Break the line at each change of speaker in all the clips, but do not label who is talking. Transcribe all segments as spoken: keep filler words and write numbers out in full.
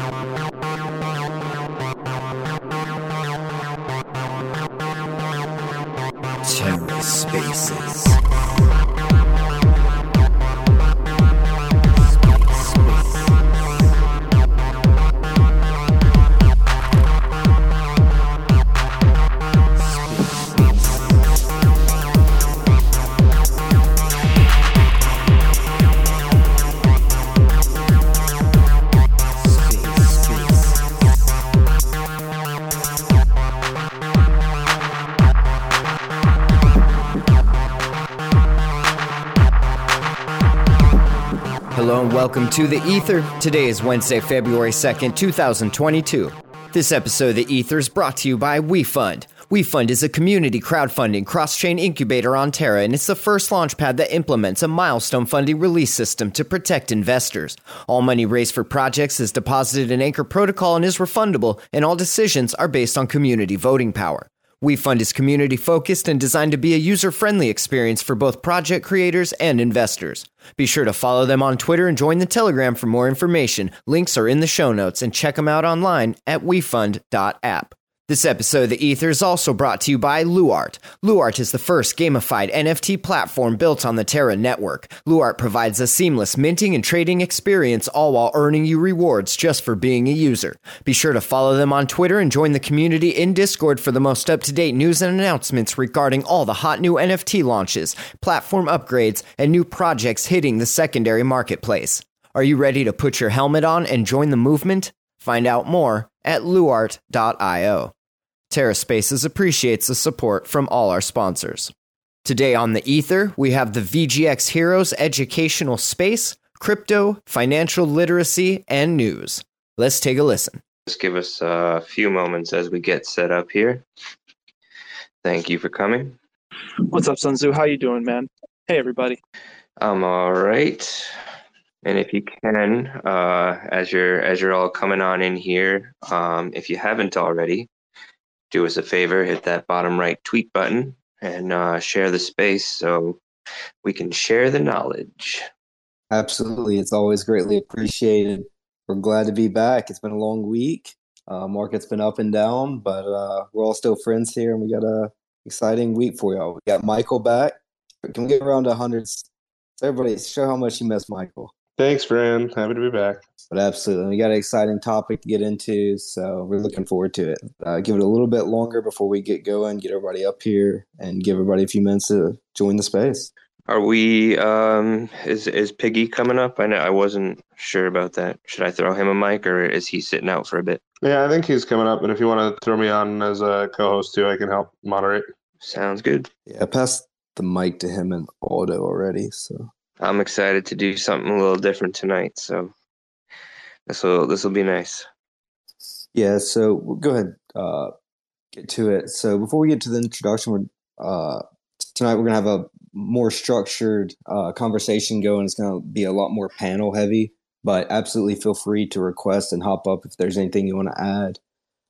TerraSpaces. Hello and welcome to The Ether. Today is Wednesday, February second, two thousand twenty-two. This episode of The Ether is brought to you by WeFund. WeFund is a community crowdfunding cross-chain incubator on Terra, and it's the first launchpad that implements a milestone funding release system to protect investors. All money raised for projects is deposited in Anchor Protocol and is refundable, and all decisions are based on community voting power. WeFund is community-focused and designed to be a user-friendly experience for both project creators and investors. Be sure to follow them on Twitter and join the Telegram for more information. Links are in the show notes, and check them out online at wefund dot app. This episode of The Ether is also brought to you by Luart. Luart is the first gamified N F T platform built on the Terra network. Luart provides a seamless minting and trading experience, all while earning you rewards just for being a user. Be sure to follow them on Twitter and join the community in Discord for the most up-to-date news and announcements regarding all the hot new N F T launches, platform upgrades, and new projects hitting the secondary marketplace. Are you ready to put your helmet on and join the movement? Find out more at luart dot io. TerraSpaces appreciates the support from all our sponsors. Today on The Ether, we have the V G X Heroes educational space, crypto, financial literacy, and news. Let's take a listen.
Just give us a few moments as we get set up here. Thank you for coming.
What's up, Sun Tzu? How you doing, man? Hey, everybody.
I'm all right. And if you can, uh, as you're as you're all coming on in here, um, if you haven't already, do us a favor, hit that bottom right tweet button and uh, share the space so we can share the knowledge.
Absolutely. It's always greatly appreciated. We're glad to be back. It's been a long week. Uh, market's been up and down, but uh, we're all still friends here, and we got a exciting week for y'all. We got Michael back. Can we get around one hundred? So everybody, show how much you miss Michael.
Thanks, Fran. Happy to be back.
But absolutely, we got an exciting topic to get into, so we're looking forward to it. Uh, give it a little bit longer before we get going, get everybody up here, and give everybody a few minutes to join the space.
Are we, um, is is Piggy coming up? I know I wasn't sure about that. Should I throw him a mic, or is he sitting out for a bit?
Yeah, I think he's coming up, and if you want to throw me on as a co-host too, I can help moderate.
Sounds good.
Yeah, I passed the mic to him and Aldo already, so.
I'm excited to do something a little different tonight, so this will this will be nice.
Yeah, so we'll go ahead, uh, get to it. So before we get to the introduction, we're, uh, tonight we're going to have a more structured uh, conversation going. It's going to be a lot more panel heavy, but absolutely feel free to request and hop up if there's anything you want to add.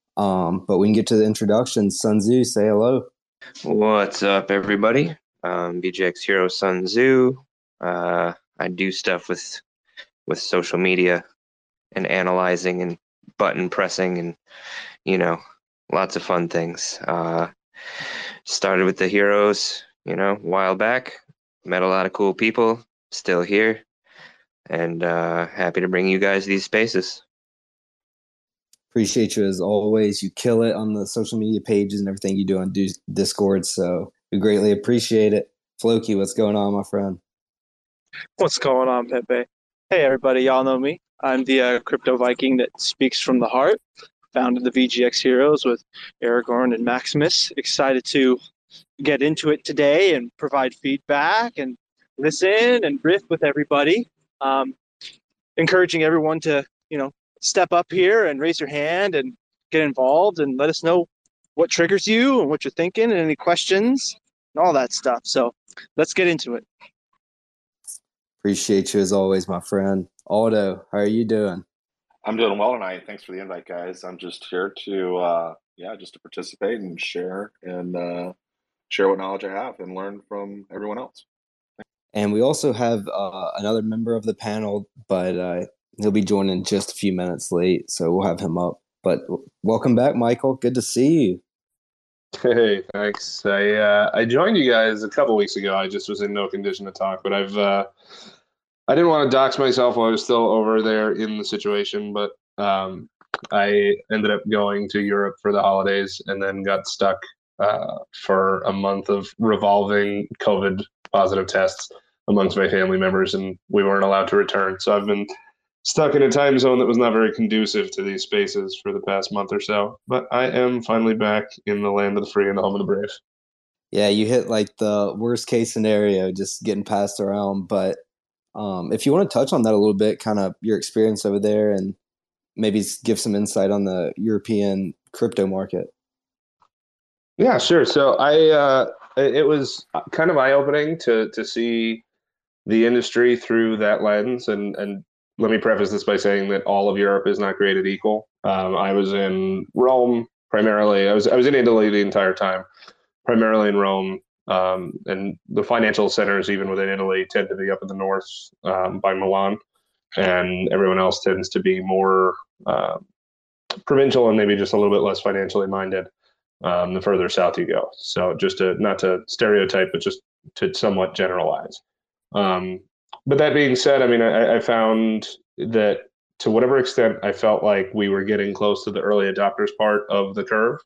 Um, but we can get to the introduction. Sun Tzu, say hello.
What's up, everybody? Um, V G X Hero Sun Tzu. Uh, I do stuff with with social media and analyzing and button pressing and, you know, lots of fun things. Uh, started with the heroes, you know, a while back. Met a lot of cool people. Still here. And uh, happy to bring you guys these spaces.
Appreciate you as always. You kill it on the social media pages and everything you do on Discord. So we greatly appreciate it. Floki, what's going on, my friend?
What's going on, Pepe? Hey, everybody. Y'all know me. I'm the uh, crypto Viking that speaks from the heart. Founded the V G X Heroes with Aragorn and Maximus. Excited to get into it today and provide feedback and listen and riff with everybody. Um, encouraging everyone to, you know, step up here and raise your hand and get involved and let us know what triggers you and what you're thinking and any questions and all that stuff. So let's get into it.
Appreciate you as always, my friend. Aldo, how are you doing?
I'm doing well tonight. Thanks for the invite, guys. I'm just here to, uh, yeah, just to participate and share and uh, share what knowledge I have and learn from everyone else.
And we also have uh, another member of the panel, but uh, He'll be joining just a few minutes late, so we'll have him up. But welcome back, Michael. Good to see you.
Hey, thanks. I uh, I joined you guys a couple weeks ago. I just was in no condition to talk, but I've uh, I didn't want to dox myself while I was still over there in the situation, but um, I ended up going to Europe for the holidays and then got stuck uh, for a month of revolving COVID positive tests amongst my family members, and we weren't allowed to return. So I've been stuck in a time zone that was not very conducive to these spaces for the past month or so. But I am finally back in the land of the free and the home of the brave.
Yeah, you hit like the worst case scenario, just getting passed around. But um, if you want to touch on that a little bit, kind of your experience over there and maybe give some insight on the European crypto market.
Yeah, sure. So I, uh, it was kind of eye-opening to to see the industry through that lens. And, and let me preface this by saying that all of Europe is not created equal. Um, I was in Rome primarily. I was I was in Italy the entire time, primarily in Rome. Um, and the financial centers, even within Italy, tend to be up in the north um, by Milan, and everyone else tends to be more uh, provincial and maybe just a little bit less financially minded um, the further south you go. So just to not to stereotype, but just to somewhat generalize. Um, but that being said, I mean, I, I found that to whatever extent I felt like we were getting close to the early adopters part of the curve,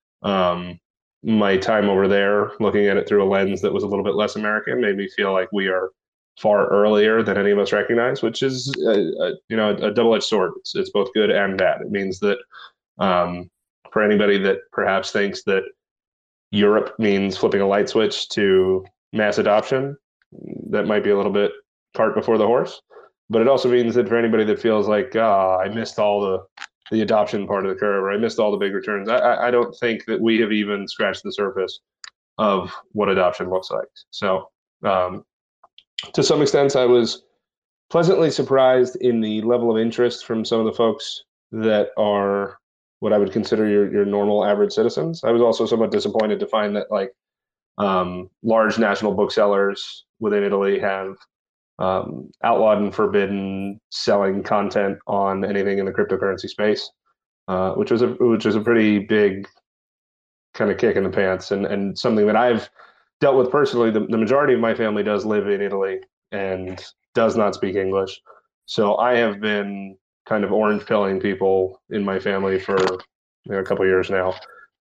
um, my time over there, looking at it through a lens that was a little bit less American, made me feel like we are far earlier than any of us recognize, which is, a, a, you know, a, a double-edged sword. It's, it's both good and bad. It means that um, for anybody that perhaps thinks that Europe means flipping a light switch to mass adoption, that might be a little bit cart before the horse. But it also means that for anybody that feels like, ah, I missed all the the adoption part of the curve, or I missed all the big returns, I, I don't think that we have even scratched the surface of what adoption looks like. So um, to some extent, I was pleasantly surprised in the level of interest from some of the folks that are what I would consider your, your normal average citizens. I was also somewhat disappointed to find that like um, large national booksellers within Italy have um, outlawed and forbidden selling content on anything in the cryptocurrency space, uh, which was a which was a pretty big kind of kick in the pants, and and something that I've dealt with personally. The, the majority of my family does live in Italy and does not speak English, so I have been kind of orange pilling people in my family for you know, a couple of years now,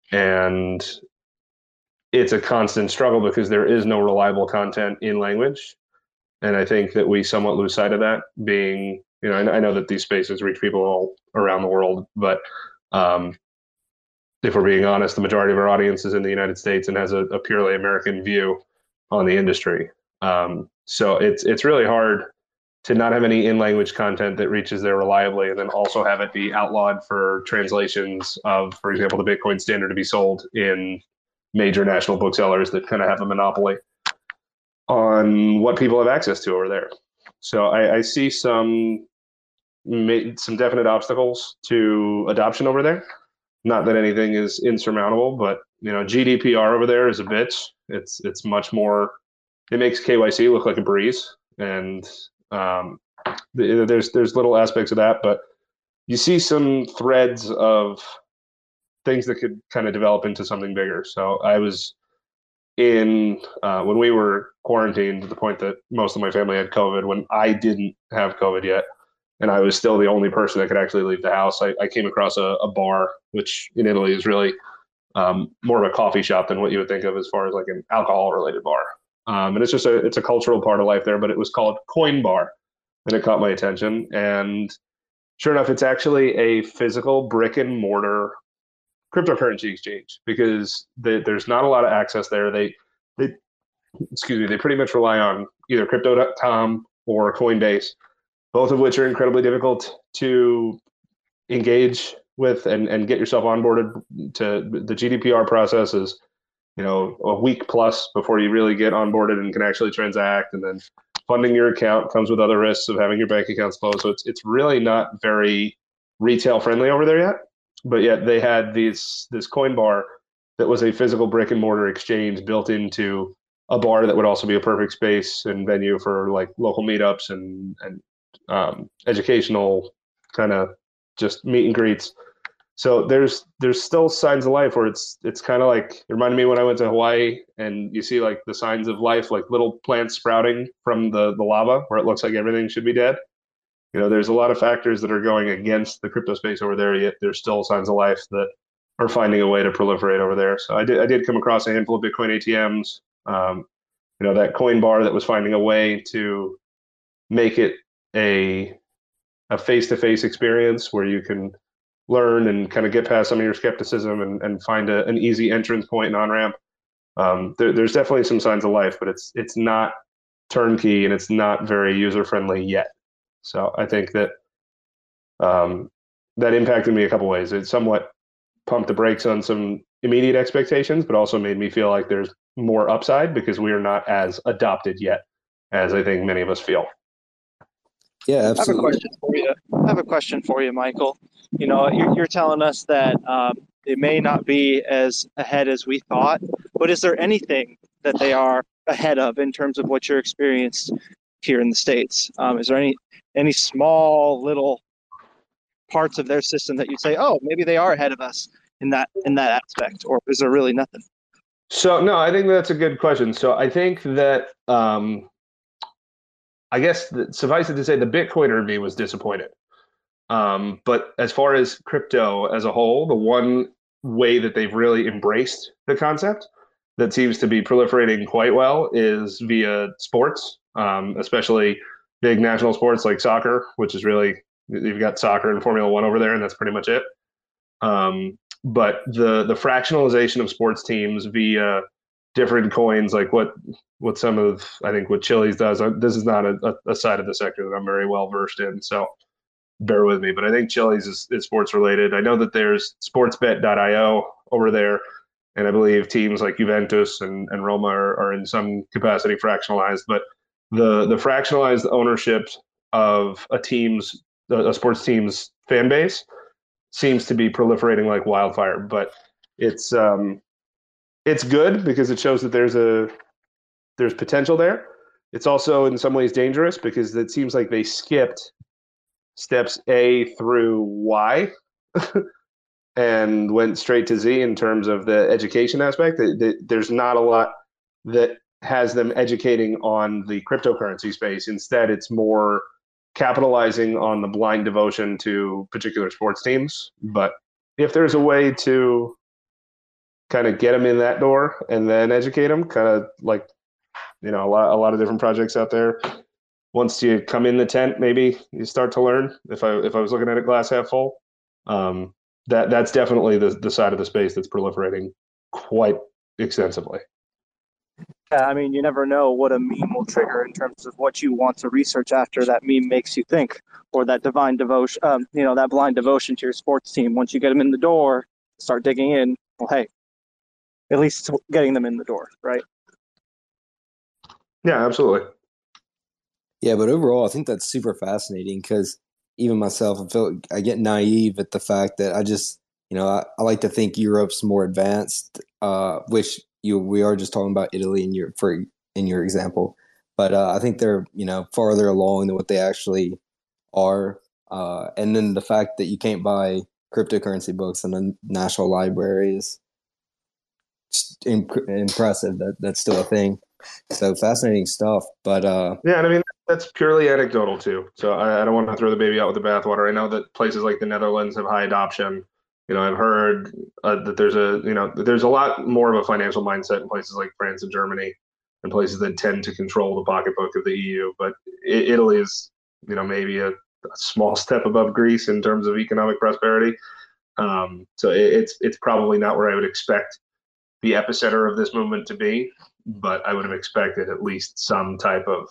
and it's a constant struggle because there is no reliable content in language. And I think that we somewhat lose sight of that, being, you know, I, I know that these spaces reach people all around the world, but um, if we're being honest, the majority of our audience is in the United States and has a, a purely American view on the industry. Um, so it's it's really hard to not have any in-language content that reaches there reliably, and then also have it be outlawed for translations of, for example, the Bitcoin standard to be sold in major national booksellers that kind of have a monopoly on what people have access to over there. So I, I see some some definite obstacles to adoption over there. Not that anything is insurmountable, but you know, G D P R over there is a bitch. It's it's much more. It makes K Y C look like a breeze, and um, there's there's little aspects of that, but you see some threads of things that could kind of develop into something bigger. So I was in uh, when we were quarantined, to the point that most of my family had COVID, when I didn't have COVID yet, and I was still the only person that could actually leave the house. I, I came across a, a bar, which in Italy is really um, more of a coffee shop than what you would think of as far as like an alcohol-related bar. Um, and it's just a it's a cultural part of life there. But it was called Coin Bar, and it caught my attention. And sure enough, it's actually a physical brick and mortar cryptocurrency exchange, because they, there's not a lot of access there. They, they, excuse me, they pretty much rely on either crypto dot com or Coinbase, both of which are incredibly difficult to engage with and, and get yourself onboarded to. The G D P R process is, you know, a week plus before you really get onboarded and can actually transact. And then funding your account comes with other risks of having your bank accounts closed. So it's it's really not very retail friendly over there yet. But yet they had these this coin bar that was a physical brick and mortar exchange built into a bar that would also be a perfect space and venue for like local meetups and and um, educational kind of just meet and greets. So there's there's still signs of life where it's it's kind of like it reminded me when I went to Hawaii, and you see like the signs of life, like little plants sprouting from the the lava where it looks like everything should be dead. You know, there's a lot of factors that are going against the crypto space over there, yet there's still signs of life that are finding a way to proliferate over there. So I did I did come across a handful of Bitcoin A T Ms. Um, you know, that coin bar that was finding a way to make it a a face-to-face experience where you can learn and kind of get past some of your skepticism and, and find a, an easy entrance point and on-ramp. Um, there, there's definitely some signs of life, but it's it's not turnkey and it's not very user-friendly yet. So I think that um, that impacted me a couple ways. It somewhat pumped the brakes on some immediate expectations, but also made me feel like there's more upside because we are not as adopted yet as I think many of us feel.
Yeah, absolutely.
I have a question for you. I have a question for you, Michael. You know, you're, you're telling us that um, it may not be as ahead as we thought, but is there anything that they are ahead of in terms of what you're experienced here in the States? Um, is there any any small little parts of their system that you say, oh, maybe they are ahead of us in that in that aspect, or is there really nothing?
So no, I think that's a good question. So I think that um, I guess that, suffice it to say, the Bitcoiner me was disappointed. Um, but as far as crypto as a whole, the one way that they've really embraced the concept that seems to be proliferating quite well is via sports, um, especially big national sports like soccer, which is really, you've got soccer and Formula One over there, and that's pretty much it. Um, but the the fractionalization of sports teams via different coins, like what what some of, I think what Chiliz does, this is not a, a side of the sector that I'm very well versed in, so bear with me, but I think Chiliz is, is sports related. I know that there's sportsbet dot io over there, and I believe teams like Juventus and, and Roma are, are in some capacity fractionalized, but the the fractionalized ownership of a team's a sports team's fan base seems to be proliferating like wildfire. But it's um it's good because it shows that there's a there's potential there. It's also in some ways dangerous because it seems like they skipped steps A through Y and went straight to Z in terms of the education aspect. There's not a lot that has them educating on the cryptocurrency space. Instead, it's more capitalizing on the blind devotion to particular sports teams. But if there's a way to kind of get them in that door and then educate them, kind of like, you know, a lot, a lot of different projects out there. Once you come in the tent, maybe you start to learn. If I if I was looking at it glass half full, um, that that's definitely the the side of the space that's proliferating quite extensively.
Yeah, I mean, you never know what a meme will trigger in terms of what you want to research after that meme makes you think, or that divine devotion, um, you know, that blind devotion to your sports team. Once you get them in the door, start digging in. Well, hey, at least it's getting them in the door, right?
Yeah, absolutely.
Yeah, but overall, I think that's super fascinating because even myself, I feel I get naive at the fact that I just, you know, I, I like to think Europe's more advanced, uh, which you we are just talking about Italy in your for in your example, but uh, I think they're, you know, farther along than what they actually are, uh, and then the fact that you can't buy cryptocurrency books in the National Library is imp- impressive. That that's still a thing. So fascinating stuff, but uh,
yeah, and I mean that's purely anecdotal too. So I, I don't want to throw the baby out with the bathwater. I know that places like the Netherlands have high adoption. You know, I've heard uh, that there's a you know there's a lot more of a financial mindset in places like France and Germany, and places that tend to control the pocketbook of the E U. But Italy is, you know, maybe a, a small step above Greece in terms of economic prosperity. Um, so it, it's it's probably not where I would expect the epicenter of this movement to be, but I would have expected at least some type of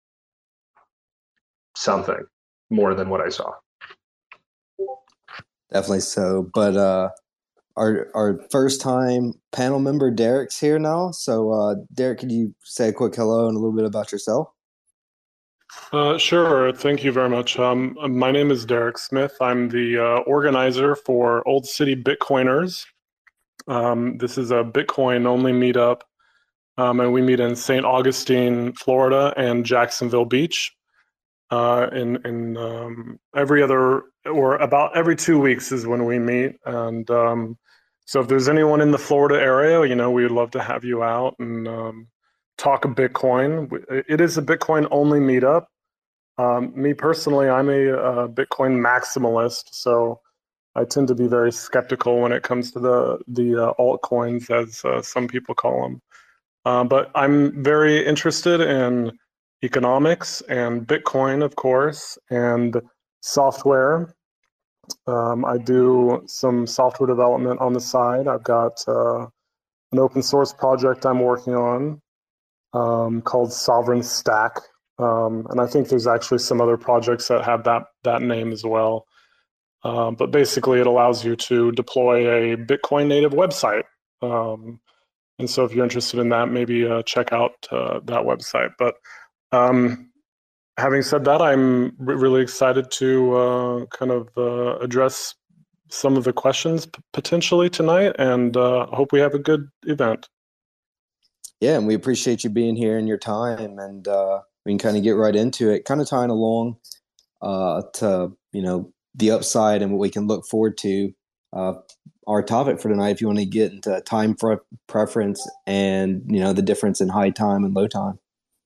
something more than what I saw.
Definitely so. But uh, our our first time panel member Derek's here now. So uh, Derek, could you say a quick hello and a little bit about yourself?
Uh, sure. Thank you very much. Um, my name is Derek Smith. I'm the uh, organizer for Old City Bitcoiners. Um, this is a Bitcoin-only meetup, um, and we meet in Saint Augustine, Florida, and Jacksonville Beach. Uh, in in um, every other or about every two weeks is when we meet. And um, so if there's anyone in the Florida area, you know, we'd love to have you out and um, talk Bitcoin. It is a Bitcoin only meetup. Um, me personally, I'm a, a Bitcoin maximalist, so I tend to be very skeptical when it comes to the the uh, altcoins, as uh, some people call them. Uh, but I'm very interested in economics and Bitcoin, of course, and software. Um, I do some software development on the side. I've got uh, an open source project I'm working on um, called Sovereign Stack. Um, and I think there's actually some other projects that have that, that name as well. Uh, but basically, it allows you to deploy a Bitcoin native website. Um, and so if you're interested in that, maybe uh, check out uh, that website. But um, having said that, I'm re- really excited to uh, kind of uh, address some of the questions p- potentially tonight, and uh, hope we have a good event.
Yeah, and we appreciate you being here and your time, and uh, we can kind of get right into it, kind of tying along uh, to, you know, the upside and what we can look forward to. Uh, our topic for tonight, if you want to get into time pre- preference and, you know, the difference in high time and low time.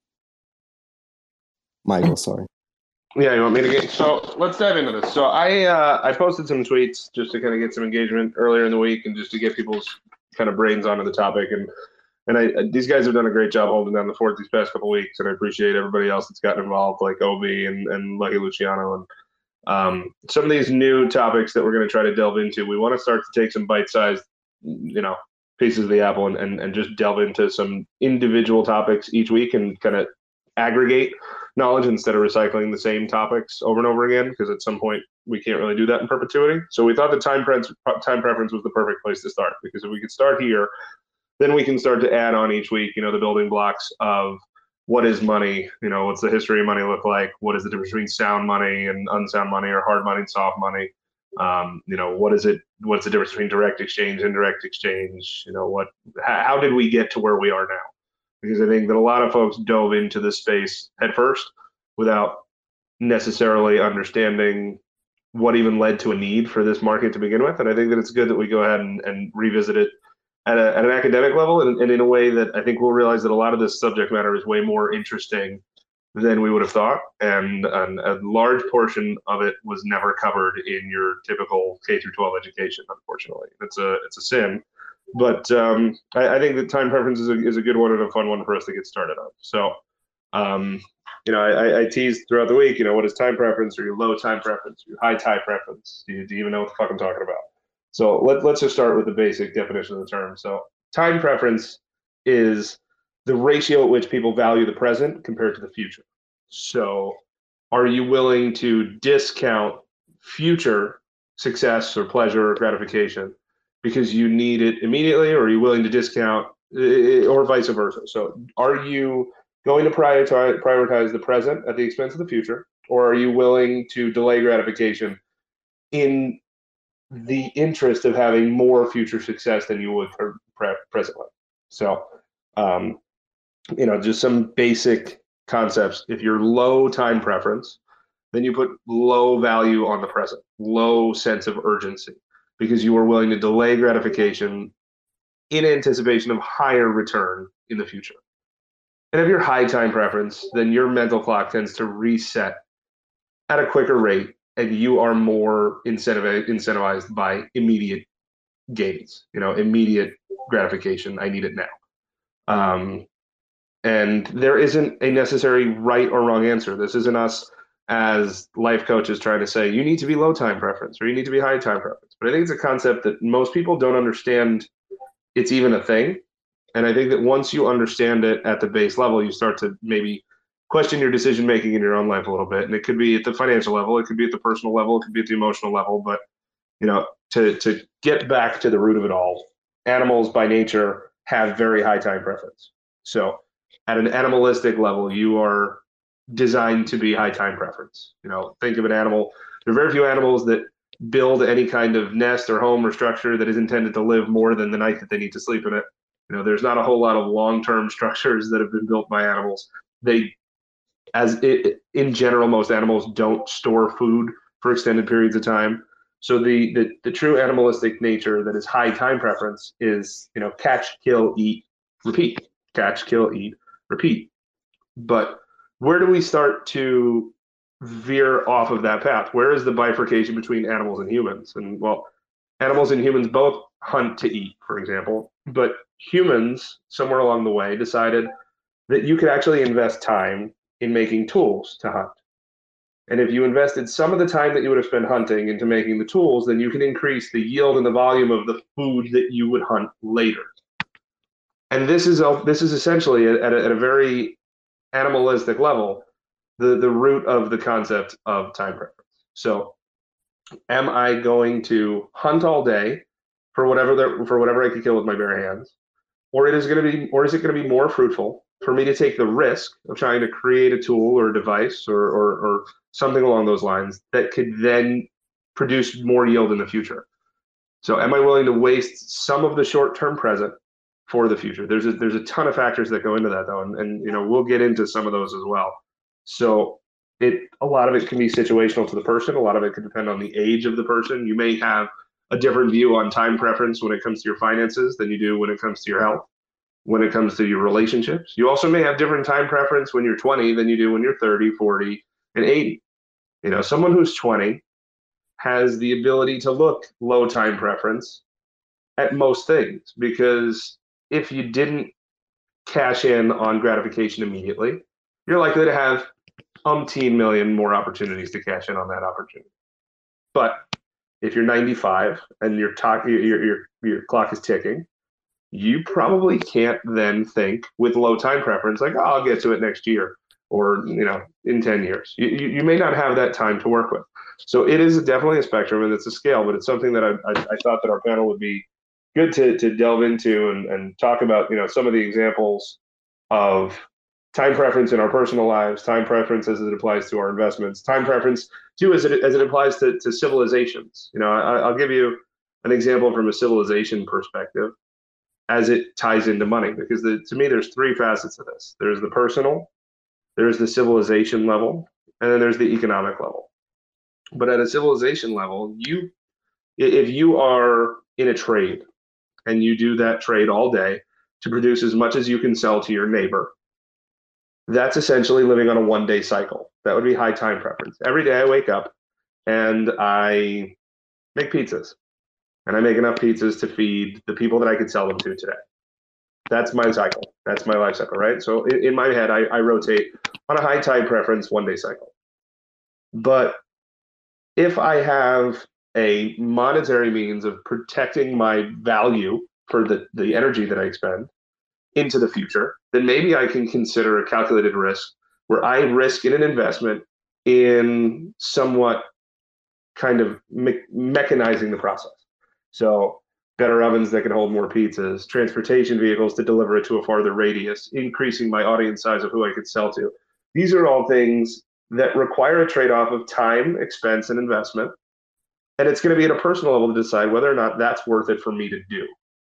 Michael, sorry.
Yeah, you want me to get so let's dive into this. So I uh, I posted some tweets just to kind of get some engagement earlier in the week and just to get people's kind of brains onto the topic. And and I these guys have done a great job holding down the fort these past couple of weeks, and I appreciate everybody else that's gotten involved, like Obi and and Lucky Luciano, and um, some of these new topics that we're going to try to delve into. We want to start to take some bite-sized, you know, pieces of the apple and and, and just delve into some individual topics each week and kind of aggregate knowledge instead of recycling the same topics over and over again, because at some point we can't really do that in perpetuity. So we thought the time, pre- time preference was the perfect place to start, because if we could start here, then we can start to add on each week, you know, the building blocks of what is money, you know, what's the history of money look like, what is the difference between sound money and unsound money, or hard money and soft money, um, you know, what is it, what's the difference between direct exchange, indirect exchange, you know, what, how, how did we get to where we are now? Because I think that a lot of folks dove into this space head first without necessarily understanding what even led to a need for this market to begin with. And I think that it's good that we go ahead and, and revisit it at, a, at an academic level, and, and in a way that I think we'll realize that a lot of this subject matter is way more interesting than we would have thought. And, and a large portion of it was never covered in your typical K through twelve education, unfortunately. It's a, it's a sin. But um, I, I think that time preference is a, is a good one and a fun one for us to get started on. So, um, you know, I, I teased throughout the week, you know, what is time preference? Are you low time preference? Are you high time preference? Do you, do you even know what the fuck I'm talking about? So let, let's just start with the basic definition of the term. So time preference is the ratio at which people value the present compared to the future. So are you willing to discount future success or pleasure or gratification because you need it immediately, or are you willing to discount, or vice versa? So are you going to prioritize, prioritize the present at the expense of the future, or are you willing to delay gratification in the interest of having more future success than you would pre- presently? So, um, you know, just some basic concepts. If you're low time preference, then you put low value on the present, low sense of urgency, because you are willing to delay gratification in anticipation of higher return in the future. And if you're high time preference, then your mental clock tends to reset at a quicker rate, and you are more incentiv- incentivized by immediate gains, you know, immediate gratification. I need it now. Um, and there isn't a necessary right or wrong answer. This isn't us as life coaches trying to say, you need to be low time preference or you need to be high time preference. But I think it's a concept that most people don't understand it's even a thing. And I think that once you understand it at the base level, you start to maybe question your decision making in your own life a little bit. And it could be at the financial level, it could be at the personal level, it could be at the emotional level. But, you know, to, to get back to the root of it all, animals by nature have very high time preference. So at an animalistic level, you are designed to be high time preference. You know, think of an animal. There are very few animals that build any kind of nest or home or structure that is intended to live more than the night that they need to sleep in it. You know, there's not a whole lot of long-term structures that have been built by animals. They as it, in general, most animals don't store food for extended periods of time. So the, the the true animalistic nature that is high time preference is, you know, catch, kill, eat, repeat. Catch, kill, eat, repeat. But where do we start to veer off of that path? Where is the bifurcation between animals and humans? And well, animals and humans both hunt to eat, for example, but humans somewhere along the way decided that you could actually invest time in making tools to hunt. And if you invested some of the time that you would have spent hunting into making the tools, then you can increase the yield and the volume of the food that you would hunt later. And this is a, this is essentially at a, at a very animalistic level, the, the root of the concept of time preference. So am I going to hunt all day for whatever there, for whatever I can kill with my bare hands? Or it is going to be, or is it going to be more fruitful for me to take the risk of trying to create a tool or a device or, or, or something along those lines that could then produce more yield in the future? So am I willing to waste some of the short-term present for the future? There's a, there's a ton of factors that go into that, though, and, and you know, we'll get into some of those as well. So it a lot of it can be situational to the person. A lot of it can depend on the age of the person. You may have a different view on time preference when it comes to your finances than you do when it comes to your health, when it comes to your relationships. You also may have different time preference when you're twenty than you do when you're thirty, forty, and eighty. You know, someone who's twenty has the ability to look low time preference at most things, because if you didn't cash in on gratification immediately, you're likely to have umpteen million more opportunities to cash in on that opportunity. But if you're ninety-five and your, talk, your, your, your clock is ticking, you probably can't then think with low time preference, like, oh, I'll get to it next year or, you know, in ten years. You, you, you may not have that time to work with. So it is definitely a spectrum and it's a scale, but it's something that I, I, I thought that our panel would be good to, to delve into and, and talk about, you know, some of the examples of time preference in our personal lives, time preference as it applies to our investments, time preference too as it, as it applies to, to civilizations. You know, I, I'll give you an example from a civilization perspective as it ties into money, because the, to me, there's three facets of this. There's the personal, there's the civilization level, and then there's the economic level. But at a civilization level, you, if you are in a trade and you do that trade all day to produce as much as you can sell to your neighbor, that's essentially living on a one-day cycle. That would be high time preference. Every day I wake up and I make pizzas. And I make enough pizzas to feed the people that I could sell them to today. That's my cycle. That's my life cycle, right? So in, in my head, I, I rotate on a high time preference one-day cycle. But if I have a monetary means of protecting my value for the, the energy that I expend into the future, then maybe I can consider a calculated risk where I risk in an investment in somewhat kind of me- mechanizing the process. So better ovens that can hold more pizzas, transportation vehicles to deliver it to a farther radius, increasing my audience size of who I could sell to. These are all things that require a trade-off of time, expense, and investment. And it's going to be at a personal level to decide whether or not that's worth it for me to do.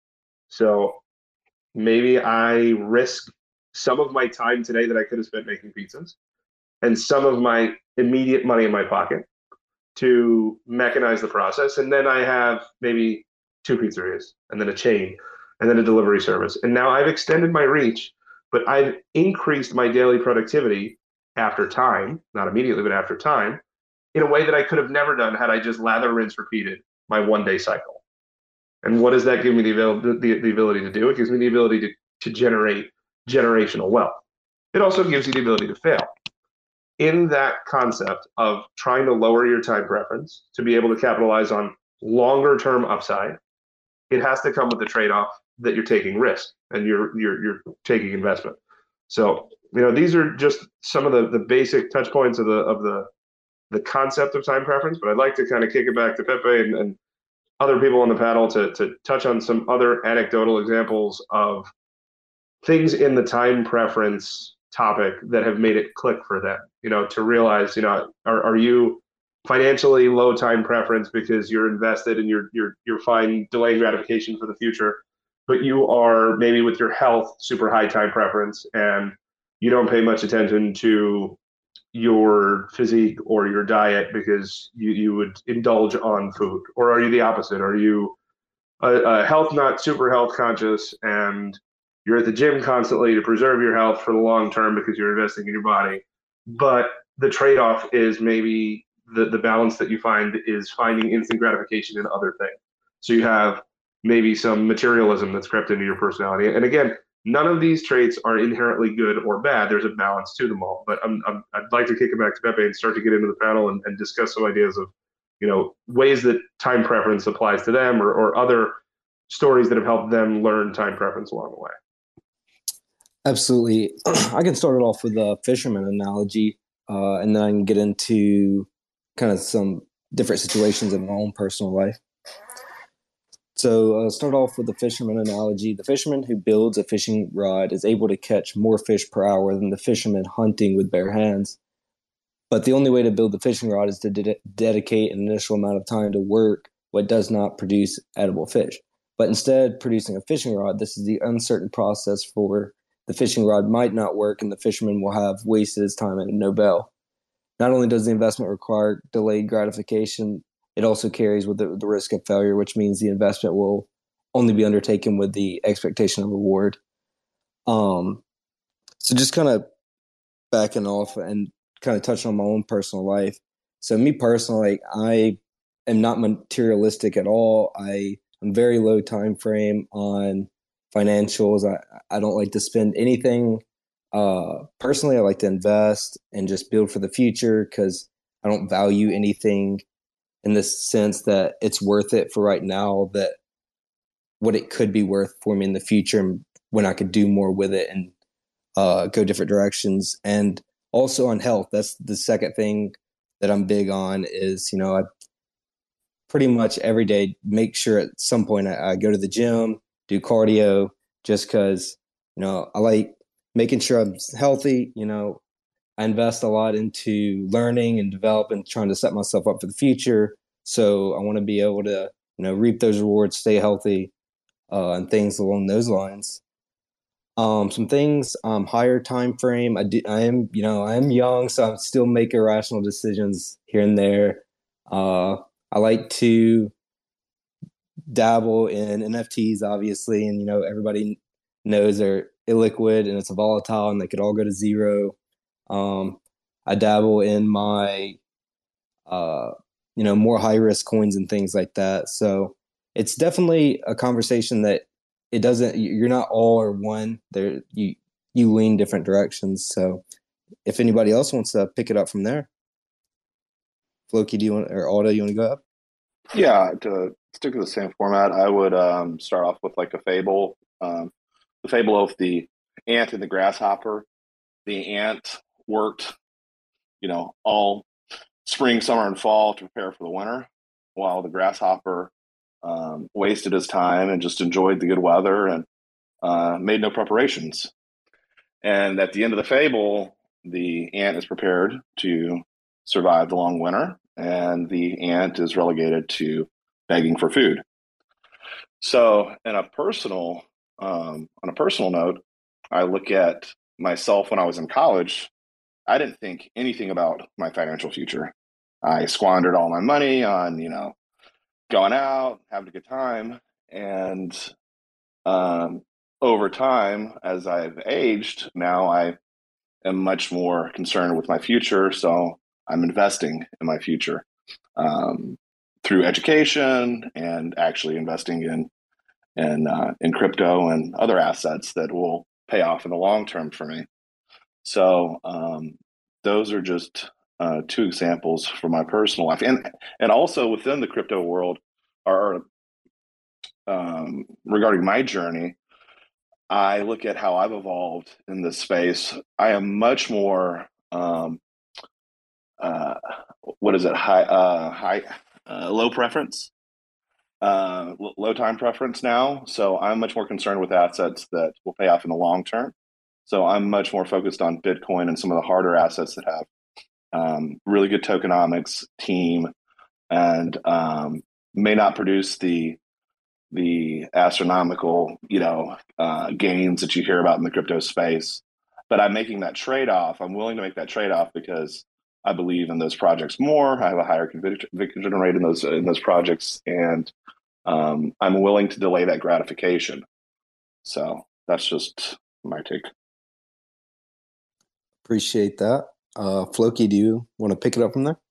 So maybe I risk some of my time today that I could have spent making pizzas and some of my immediate money in my pocket to mechanize the process. And then I have maybe two pizzerias and then a chain and then a delivery service. And now I've extended my reach, but I've increased my daily productivity after time, not immediately, but after time, in a way that I could have never done had I just lather, rinse, repeated my one day cycle. And what does that give me the, avail- the, the ability to do? It gives me the ability to, to generate generational wealth. It also gives you the ability to fail. In that concept of trying to lower your time preference to be able to capitalize on longer term upside, it has to come with the trade-off that you're taking risk and you're you're you're taking investment. So, you know, these are just some of the, the basic touch points of the of the the concept of time preference, but I'd like to kind of kick it back to Pepe and, and other people on the panel to to touch on some other anecdotal examples of things in the time preference topic that have made it click for them, you know, to realize, you know, are, are you financially low time preference because you're invested and you're, you're, you're fine delaying gratification for the future, but you are maybe with your health super high time preference and you don't pay much attention to your physique or your diet because you, you would indulge on food? Or are you the opposite? Are you a, a health nut, super health conscious, and you're at the gym constantly to preserve your health for the long term because you're investing in your body? But the trade-off is maybe the, the balance that you find is finding instant gratification in other things. So you have maybe some materialism that's crept into your personality. And again, none of these traits are inherently good or bad. There's a balance to them all. But I'm, I'm, I'd like to kick it back to Pepe and start to get into the panel and, and discuss some ideas of, you know, ways that time preference applies to them, or, or other stories that have helped them learn time preference along the way.
Absolutely. I can start it off with a fisherman analogy, uh, and then I can get into kind of some different situations in my own personal life. So I'll uh, start off with the fisherman analogy. The fisherman who builds a fishing rod is able to catch more fish per hour than the fisherman hunting with bare hands. But the only way to build the fishing rod is to de- dedicate an initial amount of time to work what does not produce edible fish. But instead, producing a fishing rod, this is the uncertain process for the fishing rod might not work, and the fisherman will have wasted his time and no bail. Not only does the investment require delayed gratification, it also carries with it the risk of failure, which means the investment will only be undertaken with the expectation of reward. Um, so just kind of backing off and kind of touching on my own personal life. So me personally, I am not materialistic at all. I am very low time frame on financials. I, I don't like to spend anything. Uh, personally, I like to invest and just build for the future because I don't value anything in this sense that it's worth it for right now, that what it could be worth for me in the future and when I could do more with it and uh, go different directions. And also on health, that's the second thing that I'm big on is, you know, I pretty much every day make sure at some point I, I go to the gym, do cardio, just because, you know, I like making sure I'm healthy. You know, I invest a lot into learning and developing, trying to set myself up for the future. So I want to be able to, you know, reap those rewards, stay healthy, uh, and things along those lines. Um, some things, um, higher time frame. I do, I am, you know, I am young, so I'm still making rational decisions here and there. Uh, I like to dabble in N F Ts, obviously, and you know, everybody knows they're illiquid and it's volatile and they could all go to zero. Um, I dabble in my, uh, you know, more high risk coins and things like that. So it's definitely a conversation that it doesn't, you're not all or one there. You, you lean different directions. So if anybody else wants to pick it up from there, Floki, do you want, or Aldo, you want to go up?
Yeah, to stick to the same format, I would um, start off with like a fable. Um, the fable of the ant and the grasshopper. The ant worked, you know, all spring, summer, and fall to prepare for the winter, while the grasshopper um, wasted his time and just enjoyed the good weather and uh, made no preparations. And at the end of the fable, the ant is prepared to survive the long winter, and the ant is relegated to begging for food. So, in a personal, um, on a personal note, I look at myself when I was in college. I didn't think anything about my financial future. I squandered all my money on, you know, going out, having a good time, and um, over time, as I've aged, now I am much more concerned with my future. So I'm investing in my future um, through education and actually investing in in uh, in crypto and other assets that will pay off in the long term for me. So um, those are just uh, two examples from my personal life, and and also within the crypto world, are um, regarding my journey. I look at how I've evolved in this space. I am much more um, uh, what is it? High, uh, high, uh, low preference, uh, low time preference now. So I'm much more concerned with assets that will pay off in the long term. So I'm much more focused on Bitcoin and some of the harder assets that have um, really good tokenomics, team, and um, may not produce the the astronomical, you know, uh, gains that you hear about in the crypto space, but I'm making that trade-off. I'm willing to make that trade-off because I believe in those projects more. I have a higher conviction rate in those in those projects, and um, I'm willing to delay that gratification. So that's just my take.
Appreciate that. Uh, Floki, do you want to pick it up from there?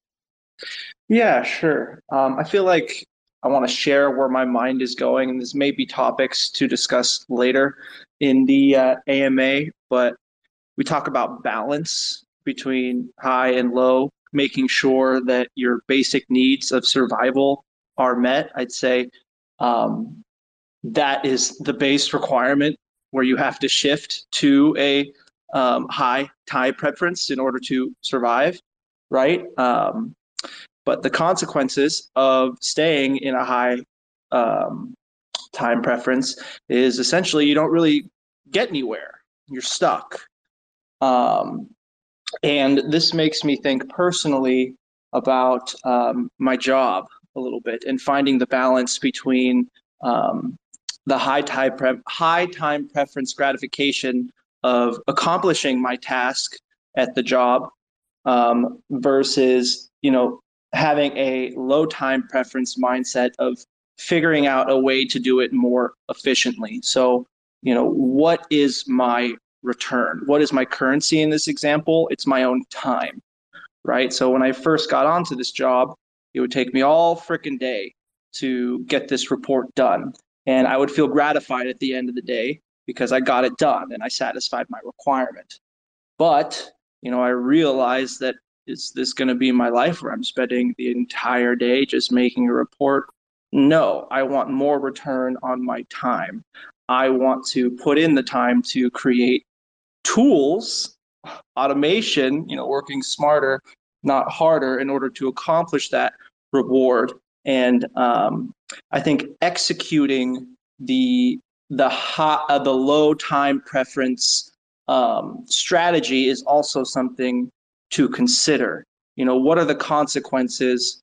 Yeah, sure. Um, I feel like I want to share where my mind is going, and this may be topics to discuss later in the uh, A M A, but we talk about balance between high and low, making sure that your basic needs of survival are met. I'd say um, that is the base requirement where you have to shift to a um, high time preference in order to survive, right? Um, but the consequences of staying in a high um, time preference is essentially you don't really get anywhere. You're stuck. Um, and this makes me think personally about um, my job a little bit and finding the balance between um, the high time, pre- high time preference gratification of accomplishing my task at the job um, versus, you know, having a low time preference mindset of figuring out a way to do it more efficiently. So, you know, what is my return? What is my currency in this example? It's my own time, right? So when I first got onto this job, it would take me all freaking day to get this report done. And I would feel gratified at the end of the day because I got it done and I satisfied my requirement. But, you know, I realized that is this going to be my life where I'm spending the entire day just making a report? No, I want more return on my time. I want to put in the time to create tools, automation, you know, working smarter, not harder in order to accomplish that reward. And um, I think executing the the hot, uh, the low time preference um, strategy is also something to consider. You know, what are the consequences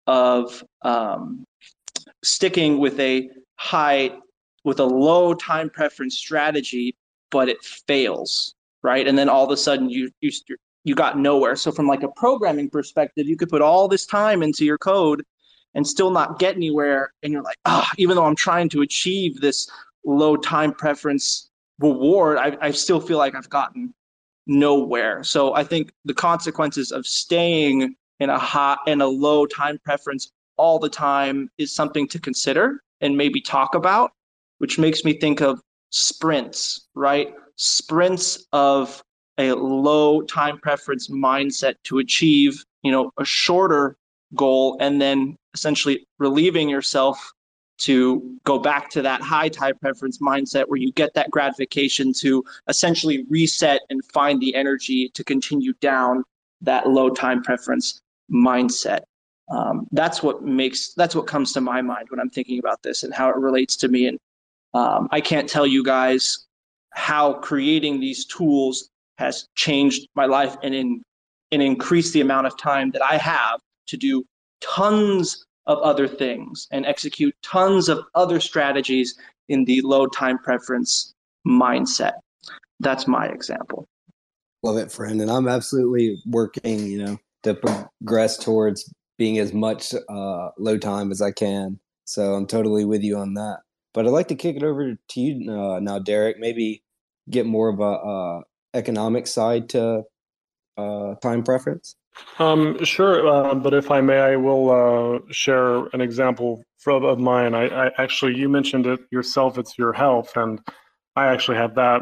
of um, sticking with a high, with a low time preference strategy, but it fails, right? And then all of a sudden you you you got nowhere. So from like a programming perspective, you could put all this time into your code and still not get anywhere. And you're like, ah, oh, even though I'm trying to achieve this low time preference reward, I, I still feel like I've gotten nowhere. So I think the consequences of staying in a high and a low time preference all the time is something to consider and maybe talk about, which makes me think of sprints, right? Sprints of a low time preference mindset to achieve, you know, a shorter goal, and then essentially relieving yourself to go back to that high time preference mindset where you get that gratification to essentially reset and find the energy to continue down that low time preference mindset. Um, that's what makes, that's what comes to my mind when I'm thinking about this and how it relates to me. And um, I can't tell you guys how creating these tools has changed my life and in and increased the amount of time that I have to do tons of other things and execute tons of other strategies in the low time preference mindset. That's my example.
Love it, friend. And I'm absolutely working, you know, to progress towards being as much uh, low time as I can. So I'm totally with you on that. But I'd like to kick it over to you uh, now, Derek. Maybe get more of a uh, economic side to uh, time preference.
Um, sure, uh, but if I may, I will uh, share an example from, of mine. I, I actually, you mentioned it yourself. It's your health, and I actually have that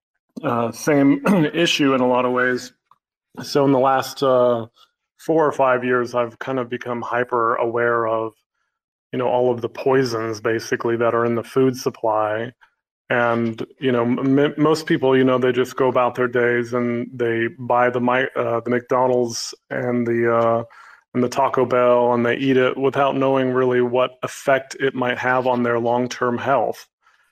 uh, same issue in a lot of ways. So in the last uh, four or five years, I've kind of become hyper aware of, you know, all of the poisons basically that are in the food supply. And, you know, m- most people, you know, they just go about their days and they buy the uh, the McDonald's and the uh, and the Taco Bell, and they eat it without knowing really what effect it might have on their long-term health.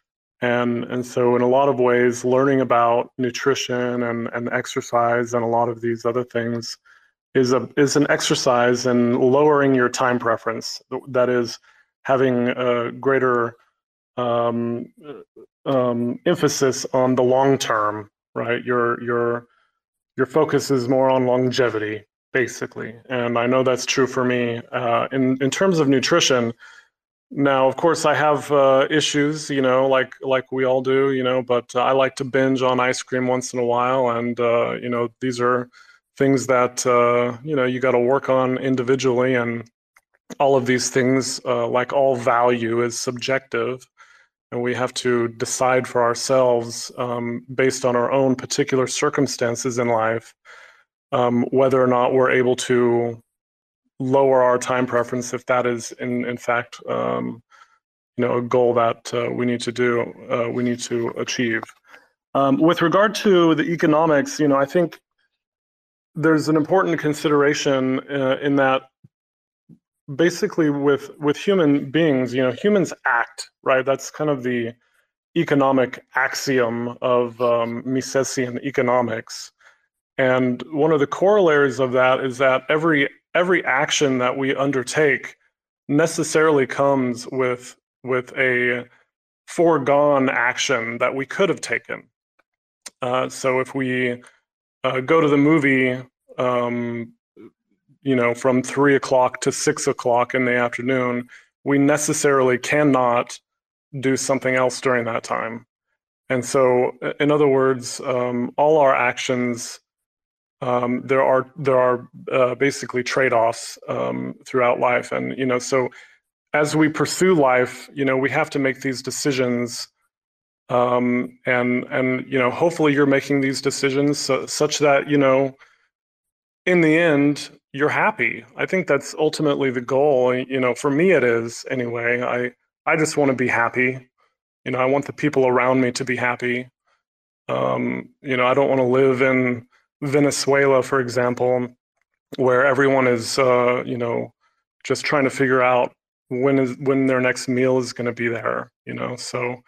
And and so in a lot of ways, learning about nutrition and, and exercise and a lot of these other things is a is an exercise in lowering your time preference. That is, having a greater um, um, emphasis on the long term right? Your your your focus is more on longevity, basically. And I know that's true for me. Uh, in in terms of nutrition, now, of course, I have uh, issues, you know, like like we all do, you know, but uh, I like to binge on ice cream once in a while, and uh, you know, these are things that uh, you know you got to work on individually, and all of these things, uh, like all value, is subjective, and we have to decide for ourselves um, based on our own particular circumstances in life um, whether or not we're able to lower our time preference if that is in in fact um, you know a goal that uh, we need to do uh, we need to achieve. Um, with regard to the economics, you know, I think there's an important consideration uh, in that basically with with human beings, you know, humans act, right? That's kind of the economic axiom of um, Misesian economics. And one of the corollaries of that is that every every action that we undertake necessarily comes with with a foregone action that we could have taken. Uh, so if we uh, go to the movie, um, you know, from three o'clock to six o'clock in the afternoon, we necessarily cannot do something else during that time. And so, in other words, um, all our actions, um, there are there are uh, basically trade-offs um, throughout life, and you know, so as we pursue life, you know, we have to make these decisions, um, and and you know, hopefully, you're making these decisions so, such that you know, in the end, you're happy. I think that's ultimately the goal. You know, for me, it is anyway. I I just want to be happy. You know, I want the people around me to be happy. Um, you know, I don't want to live in Venezuela, for example, where everyone is, uh, you know, just trying to figure out when is when their next meal is going to be there. You know, so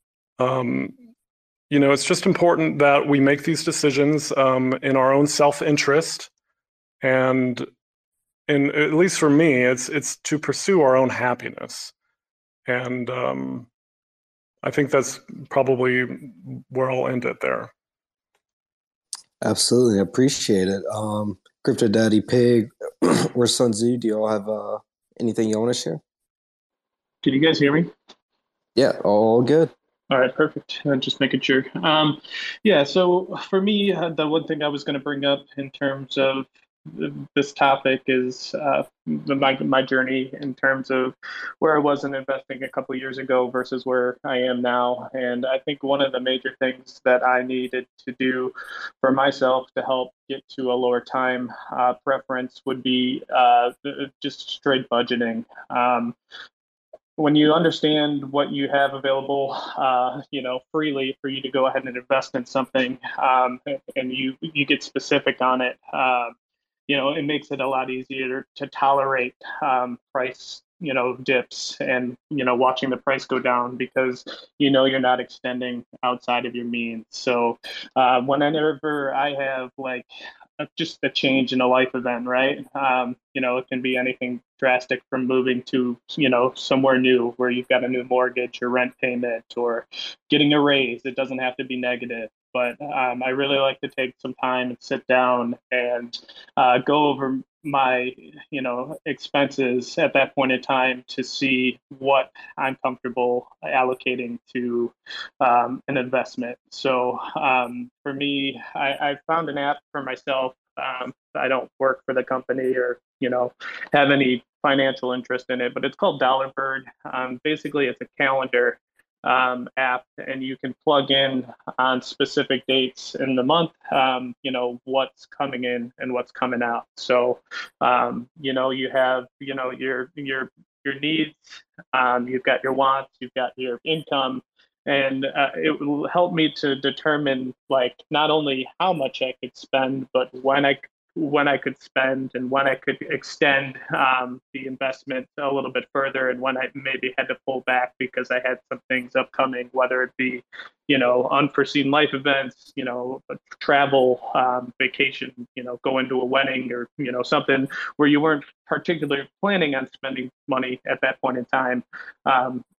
um, you know, it's just important that we make these decisions um, in our own self-interest, and in at least for me, it's it's to pursue our own happiness, and um, I think that's probably where I'll end it there.
Absolutely, I appreciate it. Um, Crypto Daddy Pig or Sun Tzu, do you all have uh, anything you want to share?
Can you guys hear me?
Yeah, all good.
All right, perfect. Uh, just making sure. Um, yeah, so for me, uh, the one thing I was going to bring up in terms of this topic is uh, my my journey in terms of where I was in investing a couple of years ago versus where I am now. And I think one of the major things that I needed to do for myself to help get to a lower time uh, preference would be uh, just straight budgeting. Um, when you understand what you have available, uh, you know, freely for you to go ahead and invest in something, um, and you you get specific on it, uh, you know, it makes it a lot easier to tolerate um, price, you know, dips and, you know, watching the price go down because, you know, you're not extending outside of your means. So uh, whenever I have like just a change in a life event, right? Um, you know, it can be anything drastic from moving to, you know, somewhere new where you've got a new mortgage or rent payment or getting a raise. It doesn't have to be negative. But um, I really like to take some time and sit down and uh, go over my, you know, expenses at that point in time to see what I'm comfortable allocating to um, an investment. So um, for me, I, I found an app for myself. Um, I don't work for the company or, you know, have any financial interest in it, but it's called Dollar Bird. Um, basically, it's a calendar um, app, and you can plug in on specific dates in the month, um, you know, what's coming in and what's coming out. So, um, you know, you have, you know, your, your, your needs, um, you've got your wants, you've got your income, and uh, it will help me to determine like not only how much I could spend, but when I when I could spend and when I could extend um, the investment a little bit further, and when I maybe had to pull back because I had some things upcoming, whether it be, you know, unforeseen life events, you know, travel, um, vacation, you know, going to a wedding or, you know, something where you weren't particularly planning on spending money at that point in time. Um,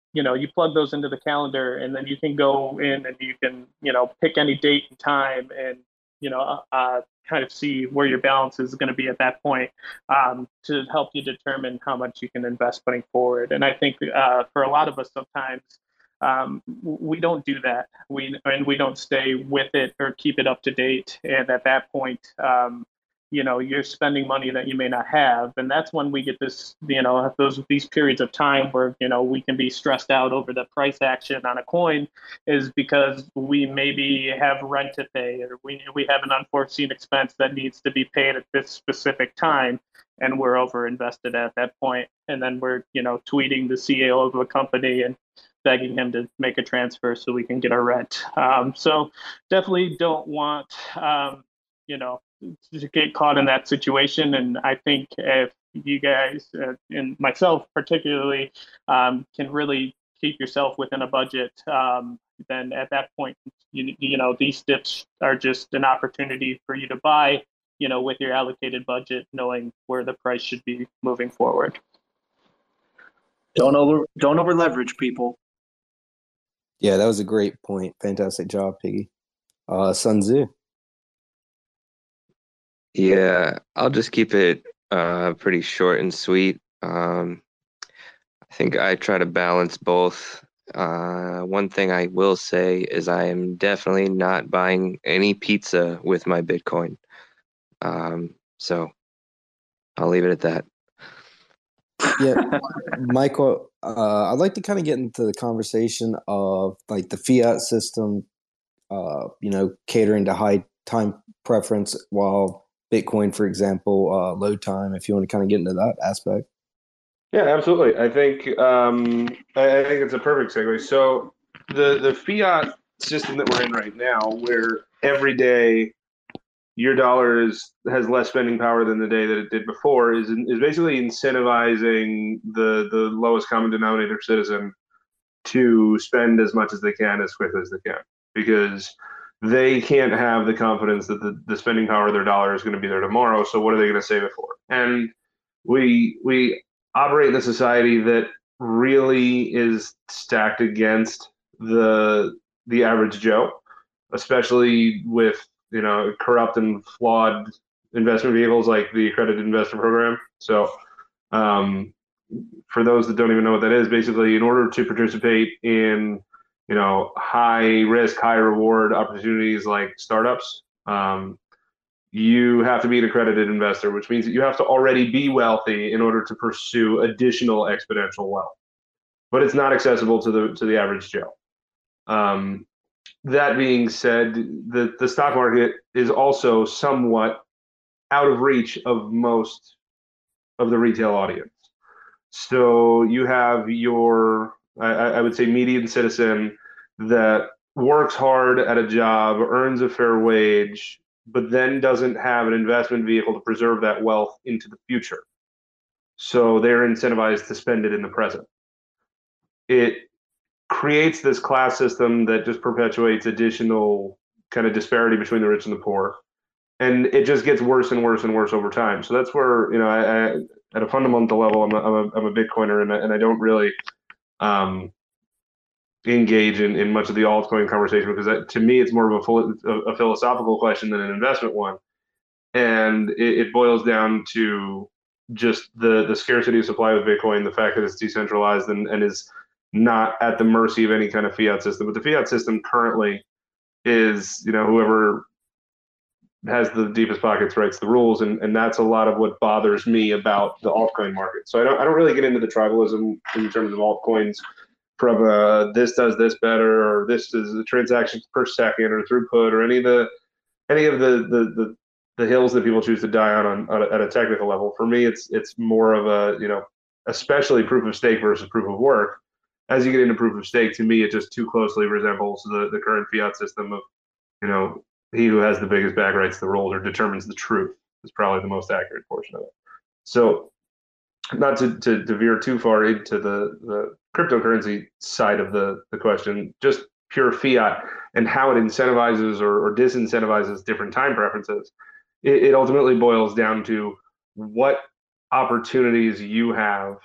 you know, you plug those into the calendar, and then you can go in and you can, you know, pick any date and time, and you know, uh, kind of see where your balance is going to be at that point, um, to help you determine how much you can invest putting forward. And I think uh, for a lot of us, sometimes um, we don't do that. We and we don't stay with it or keep it up to date. And at that point, um, you know, you're spending money that you may not have, and that's when we get this, you know, those these periods of time where, you know, we can be stressed out over the price action on a coin, is because we maybe have rent to pay, or we we have an unforeseen expense that needs to be paid at this specific time, and we're over invested at that point, and then we're, you know, tweeting the C E O of a company and begging him to make a transfer so we can get our rent. Um, so definitely don't want, um, you know, to get caught in that situation. And I think if you guys, uh, and myself particularly, um, can really keep yourself within a budget, um, then at that point, you, you know, these dips are just an opportunity for you to buy, you know, with your allocated budget, knowing where the price should be moving forward.
Don't over, don't over leverage, people.
Yeah, that was a great point. Fantastic job, Piggy. Uh, Sun Tzu.
Yeah, I'll just keep it uh, pretty short and sweet. Um, I think I try to balance both. Uh, one thing I will say is I am definitely not buying any pizza with my Bitcoin. Um, so I'll leave it at that.
Yeah, Michael, uh, I'd like to kind of get into the conversation of like the fiat system, uh, you know, catering to high time preference, while Bitcoin, for example, uh, low time, if you want to kind of get into that aspect.
Yeah, absolutely. I think um, I, I think it's a perfect segue. So the the fiat system that we're in right now, where every day your dollar is, has less spending power than the day that it did before, is is basically incentivizing the the lowest common denominator citizen to spend as much as they can as quickly as they can, because they can't have the confidence that the, the spending power of their dollar is going to be there tomorrow. So what are they going to save it for? And we we operate in a society that really is stacked against the the average Joe, especially with, you know, corrupt and flawed investment vehicles like the accredited investor program. So um, for those that don't even know what that is, basically, in order to participate in, you know, high risk, high reward opportunities like startups, um, you have to be an accredited investor, which means that you have to already be wealthy in order to pursue additional exponential wealth. But it's not accessible to the to the average Joe. Um, that being said, the, the stock market is also somewhat out of reach of most of the retail audience. So you have your, I, I would say, median citizen that works hard at a job, earns a fair wage, but then doesn't have an investment vehicle to preserve that wealth into the future. So they're incentivized to spend it in the present. It creates this class system that just perpetuates additional kind of disparity between the rich and the poor. And it just gets worse and worse and worse over time. So that's where, you know, I, I at a fundamental level, I'm a, I'm a, I'm a Bitcoiner, and I, and I don't really um, engage in, in much of the altcoin conversation, because that, to me, it's more of a, full, a, a philosophical question than an investment one. And it, it boils down to just the, the scarcity of supply of Bitcoin, the fact that it's decentralized and, and is not at the mercy of any kind of fiat system. But the fiat system currently is, you know, whoever has the deepest pockets writes the rules, and, and that's a lot of what bothers me about the altcoin market. So I don't I don't really get into the tribalism in terms of altcoins from uh, this does this better, or this is the transactions per second, or throughput, or any of the any of the the the, the hills that people choose to die on, on, on a, at a technical level. For me, it's it's more of a, you know, especially proof of stake versus proof of work. As you get into proof of stake, to me, it just too closely resembles the, the current fiat system of, you know, he who has the biggest bag writes the rules, or determines the truth, is probably the most accurate portion of it. So not to, to, to veer too far into the, the cryptocurrency side of the, the question, just pure fiat and how it incentivizes or, or disincentivizes different time preferences. It, it ultimately boils down to what opportunities you have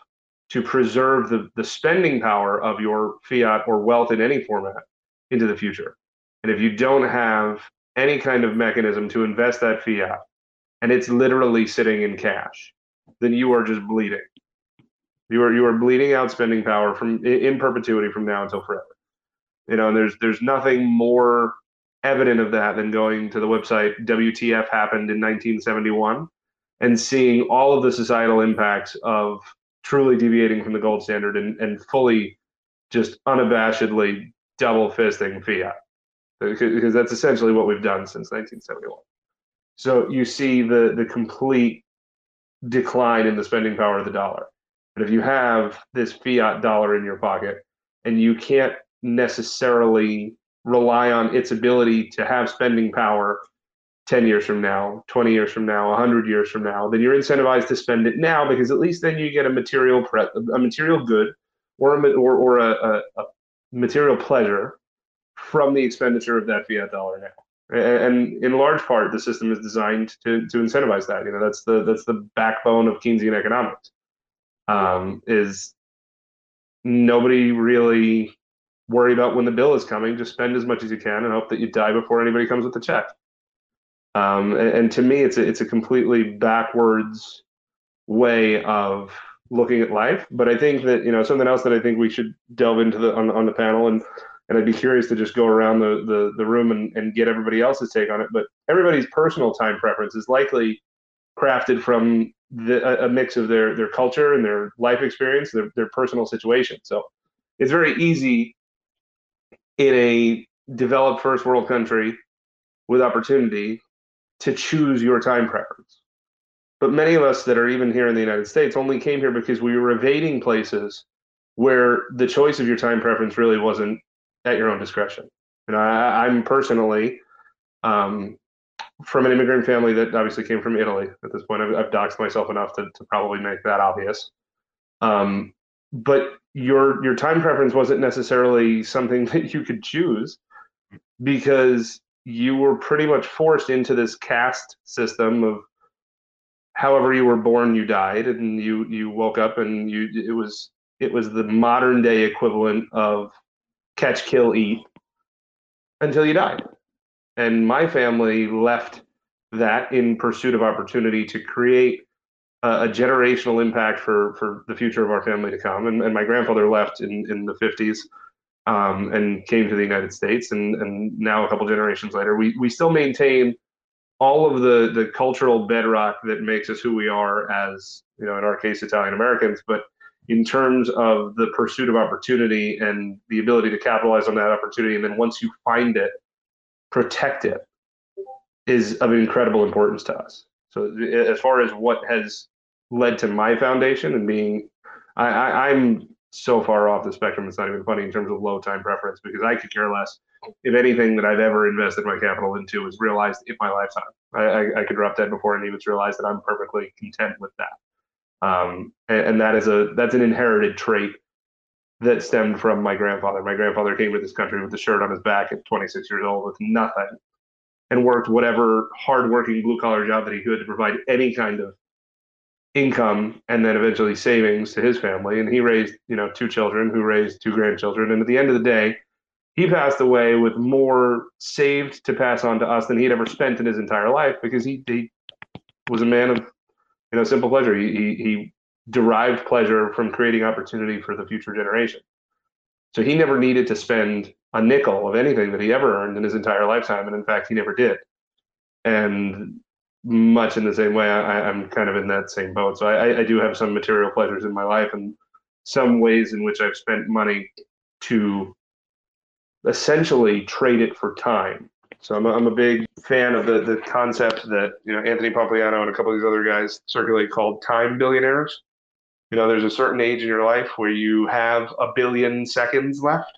to preserve the, the spending power of your fiat or wealth in any format into the future. And if you don't have any kind of mechanism to invest that fiat, and it's literally sitting in cash, then you are just bleeding. You are you are bleeding out spending power from in perpetuity from now until forever. You know, and there's there's nothing more evident of that than going to the website W T F happened in nineteen seventy-one and seeing all of the societal impacts of truly deviating from the gold standard and, and fully just unabashedly double fisting fiat, because that's essentially what we've done since nineteen seventy-one. So you see the the complete decline in the spending power of the dollar. But if you have this fiat dollar in your pocket and you can't necessarily rely on its ability to have spending power ten years from now, twenty years from now, one hundred years from now, then you're incentivized to spend it now, because at least then you get a material pre- a material good or a, or, or a, a, a material pleasure from the expenditure of that fiat dollar now. And in large part, the system is designed to to incentivize that. You know, that's the that's the backbone of Keynesian economics. Um, is nobody really worry about when the bill is coming? Just spend as much as you can and hope that you die before anybody comes with the check. Um, and, and to me, it's a, it's a completely backwards way of looking at life. But I think that, you know, something else that I think we should delve into the on, on the panel, and and I'd be curious to just go around the the, the room and, and get everybody else's take on it. But everybody's personal time preference is likely crafted from the, a, a mix of their their culture and their life experience, their their personal situation. So it's very easy in a developed first world country with opportunity to choose your time preference. But many of us that are even here in the United States only came here because we were evading places where the choice of your time preference really wasn't at your own discretion. And I, I'm personally um, from an immigrant family that obviously came from Italy. At this point, I've, I've doxed myself enough to, to probably make that obvious. Um, but your your time preference wasn't necessarily something that you could choose, because you were pretty much forced into this caste system of however you were born, you died, and you you woke up and you it was it was the modern day equivalent of catch, kill, eat until you died. And my family left that in pursuit of opportunity to create a, a generational impact for for the future of our family to come. And, and my grandfather left in in the fifties. Um, and came to the United States, and, and now a couple generations later, we, we still maintain all of the, the cultural bedrock that makes us who we are as, you know, in our case, Italian Americans. But in terms of the pursuit of opportunity and the ability to capitalize on that opportunity, and then once you find it, protect it, is of incredible importance to us. So as far as what has led to my foundation and being, I, I, I'm so far off the spectrum, it's not even funny in terms of low time preference, because I could care less if anything that I've ever invested my capital into is realized in my lifetime. I, I, I could drop dead before any of it's realized, that I'm perfectly content with that. Um, and, and that is a that's an inherited trait that stemmed from my grandfather. My grandfather came to this country with the shirt on his back at twenty-six years old with nothing, and worked whatever hardworking blue collar job that he could to provide any kind of income and then eventually savings to his family. And he raised, you know, two children who raised two grandchildren. And at the end of the day, he passed away with more saved to pass on to us than he'd ever spent in his entire life, because he, he was a man of, you know, simple pleasure. He, he, he derived pleasure from creating opportunity for the future generation. So he never needed to spend a nickel of anything that he ever earned in his entire lifetime. And in fact, he never did. And much in the same way, I, I'm kind of in that same boat. So I, I do have some material pleasures in my life, and some ways in which I've spent money to essentially trade it for time. So I'm a, I'm a big fan of the the concept that, you know, Anthony Pompliano and a couple of these other guys circulate, called time billionaires. You know, there's a certain age in your life where you have a billion seconds left,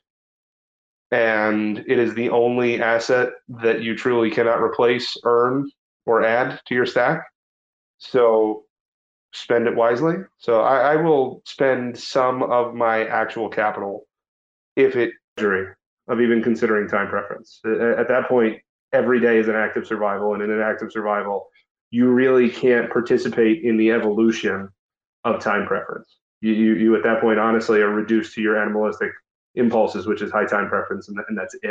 and it is the only asset that you truly cannot replace, earn, or add to your stack. So spend it wisely. So I, I will spend some of my actual capital if it of even considering time preference. At that point, every day is an act of survival, and in an act of survival, you really can't participate in the evolution of time preference. you, you, you at that point honestly are reduced to your animalistic impulses, which is high time preference, and, and that's it.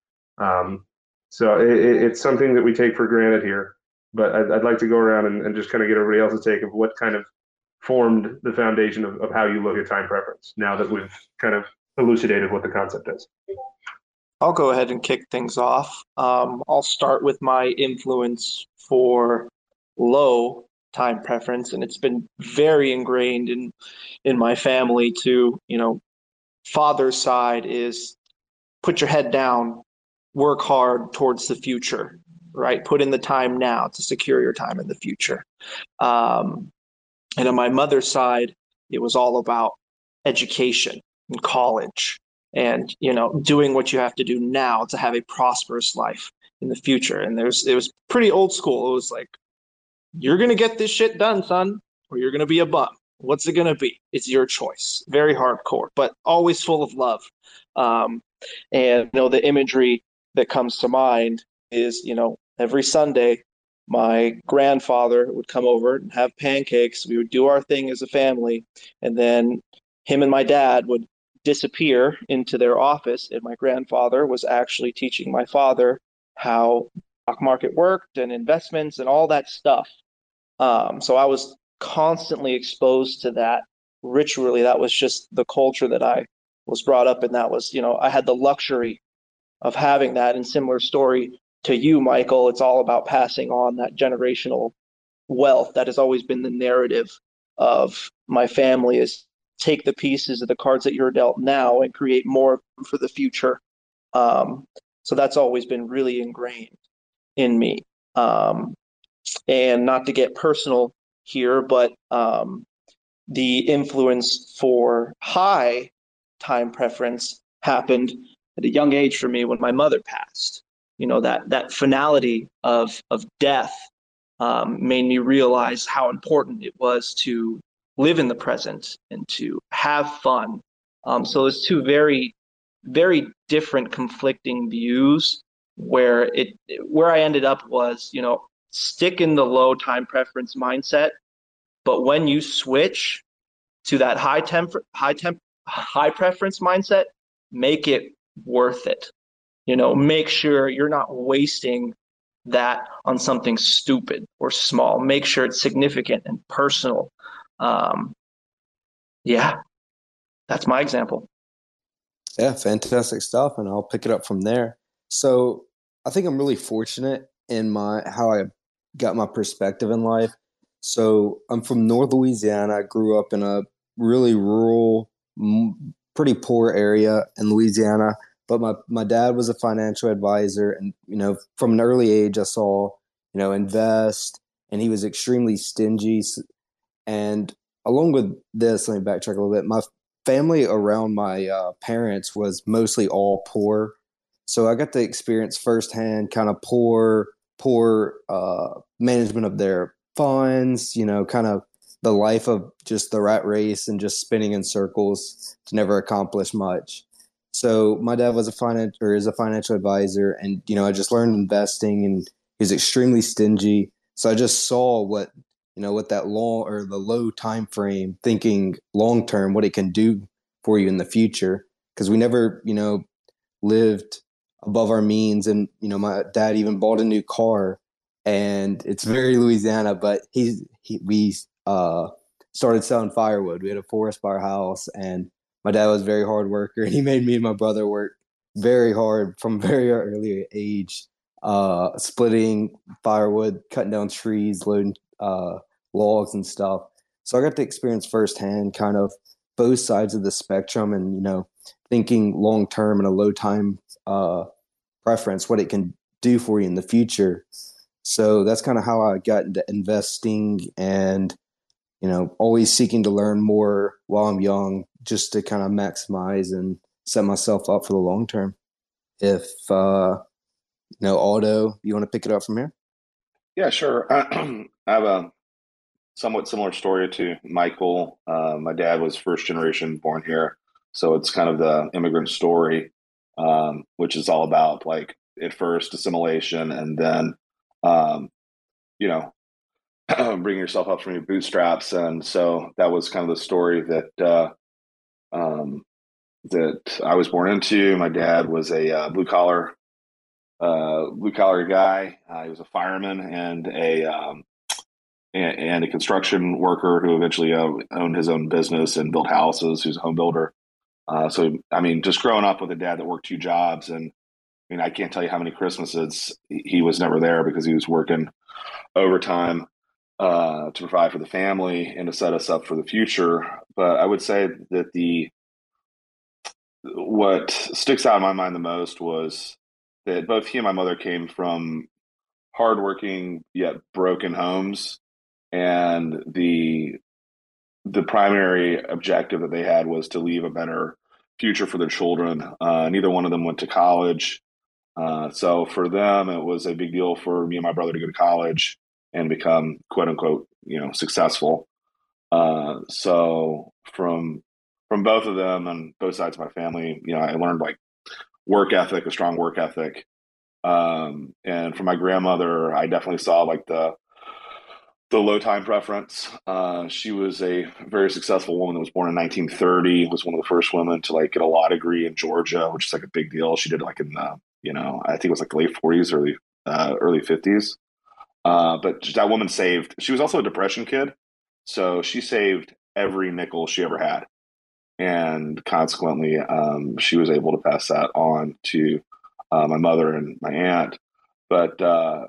Um, so it, it's something that we take for granted here. But I'd, I'd like to go around and, and just kind of get everybody else's take of what kind of formed the foundation of, of how you look at time preference now that we've kind of elucidated what the concept is.
I'll go ahead and kick things off. Um, I'll start with my influence for low time preference, and it's been very ingrained in in my family to, you know, father's side is put your head down, work hard towards the future, right? Put in the time now to secure your time in the future. Um, and on my mother's side, it was all about education and college and, you know, doing what you have to do now to have a prosperous life in the future. And there's, it was pretty old school. It was like, you're going to get this shit done, son, or you're going to be a bum. What's it going to be? It's your choice. Very hardcore, but always full of love. Um, and, you know, the imagery that comes to mind is, you know, every Sunday, my grandfather would come over and have pancakes. We would do our thing as a family. And then him and my dad would disappear into their office. And my grandfather was actually teaching my father how stock market worked and investments and all that stuff. Um, so I was constantly exposed to that ritually. That was just the culture that I was brought up in. That was, you know, I had the luxury of having that. And similar story to you, Michael, it's all about passing on that generational wealth. That has always been the narrative of my family, is take the pieces of the cards that you're dealt now and create more for the future. Um, so that's always been really ingrained in me. Um, and not to get personal here, but um, the influence for high time preference happened at a young age for me when my mother passed. You know, that that finality of of death um, made me realize how important it was to live in the present and to have fun. Um, so it's two very, very different conflicting views. Where it where I ended up was, you know, stick in the low time preference mindset, but when you switch to that high temp high temp high preference mindset, make it worth it. You know, make sure you're not wasting that on something stupid or small. Make sure it's significant and personal. Um, yeah, that's my example.
Yeah, fantastic stuff. And I'll pick it up from there. So I think I'm really fortunate in my how I got my perspective in life. So I'm from North Louisiana. I grew up in a really rural, pretty poor area in Louisiana. But my, my dad was a financial advisor. And, you know, from an early age, I saw, you know, invest. And he was extremely stingy. And along with this, let me backtrack a little bit. My family around my uh, parents was mostly all poor. So I got to experience firsthand kind of poor, poor uh, management of their funds, you know, kind of the life of just the rat race and just spinning in circles to never accomplish much. So my dad was a finance or is a financial advisor, and, you know, I just learned investing, and he was extremely stingy. So I just saw what, you know, what that long or the low time frame, thinking long term, what it can do for you in the future. Because we never, you know, lived above our means. And, you know, my dad even bought a new car, and it's very Louisiana, but he's, he, we uh, started selling firewood. We had a forest fire house, and my dad was a very hard worker, and he made me and my brother work very hard from very early age, uh, splitting firewood, cutting down trees, loading uh, logs and stuff. So I got to experience firsthand kind of both sides of the spectrum, and, you know, thinking long term and a low time uh, preference, what it can do for you in the future. So that's kind of how I got into investing, and, you know, always seeking to learn more while I'm young, just to kind of maximize and set myself up for the long term. If, uh, you know, Aldo, you want to pick it up from here?
Yeah, sure. I have a somewhat similar story to Michael. Uh, my dad was first generation born here. So it's kind of the immigrant story, um, which is all about, like, at first assimilation, and then, um, you know, bringing yourself up from your bootstraps. And so that was kind of the story that uh, um, that I was born into. My dad was a uh, blue collar uh, blue collar guy. Uh, he was a fireman and a um, and, and a construction worker who eventually owned, owned his own business and built houses. He was a home builder. Uh, so I mean, just growing up with a dad that worked two jobs, and I mean, I can't tell you how many Christmases he was never there because he was working overtime uh, to provide for the family and to set us up for the future. But I would say that the what sticks out in my mind the most was that both he and my mother came from hardworking yet broken homes, and the the primary objective that they had was to leave a better future for their children. Uh, neither one of them went to college. Uh, so for them, it was a big deal for me and my brother to go to college and become quote unquote, you know, successful. Uh, so from from both of them and both sides of my family, you know, I learned like work ethic, a strong work ethic. Um, and from my grandmother, I definitely saw like the the low time preference. Uh, she was a very successful woman that was born in nineteen thirty, was one of the first women to like get a law degree in Georgia, which is like a big deal. She did it like in the, you know, I think it was like the late forties, early, uh, early fifties. Uh, but that woman saved, she was also a depression kid. So she saved every nickel she ever had. And consequently, um, she was able to pass that on to uh, my mother and my aunt. But, uh,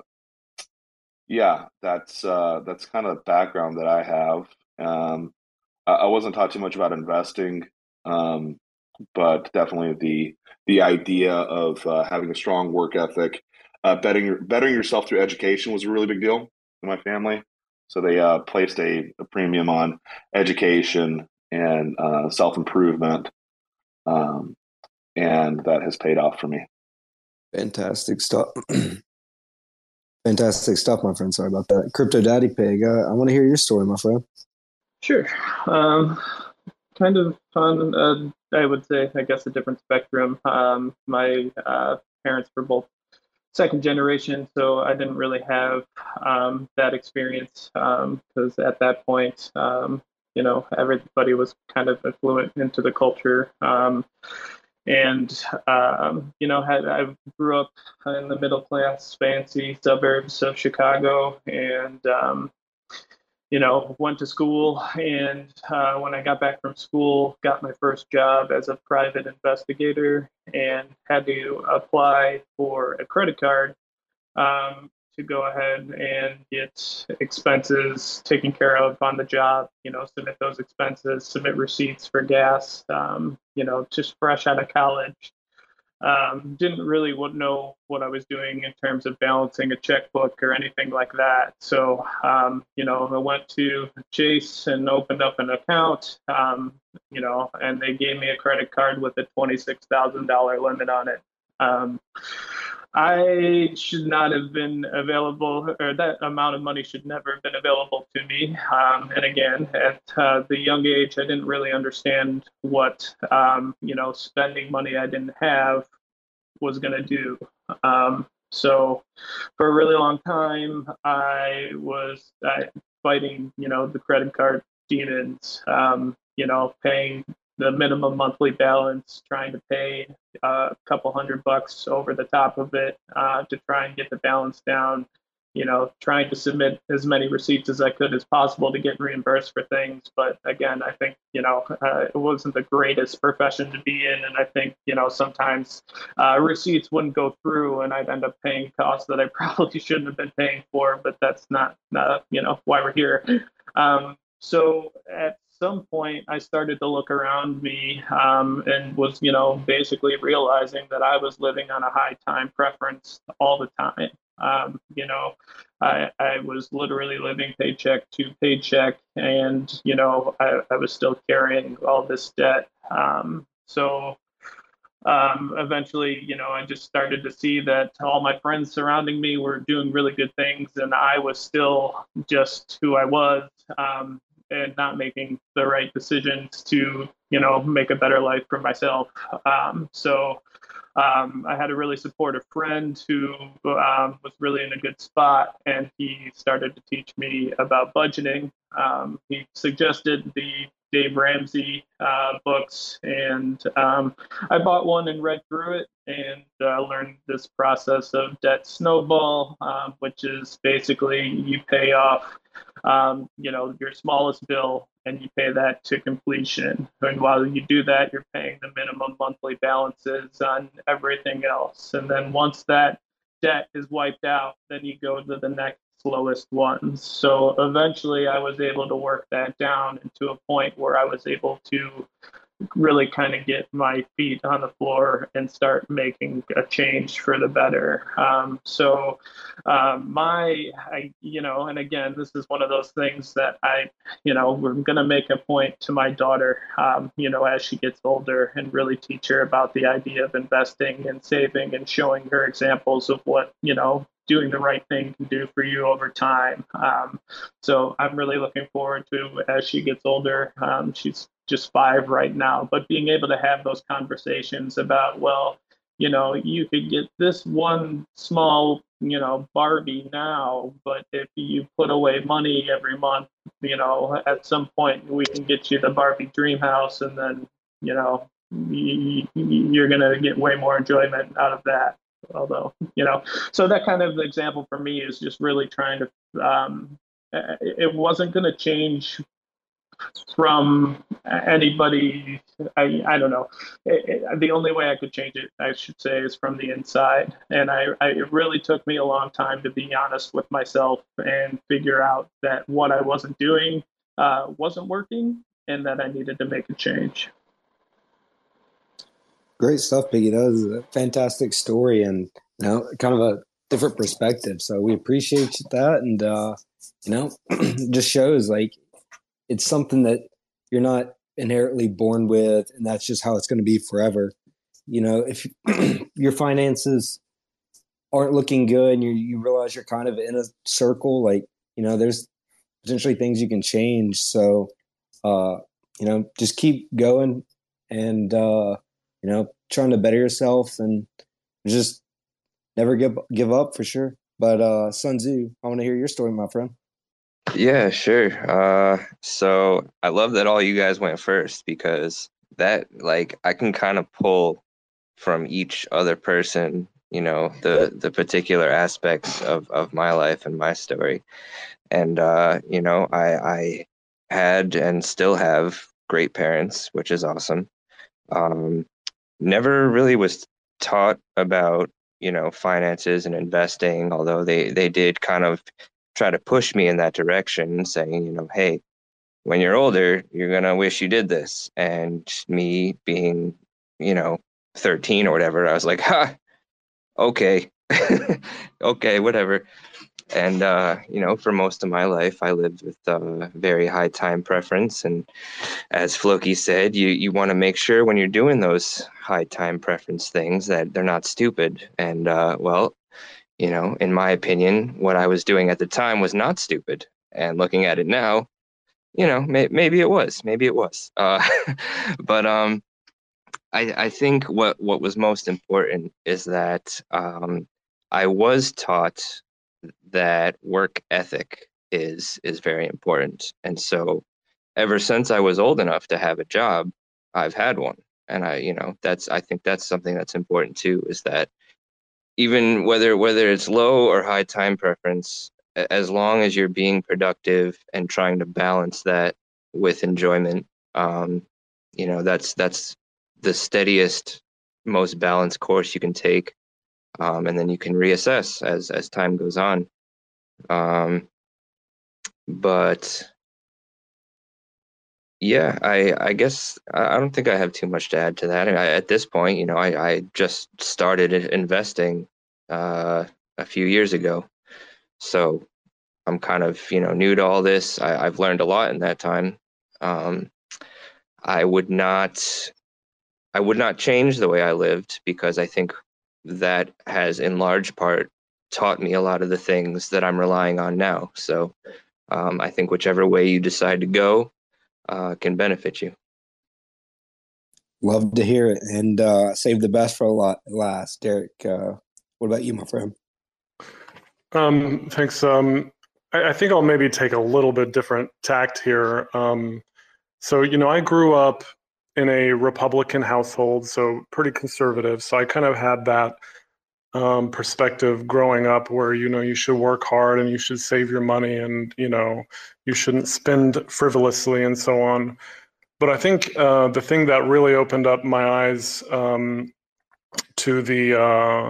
yeah, that's uh, that's kind of the background that I have. Um, I, I wasn't taught too much about investing, um, but definitely the the idea of uh, having a strong work ethic, uh, betting bettering yourself through education was a really big deal in my family. So they uh, placed a, a premium on education and uh, self improvement, um, and that has paid off for me.
Fantastic stuff. Fantastic stuff, my friend. Sorry about that. Crypto Daddy Pig, uh, I want to hear your story, my friend.
Sure. Um, kind of fun, uh, I would say, I guess a different spectrum. Um, my uh, parents were both second generation, so I didn't really have um, that experience because um, at that point, um, you know, everybody was kind of affluent into the culture. Um, And, um, you know, had, I grew up in the middle class, fancy suburbs of Chicago, and, um, you know, went to school. And uh, when I got back from school, got my first job as a private investigator and had to apply for a credit card um, to go ahead and get expenses taken care of on the job, you know, submit those expenses, submit receipts for gas, um, you know, just fresh out of college. Um, didn't really know what I was doing in terms of balancing a checkbook or anything like that. So, um, you know, I went to Chase and opened up an account, um, you know, and they gave me a credit card with a twenty-six thousand dollars limit on it. Um, I should not have been available, or that amount of money should never have been available to me. Um, and again, at uh, the young age, I didn't really understand what, um, you know, spending money I didn't have was going to do. Um, so for a really long time, I was uh, fighting, you know, the credit card demons, um, you know, paying the minimum monthly balance, trying to pay uh, a couple hundred bucks over the top of it uh, to try and get the balance down, you know, trying to submit as many receipts as I could as possible to get reimbursed for things. But again, I think, you know, uh, it wasn't the greatest profession to be in. And I think, you know, sometimes uh, receipts wouldn't go through and I'd end up paying costs that I probably shouldn't have been paying for, but that's not, not you know, why we're here. Um, so at some point I started to look around me um, and was, you know, basically realizing that I was living on a high time preference all the time. Um, you know, I, I was literally living paycheck to paycheck and, you know, I, I was still carrying all this debt. Um, so um, eventually, you know, I just started to see that all my friends surrounding me were doing really good things and I was still just who I was. Um, and not making the right decisions to, you know, make a better life for myself. Um, so um, I had a really supportive friend who um, was really in a good spot, and he started to teach me about budgeting. Um, he suggested the Dave Ramsey uh, books, and um, I bought one and read through it, and uh, learned this process of debt snowball, um, which is basically you pay off, um, you know, your smallest bill, and you pay that to completion. And while you do that, you're paying the minimum monthly balances on everything else. And then once that debt is wiped out, then you go to the next lowest ones. So eventually I was able to work that down into a point where I was able to really kind of get my feet on the floor and start making a change for the better. Um, so um, my, I, you know, and again, this is one of those things that I, you know, we're going to make a point to my daughter, um, you know, as she gets older, and really teach her about the idea of investing and saving, and showing her examples of what, you know, doing the right thing can do for you over time. Um, so I'm really looking forward to, as she gets older, um, she's just five right now, but being able to have those conversations about, well, you know, you could get this one small, you know, Barbie now, but if you put away money every month, you know, at some point we can get you the Barbie dream house, and then, you know, you're going to get way more enjoyment out of that. Although, you know, so that kind of example for me is just really trying to, um, it wasn't going to change from anybody. I, I don't know. It, it, the only way I could change it, I should say, is from the inside. And I, I, it really took me a long time to be honest with myself and figure out that what I wasn't doing uh, wasn't working, and that I needed to make a change.
Great stuff, Biggie. That was a fantastic story, and you know, kind of a different perspective. So we appreciate that, and uh, you know, just shows like it's something that you're not inherently born with, and that's just how it's going to be forever. You know, if your finances aren't looking good, and you you realize you're kind of in a circle, like, you know, there's potentially things you can change. So, uh, you know, just keep going, and uh, you know, trying to better yourself, and just never give give up, for sure. But uh, Sun Tzu, I want to hear your story, my friend.
Yeah, sure. Uh, so I love that all you guys went first, because that, like, I can kind of pull from each other person, you know, the the particular aspects of, of my life and my story. And, uh, you know, I, I had and still have great parents, which is awesome. Um, never really was taught about, you know, finances and investing, although they, they did kind of try to push me in that direction, saying, you know, hey, when you're older, you're going to wish you did this. And me being, you know, thirteen or whatever, I was like, ha, okay, okay, whatever. And, uh, you know, for most of my life, I lived with a uh, very high time preference. And as Floki said, you, you want to make sure when you're doing those high time preference things that they're not stupid. And, uh, well, you know, in my opinion, what I was doing at the time was not stupid. And looking at it now, you know, may, maybe it was, maybe it was. Uh, but um, I, I think what, what was most important is that um, I was taught that work ethic is is very important. And so ever since I was old enough to have a job, I've had one. And I, you know, that's, I think that's something that's important too, is that even whether whether it's low or high time preference, as long as you're being productive and trying to balance that with enjoyment, um, you know, that's that's the steadiest, most balanced course you can take. Um, and then you can reassess as as time goes on. Um, but yeah, I I guess I don't think I have too much to add to that. I, at this point, you know, I, I just started investing uh, a few years ago, so I'm kind of, you know, new to all this. I, I've learned a lot in that time. Um, I would not I would not change the way I lived, because I think that has in large part taught me a lot of the things that I'm relying on now. So um, I think whichever way you decide to go uh, can benefit you.
Love to hear it, and uh, save the best for a lot last. Derek, uh, what about you, my friend?
Um, thanks. Um, I, I think I'll maybe take a little bit different tact here. Um, so, you know, I grew up in a Republican household, so pretty conservative. So I kind of had that um, perspective growing up where, you know, you should work hard and you should save your money and, you know, you shouldn't spend frivolously and so on. But I think uh, the thing that really opened up my eyes um, to the uh,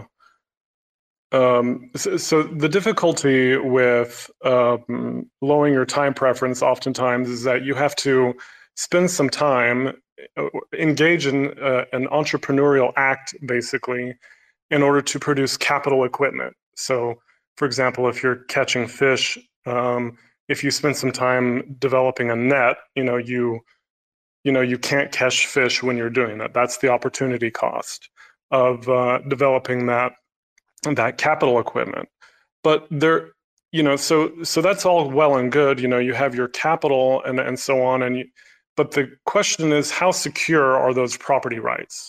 um, so, so the difficulty with um, lowering your time preference oftentimes is that you have to spend some time, uh, engage in uh, an entrepreneurial act, basically, in order to produce capital equipment. So, for example, if you're catching fish, um, if you spend some time developing a net, you know, you you know, you can't catch fish when you're doing that. That's the opportunity cost of uh, developing that that capital equipment. But there, you know, so so that's all well and good. You know, you have your capital and and so on, and you, but the question is, how secure are those property rights?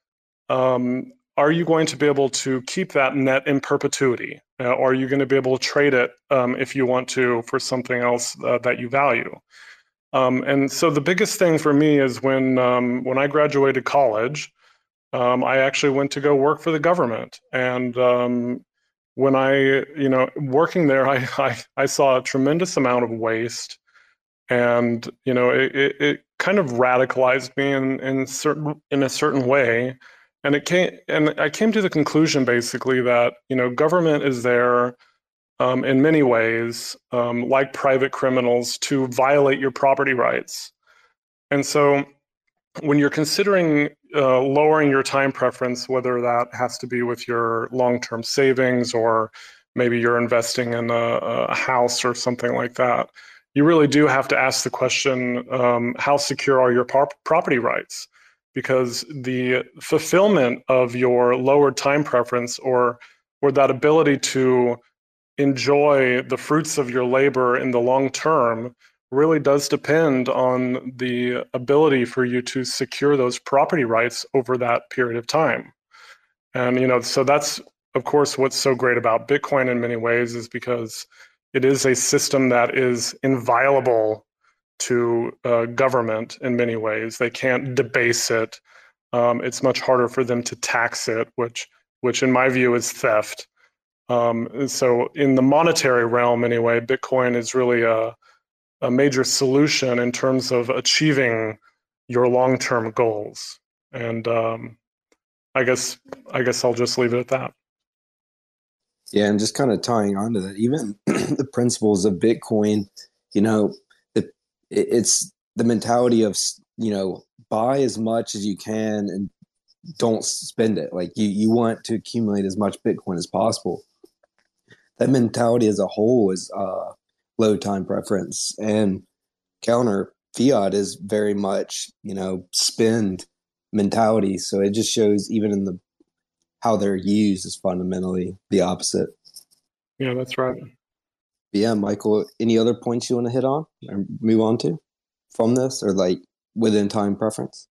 Um, are you going to be able to keep that net in perpetuity, uh, or are you going to be able to trade it um, if you want to for something else uh, that you value? Um, and so the biggest thing for me is when um, when I graduated college, um, I actually went to go work for the government. And um, when I, you know, working there, I, I, I saw a tremendous amount of waste. And, you know, it, it, it kind of radicalized me in, in certain in a certain way. And it came and I came to the conclusion basically that, you know, government is there Um, in many ways, um, like private criminals, to violate your property rights. And so when you're considering uh, lowering your time preference, whether that has to be with your long-term savings or maybe you're investing in a, a house or something like that, you really do have to ask the question, um, how secure are your par- property rights? Because the fulfillment of your lowered time preference or or that ability to enjoy the fruits of your labor in the long term really does depend on the ability for you to secure those property rights over that period of time. And, you know, so that's, of course, what's so great about Bitcoin in many ways is because it is a system that is inviolable to uh, government in many ways. They can't debase it. Um, it's much harder for them to tax it, which, which in my view is theft. Um, so in the monetary realm, anyway, Bitcoin is really a, a major solution in terms of achieving your long-term goals. And um, I guess I guess I'll just leave it at that.
Yeah, and just kind of tying on to that, even the principles of Bitcoin, you know, the, it's the mentality of, you know, buy as much as you can and don't spend it. Like you, you want to accumulate as much Bitcoin as possible. That mentality as a whole is uh, low time preference, and counter fiat is very much, you know, spend mentality. So it just shows even in the how they're used is fundamentally the opposite.
Yeah, that's right.
Yeah, Michael, any other points you want to hit on or move on to from this, or like within time preference?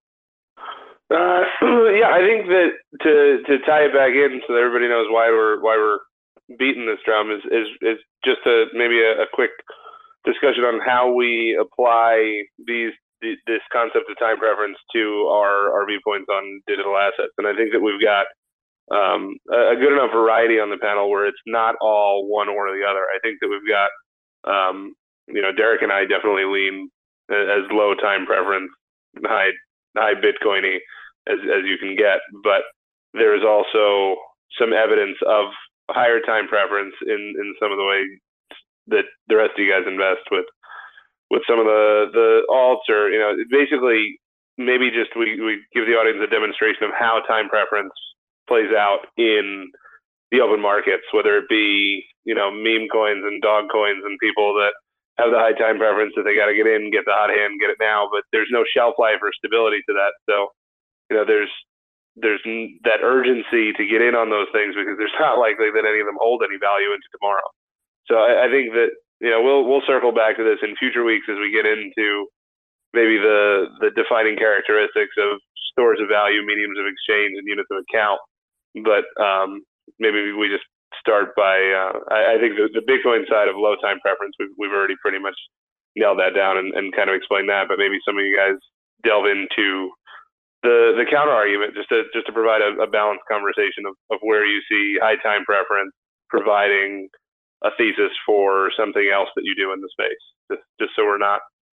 Uh, yeah, I think that to to tie it back in so that everybody knows why we're why we're beating this drum is is is just a maybe a, a quick discussion on how we apply these this concept of time preference to our our viewpoints on digital assets. And I think that we've got um, a good enough variety on the panel where it's not all one or the other. I think that we've got um, you know, Derek and I definitely lean as low time preference, high high Bitcoiny as as you can get, but there's also some evidence of higher time preference in, in some of the ways that the rest of you guys invest with with some of the, the alts, or, you know, basically maybe just we, we give the audience a demonstration of how time preference plays out in the open markets, whether it be, you know, meme coins and dog coins and people that have the high time preference that they got to get in, get the hot hand, get it now, but there's no shelf life or stability to that. So, you know, there's there's that urgency to get in on those things because there's not likely that any of them hold any value into tomorrow. So I, I think that, you know, we'll we'll circle back to this in future weeks as we get into maybe the the defining characteristics of stores of value, mediums of exchange, and units of account. But um, maybe we just start by, uh, I, I think the, the Bitcoin side of low time preference, we've, we've already pretty much nailed that down and, and kind of explained that. But maybe some of you guys delve into the the counter argument just to just to provide a, a balanced conversation of, of where you see high time preference providing a thesis for something else that you do in the space. Just just so we're not,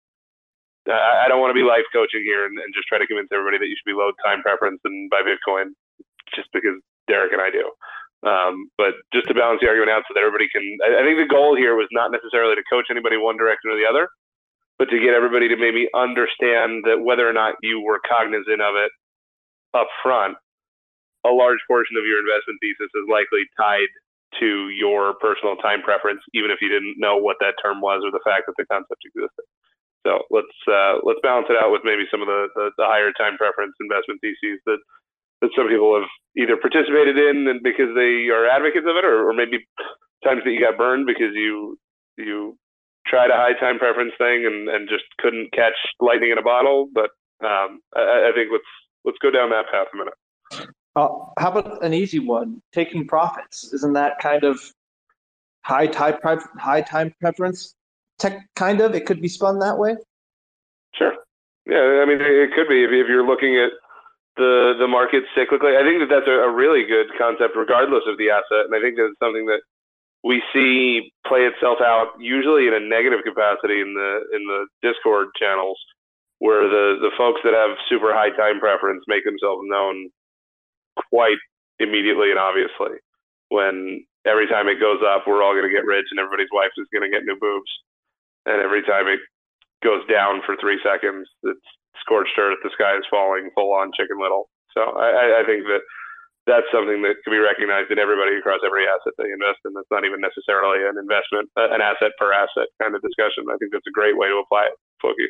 I, I don't want to be life coaching here and, and just try to convince everybody that you should be low time preference and buy Bitcoin just because Derek and I do. Um, but just to balance the argument out so that everybody can, I, I think the goal here was not necessarily to coach anybody one direction or the other, but to get everybody to maybe understand that whether or not you were cognizant of it up front, a large portion of your investment thesis is likely tied to your personal time preference, even if you didn't know what that term was or the fact that the concept existed. So let's uh, let's balance it out with maybe some of the, the, the higher time preference investment theses that, that some people have either participated in and because they are advocates of it, or, or maybe times that you got burned because you you tried a high time preference thing and, and just couldn't catch lightning in a bottle. But um, I, I think let's let's go down that path a minute.
Uh, how about an easy one? Taking profits. Isn't that kind of high time high time preference? Tech, kind of. It could be spun that way.
Sure. Yeah, I mean, it could be if, if you're looking at the the market cyclically. I think that that's a, a really good concept, regardless of the asset. And I think that's something that we see play itself out usually in a negative capacity in the in the Discord channels, where the the folks that have super high time preference make themselves known quite immediately and obviously. When every time it goes up, we're all going to get rich and everybody's wife is going to get new boobs. And every time it goes down for three seconds, it's scorched earth, the sky is falling, full on Chicken Little. So I, I think that that's something that can be recognized in everybody across every asset they invest in. That's not even necessarily an investment, an asset per asset kind of discussion. I think that's a great way to apply it, Fookie.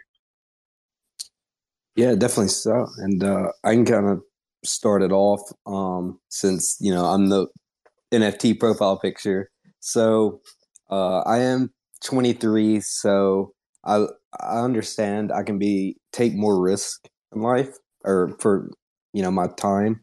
Yeah, definitely so. And uh, I can kind of start it off um, since, you know, I'm the N F T profile picture. So uh, I am twenty-three, so I I understand I can be take more risk in life or for, you know, my time.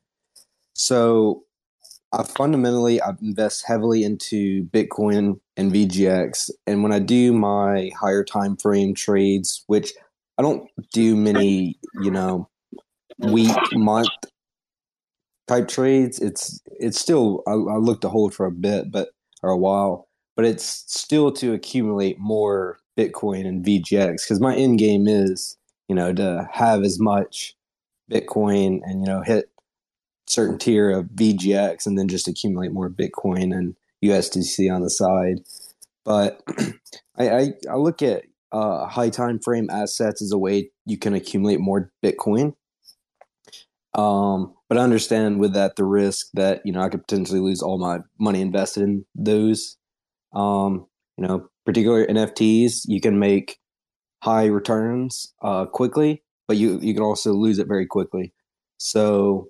So I fundamentally I invest heavily into Bitcoin and V G X, and when I do my higher time frame trades, which I don't do many, you know, week, month type trades, it's it's still I, I look to hold for a bit, but or a while, but it's still to accumulate more Bitcoin and V G X because my end game is, you know, to have as much Bitcoin and, you know, hit certain tier of V G X and then just accumulate more Bitcoin and U S D C on the side. But I, I, I look at uh, high time frame assets as a way you can accumulate more Bitcoin. Um, but I understand with that the risk that, you know, I could potentially lose all my money invested in those. Um, you know, particular N F Ts, you can make high returns uh, quickly, but you you can also lose it very quickly. So,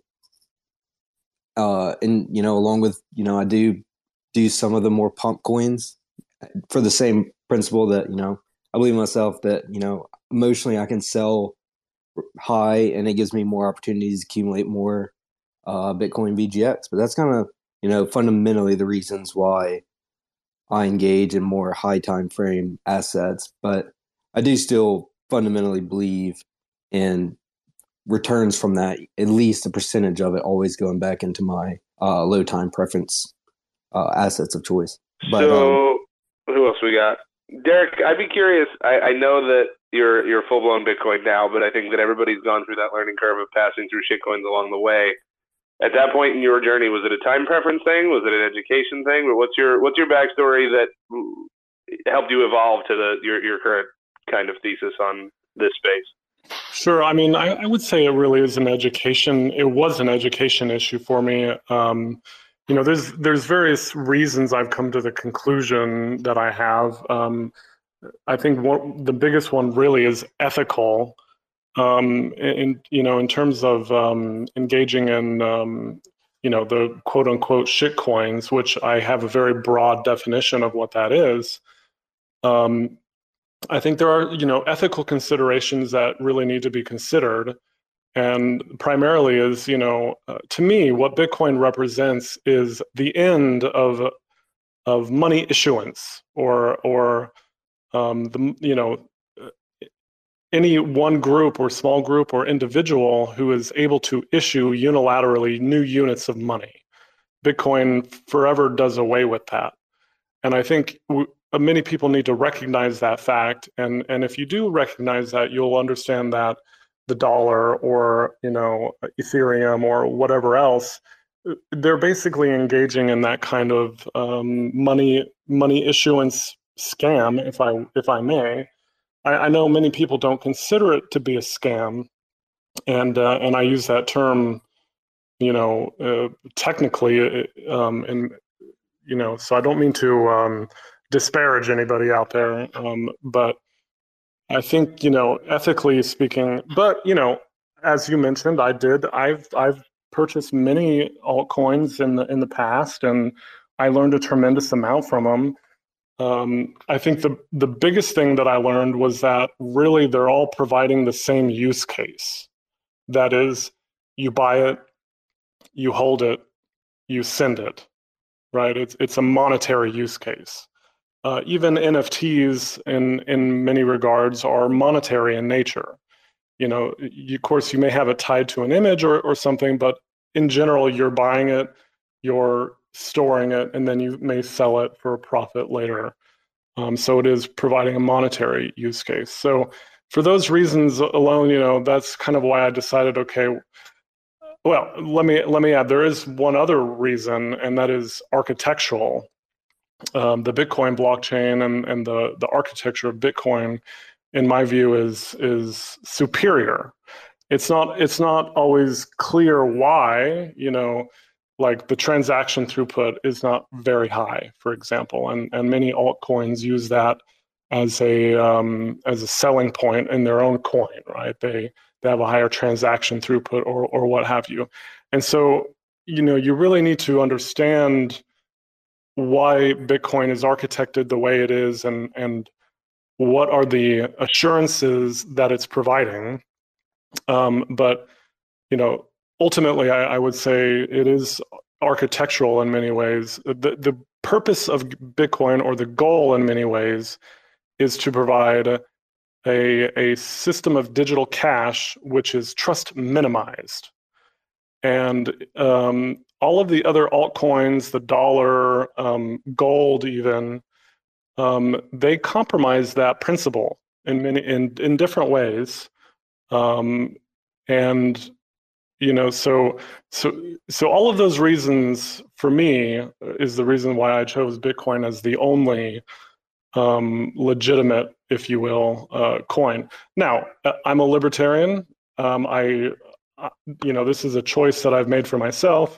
uh, and you know, along with, you know, I do do some of the more pump coins for the same principle that, you know, I believe myself that, you know, emotionally I can sell high and it gives me more opportunities to accumulate more uh, Bitcoin V G X. But that's kind of, you know, fundamentally the reasons why I engage in more high time frame assets. But I do still fundamentally believe in returns from that, at least a percentage of it always going back into my uh, low time preference uh, assets of choice. But,
so
um,
who else we got? Derek, I'd be curious. I, I know that you're you're full blown Bitcoin now, but I think that everybody's gone through that learning curve of passing through shitcoins along the way. At that point in your journey, was it a time preference thing? Was it an education thing? But what's your what's your backstory that helped you evolve to the your your current kind of thesis on this space?
Sure. I mean, I, I would say it really is an education. It was an education issue for me. Um, you know, there's there's various reasons I've come to the conclusion that I have. Um, I think one, the biggest one really is ethical. Um, in you know, in terms of um, engaging in um, you know, the quote unquote shit coins, which I have a very broad definition of what that is. Um, I think there are, you know, ethical considerations that really need to be considered. And primarily is, you know, uh, to me, what Bitcoin represents is the end of of money issuance, or or um, the you know any one group or small group or individual who is able to issue unilaterally new units of money. Bitcoin forever does away with that, and I think w- many people need to recognize that fact. And and if you do recognize that, you'll understand that the dollar, or you know Ethereum, or whatever else, they're basically engaging in that kind of um, money money issuance scam, if I if I may. I, I know many people don't consider it to be a scam, and uh, and I use that term, you know, uh, technically, um, and you know, so I don't mean to um, disparage anybody out there, um, but I think, you know, ethically speaking, but, you know, as you mentioned, I did, I've, I've purchased many altcoins in the, in the past, and I learned a tremendous amount from them. Um, I think the, the biggest thing that I learned was that really they're all providing the same use case. That is, you buy it, you hold it, you send it, right? It's, it's a monetary use case. Uh, even N F Ts, in in many regards, are monetary in nature. You know, you, of course, you may have it tied to an image or, or something, but in general, you're buying it, you're storing it, and then you may sell it for a profit later. Um, so it is providing a monetary use case. So for those reasons alone, you know, that's kind of why I decided, okay, well, let me let me add, there is one other reason, and that is architectural. Um, the Bitcoin blockchain and, and the, the architecture of Bitcoin, in my view, is is superior. It's not it's not always clear why, you know, like the transaction throughput is not very high, for example, and and many altcoins use that as a um, as a selling point in their own coin, right? They they have a higher transaction throughput, or or what have you, and so, you know, you really need to understand why Bitcoin is architected the way it is, and and what are the assurances that it's providing. Um, but you know, ultimately, I, I would say it is architectural in many ways. The the purpose of Bitcoin, or the goal in many ways, is to provide a a system of digital cash which is trust minimized. And um, all of the other altcoins, the dollar, um, gold, even, um, they compromise that principle in many in in different ways. Um, and you know, so so so all of those reasons for me is the reason why I chose Bitcoin as the only um, legitimate, if you will, uh, coin. Now, I'm a libertarian. Um, I You know, this is a choice that I've made for myself.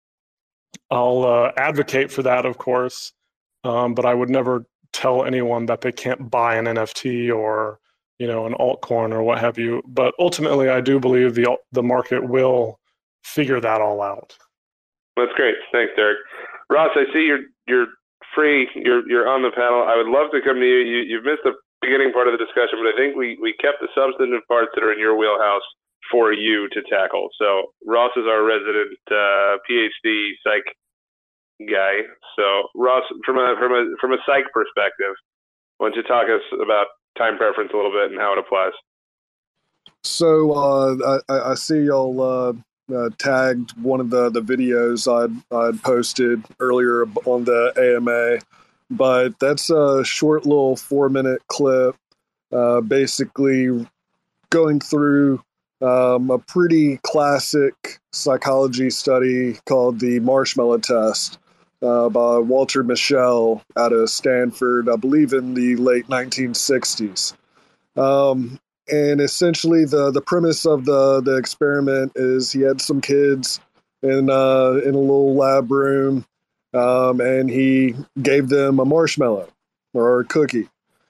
I'll uh, advocate for that, of course, um, but I would never tell anyone that they can't buy an N F T, or, you know, an altcoin or what have you. But ultimately, I do believe the the market will figure that all out.
That's great. Thanks, Derek. Ross, I see you're you're free. You're you're on the panel. I would love to come to you. you you've missed the beginning part of the discussion, but I think we we kept the substantive parts that are in your wheelhouse for you to tackle. So Ross is our resident uh, PhD psych guy. So Ross, from a from a from a psych perspective, why don't you talk us about time preference a little bit and how it applies?
So uh, I, I see y'all uh, uh, tagged one of the, the videos I'd, I'd posted earlier on the A M A, but that's a short little four minute clip, uh, basically going through Um, a pretty classic psychology study called the marshmallow test uh, by Walter Mischel out of Stanford, I believe in the late nineteen sixties. Um, and essentially the, the premise of the, the experiment is he had some kids in, uh, in a little lab room, um, and he gave them a marshmallow or a cookie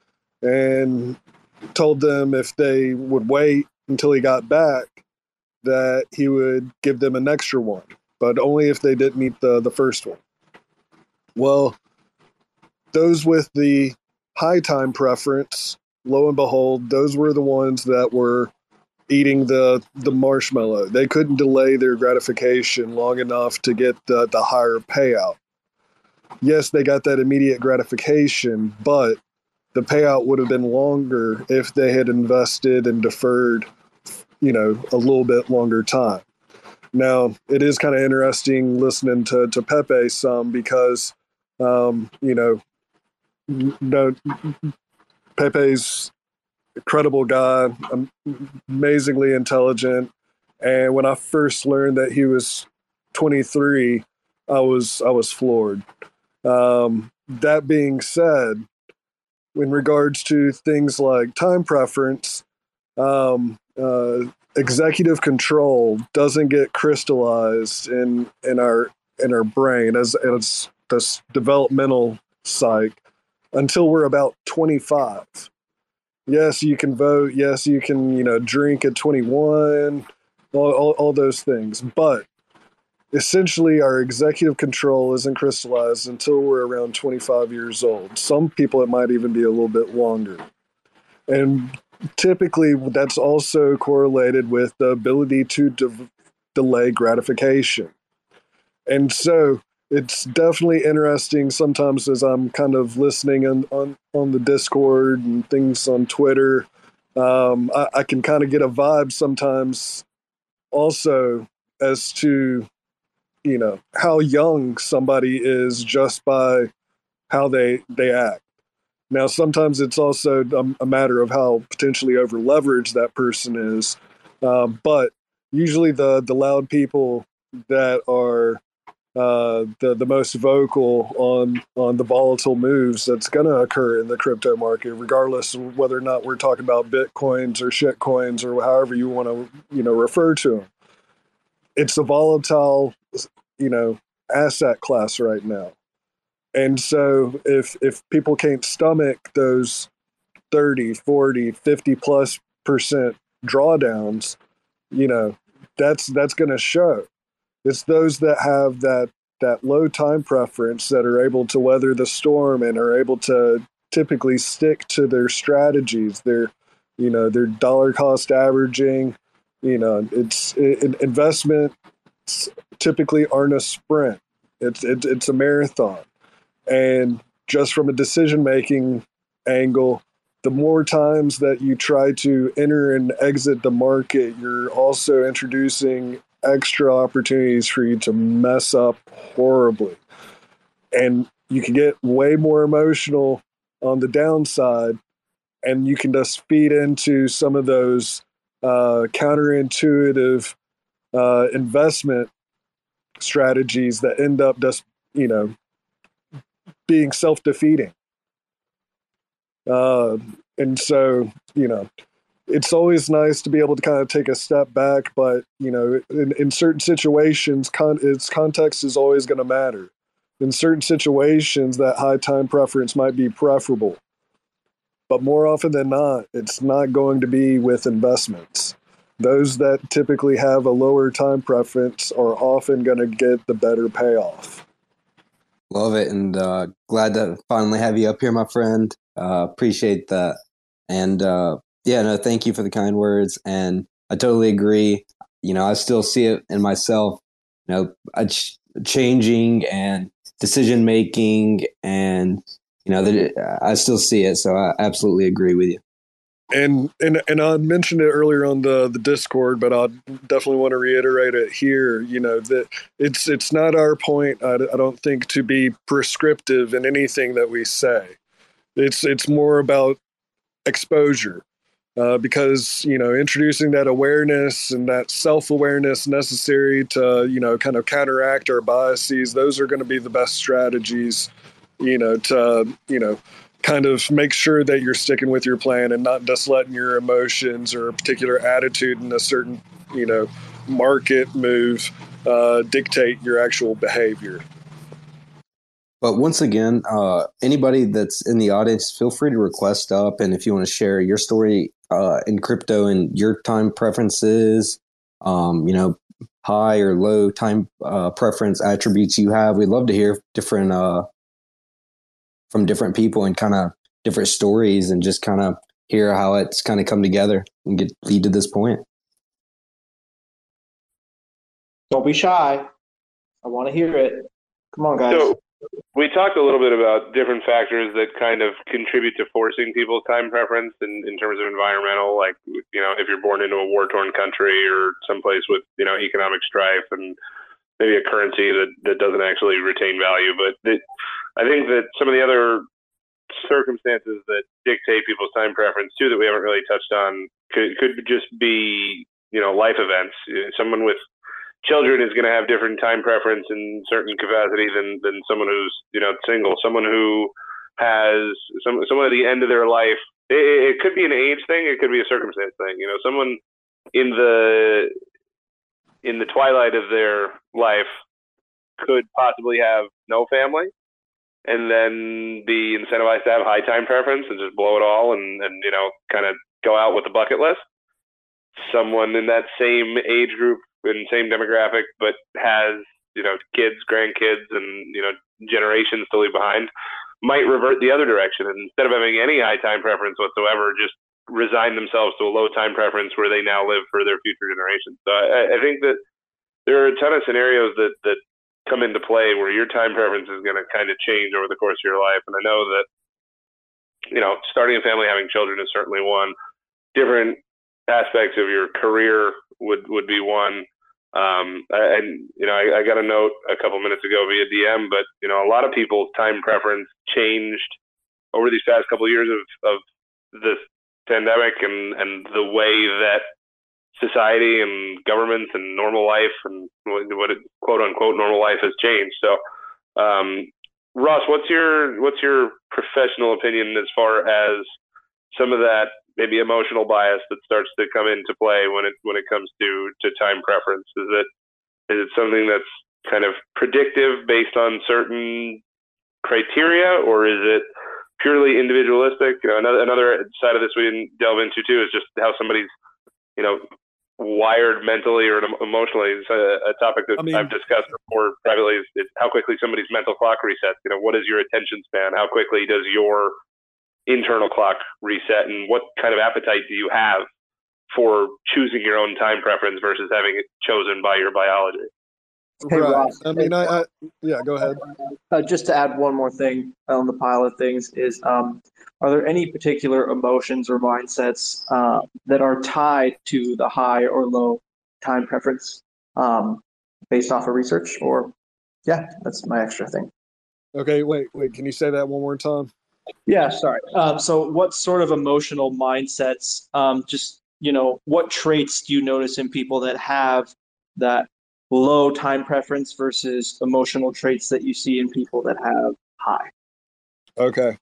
and told them if they would wait until he got back, that he would give them an extra one, but only if they didn't eat the, the first one. Well, those with the high time preference, lo and behold, those were the ones that were eating the the marshmallow. They couldn't delay their gratification long enough to get the, the higher payout. Yes, they got that immediate gratification, but the payout would have been longer if they had invested and deferred, you know, a little bit longer time. Now, it is kind of interesting listening to, to Pepe some because, um, you know, no, Pepe's incredible guy, amazingly intelligent. And when I first learned that he was twenty-three, I was I was floored. Um, that being said, in regards to things like time preference, um, uh, executive control doesn't get crystallized in in our in our brain as as this developmental psych until we're about twenty-five. Yes, you can vote. Yes, you can, you know, drink at twenty-one, all, all, all those things. But essentially, our executive control isn't crystallized until we're around twenty-five years old. Some people, it might even be a little bit longer. And typically, that's also correlated with the ability to de- delay gratification. And so it's definitely interesting sometimes as I'm kind of listening on, on, on the Discord and things on Twitter. Um, I, I can kind of get a vibe sometimes also as to, you know, how young somebody is just by how they, they act. Now, sometimes it's also a, a matter of how potentially over leveraged that person is. Uh, but usually the, the loud people that are uh, the, the most vocal on, on the volatile moves that's going to occur in the crypto market, regardless of whether or not we're talking about Bitcoins or shitcoins or however you want to, you know, refer to them. It's a volatile, you know, asset class right now. And so if if people can't stomach those thirty, forty, fifty plus percent drawdowns, you know, that's that's going to show. It's those that have that that low time preference that are able to weather the storm and are able to typically stick to their strategies, their, you know, their dollar cost averaging. You know, it's it, investments typically aren't a sprint. It's it, it's a marathon. And just from a decision-making angle, the more times that you try to enter and exit the market, you're also introducing extra opportunities for you to mess up horribly. And you can get way more emotional on the downside, and you can just feed into some of those uh, counterintuitive uh, investment strategies that end up just, you know, being self-defeating. Uh, and so, you know, it's always nice to be able to kind of take a step back, but, you know, in, in certain situations, con- its context is always going to matter. In certain situations, that high time preference might be preferable. But more often than not, it's not going to be with investments. Those that typically have a lower time preference are often going to get the better payoff.
Love it, and uh, glad to finally have you up here, my friend. Uh, appreciate that. And uh, yeah, no, thank you for the kind words. And I totally agree. You know, I still see it in myself, you know, a ch- changing and decision making, and, you know, that I still see it. So I absolutely agree with you.
And and and I mentioned it earlier on the, the Discord, but I definitely want to reiterate it here. You know, that it's it's not our point, I, I don't think, to be prescriptive in anything that we say. It's it's more about exposure, uh, because, you know, introducing that awareness and that self-awareness necessary to, you know, kind of counteract our biases. Those are going to be the best strategies, you know, to, you know, kind of make sure that you're sticking with your plan and not just letting your emotions or a particular attitude in a certain, you know, market move uh, dictate your actual behavior.
But once again, uh, anybody that's in the audience, feel free to request up. And if you want to share your story uh, in crypto and your time preferences, um, you know, high or low time uh, preference attributes you have, we'd love to hear different uh from different people and kind of different stories, and just kind of hear how it's kind of come together and get lead to this point.
Don't be shy. I want to hear it. Come on, guys.
So we talked a little bit about different factors that kind of contribute to forcing people's time preference in, in terms of environmental, like, you know, if you're born into a war-torn country or someplace with, you know, economic strife and maybe a currency that, that doesn't actually retain value. But it, I think that some of the other circumstances that dictate people's time preference too that we haven't really touched on could, could just be, you know, life events. Someone with children is going to have different time preference in certain capacity than, than someone who's, you know, single. Someone who has some someone at the end of their life. It, it could be an age thing. It could be a circumstance thing. You know, someone in the in the twilight of their life could possibly have no family and then be incentivized to have high time preference and just blow it all and, and you know, kind of go out with a bucket list. Someone in that same age group and same demographic, but has, you know, kids, grandkids, and, you know, generations to leave behind, might revert the other direction. And instead of having any high time preference whatsoever, just resign themselves to a low time preference where they now live for their future generations. So I, I think that there are a ton of scenarios that, that come into play where your time preference is going to kind of change over the course of your life. And I know that, you know, starting a family, having children is certainly one. Different aspects of your career would, would be one. Um, and, you know, I, I got a note a couple minutes ago via D M, but, you know, a lot of people's time preference changed over these past couple of years of, of this pandemic and, and the way that society and governments and normal life and what it, quote unquote normal life has changed. So, um, Ross, what's your, what's your professional opinion as far as some of that maybe emotional bias that starts to come into play when it, when it comes to, to time preference? Is it, is it something that's kind of predictive based on certain criteria, or is it purely individualistic? You know, another, another side of this we didn't delve into too is just how somebody's, you know, wired mentally or emotionally. It's a, a topic that I mean, I've discussed before privately is, is how quickly somebody's mental clock resets. You know, what is your attention span? How quickly does your internal clock reset, and what kind of appetite do you have for choosing your own time preference versus having it chosen by your biology?
Hey,
right.
Ross,
I mean, I, I yeah, go ahead.
Uh, just to add one more thing on the pile of things is, um, are there any particular emotions or mindsets uh, that are tied to the high or low time preference um, based off of research? Or, yeah, that's my extra thing.
Okay, wait, wait. Can you say that one more time?
Yeah, sorry. Um, so what sort of emotional mindsets, um, just, you know, what traits do you notice in people that have that low time preference versus emotional traits that you see in people that have high?
Okay.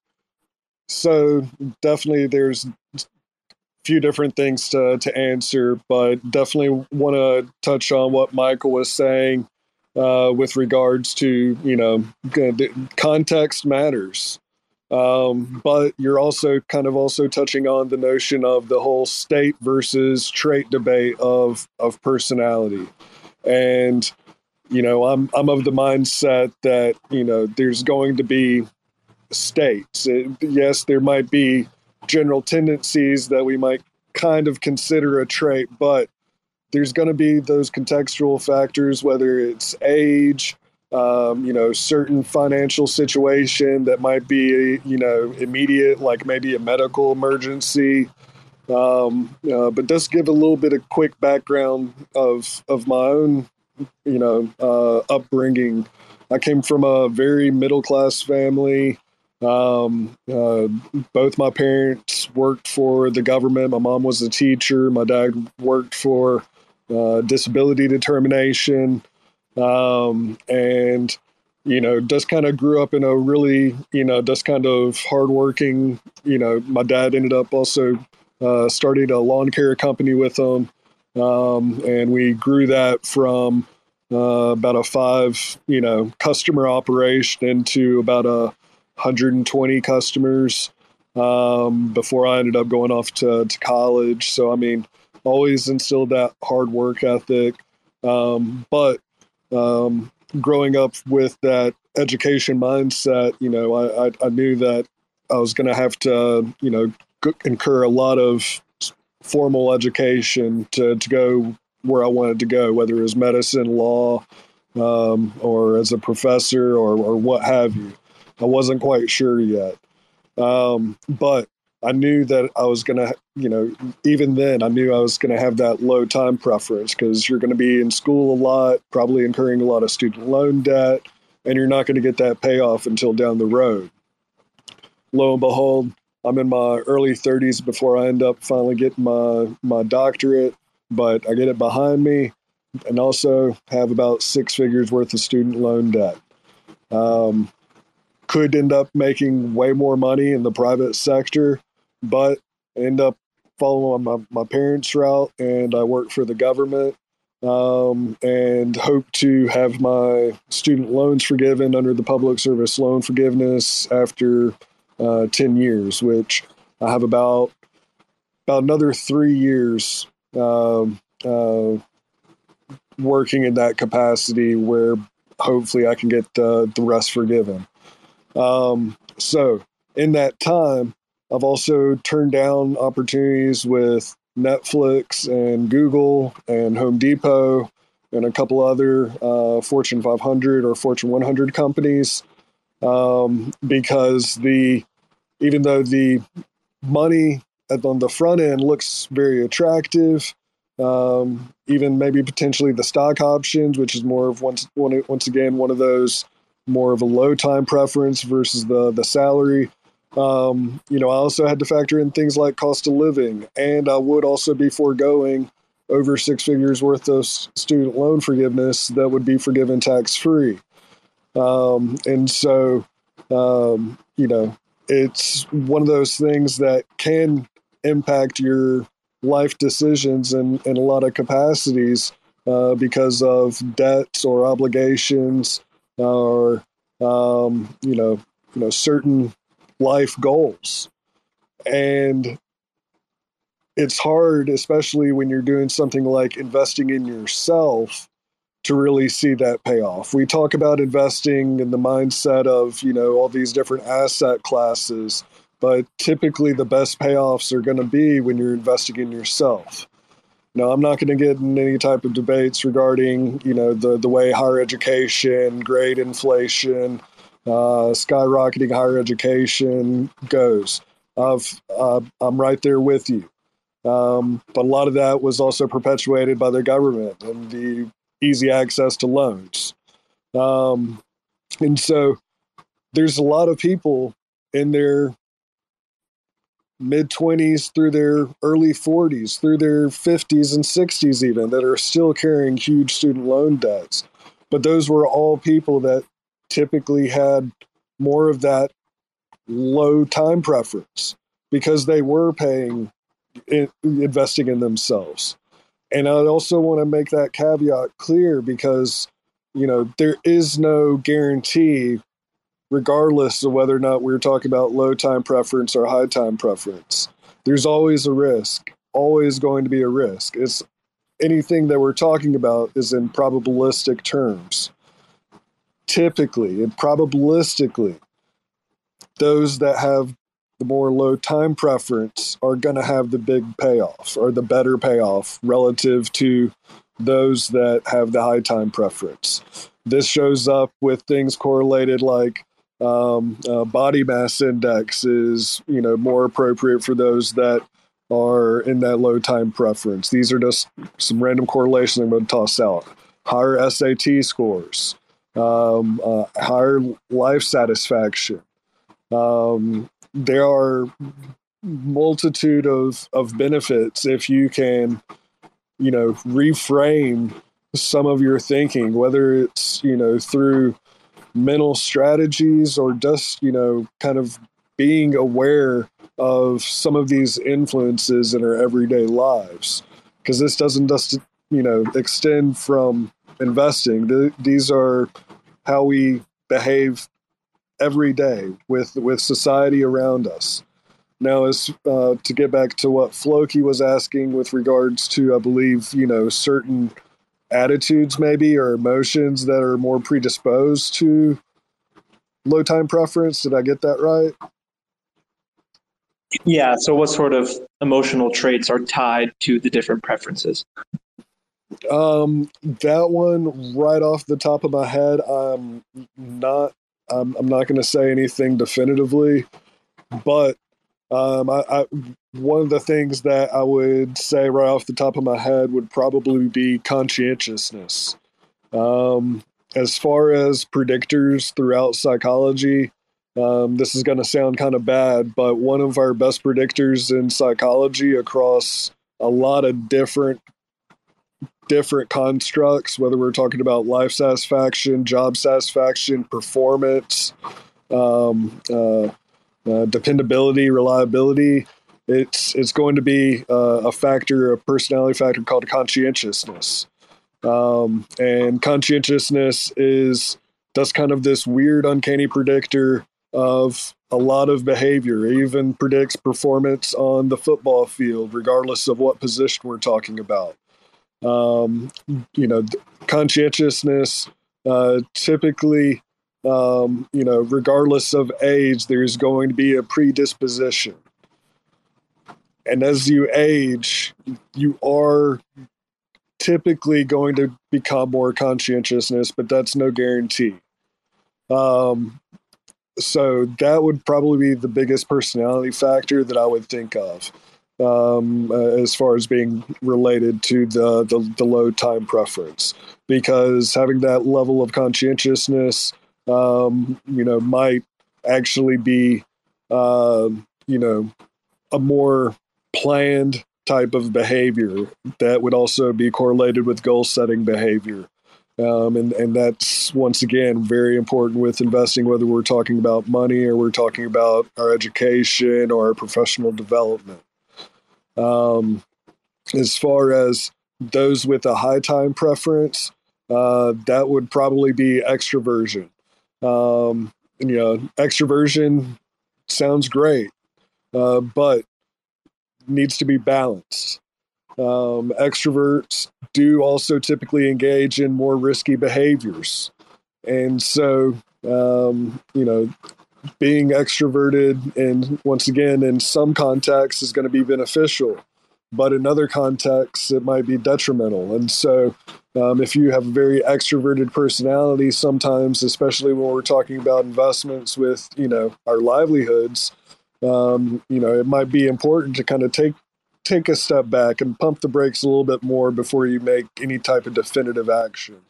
So definitely there's a few different things to, to answer, but definitely want to touch on what Michael was saying uh, with regards to, you know, context matters. Um, but you're also kind of also touching on the notion of the whole state versus trait debate of, of personality. And, you know, I'm, I'm of the mindset that, you know, there's going to be states. It, yes, there might be general tendencies that we might kind of consider a trait, but there's going to be those contextual factors, whether it's age, Um, you know, certain financial situation that might be, you know, immediate, like maybe a medical emergency. Um, uh, but just give a little bit of quick background of of my own, you know, uh, upbringing. I came from a very middle class family. Um, uh, both my parents worked for the government. My mom was a teacher. My dad worked for uh, disability determination. Um, and, you know, just kind of grew up in a really, you know, just kind of hardworking, you know, my dad ended up also uh, starting a lawn care company with him. Um, and we grew that from uh, about a five, you know, customer operation into about a one hundred twenty customers um, before I ended up going off to, to college. So, I mean, always instilled that hard work ethic. Um, but Um, growing up with that education mindset, you know, I, I, I knew that I was going to have to, you know, incur a lot of formal education to, to go where I wanted to go, whether it was medicine, law, um, or as a professor or, or what have you. I wasn't quite sure yet. Um, but I knew that I was going to, you know, even then I knew I was going to have that low time preference because you're going to be in school a lot, probably incurring a lot of student loan debt, and you're not going to get that payoff until down the road. Lo and behold, I'm in my early thirties before I end up finally getting my, my doctorate, but I get it behind me and also have about six figures worth of student loan debt. Um, could end up making way more money in the private sector, but I end up following my, my parents' route, and I work for the government um, and hope to have my student loans forgiven under the public service loan forgiveness after uh, ten years, which I have about about another three years um, uh, working in that capacity where hopefully I can get uh, the rest forgiven. Um, so in that time, I've also turned down opportunities with Netflix and Google and Home Depot and a couple other uh, Fortune five hundred or Fortune one hundred companies um, because the even though the money on the front end looks very attractive, um, even maybe potentially the stock options, which is more of once once again one of those more of a low time preference versus the the salary. Um, you know, I also had to factor in things like cost of living, and I would also be foregoing over six figures worth of student loan forgiveness that would be forgiven tax free. Um, and so, um, you know, it's one of those things that can impact your life decisions in, in a lot of capacities uh, because of debts or obligations or, um, you know, you know, certain life goals. And it's hard, especially when you're doing something like investing in yourself, to really see that payoff. We talk about investing in the mindset of, you know, all these different asset classes, but typically the best payoffs are going to be when you're investing in yourself. Now, I'm not going to get in any type of debates regarding, you know, the, the way higher education, grade inflation, uh, skyrocketing higher education goes. I've, uh, I'm right there with you. Um, but a lot of that was also perpetuated by the government and the easy access to loans. Um, and so there's a lot of people in their mid twenties through their early forties, through their fifties and sixties even, that are still carrying huge student loan debts. But those were all people that typically had more of that low time preference because they were paying, in, investing in themselves. And I also want to make that caveat clear because, you know, there is no guarantee, regardless of whether or not we're talking about low time preference or high time preference. There's always a risk, always going to be a risk. It's anything that we're talking about is in probabilistic terms. Typically, and probabilistically, those that have the more low time preference are going to have the big payoff or the better payoff relative to those that have the high time preference. This shows up with things correlated like um, uh, body mass index is, you know, more appropriate for those that are in that low time preference. These are just some random correlations I'm going to toss out. Higher S A T scores, um, uh, higher life satisfaction. Um, there are multitude of, of benefits if you can, you know, reframe some of your thinking, whether it's, you know, through mental strategies or just, you know, kind of being aware of some of these influences in our everyday lives. Because this doesn't just, you know, extend from investing. The, these are how we behave every day with, with society around us. Now, as uh, to get back to what Floki was asking with regards to, I believe, you know, certain attitudes maybe or emotions that are more predisposed to low time preference. Did I get that right?
Yeah. So what sort of emotional traits are tied to the different preferences?
Um, that one right off the top of my head, I'm not. I'm, I'm not going to say anything definitively, but um, I, I one of the things that I would say right off the top of my head would probably be conscientiousness. Um, as far as predictors throughout psychology, um, this is going to sound kind of bad, but one of our best predictors in psychology across a lot of different different constructs, whether we're talking about life satisfaction, job satisfaction, performance, um, uh, uh, dependability, reliability. It's it's going to be uh, a factor, a personality factor called conscientiousness. Um, and conscientiousness is that's kind of this weird, uncanny predictor of a lot of behavior. It even predicts performance on the football field, regardless of what position we're talking about. Um, you know, conscientiousness uh, typically, um, you know, regardless of age, there's going to be a predisposition. And as you age, you are typically going to become more conscientiousness, but that's no guarantee. Um, so that would probably be the biggest personality factor that I would think of. Um, uh, as far as being related to the, the, the low time preference, because having that level of conscientiousness, um, you know, might actually be, uh, you know, a more planned type of behavior that would also be correlated with goal setting behavior. Um, and, and that's, once again, very important with investing, whether we're talking about money or we're talking about our education or our professional development. Um, as far as those with a high time preference, uh, that would probably be extroversion. Um, you know, extroversion sounds great, uh, but needs to be balanced. Um, extroverts do also typically engage in more risky behaviors. And so, um, you know, being extroverted, and once again, in some contexts is going to be beneficial, but in other contexts, it might be detrimental. And so um, if you have a very extroverted personality, sometimes, especially when we're talking about investments with, you know, our livelihoods, um, you know, it might be important to kind of take take a step back and pump the brakes a little bit more before you make any type of definitive action.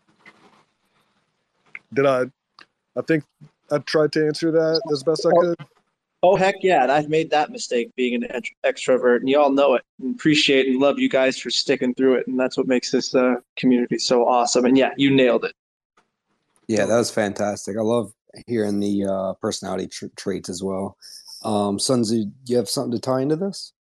Did I, I think I tried to answer that as best I could.
Oh, heck yeah. And I've made that mistake being an ext- extrovert, and you all know it. And appreciate and love you guys for sticking through it. And that's what makes this uh, community so awesome. And yeah, you nailed it.
Yeah, that was fantastic. I love hearing the uh, personality tr- traits as well. Um, Sunzi, do you have something to tie into this?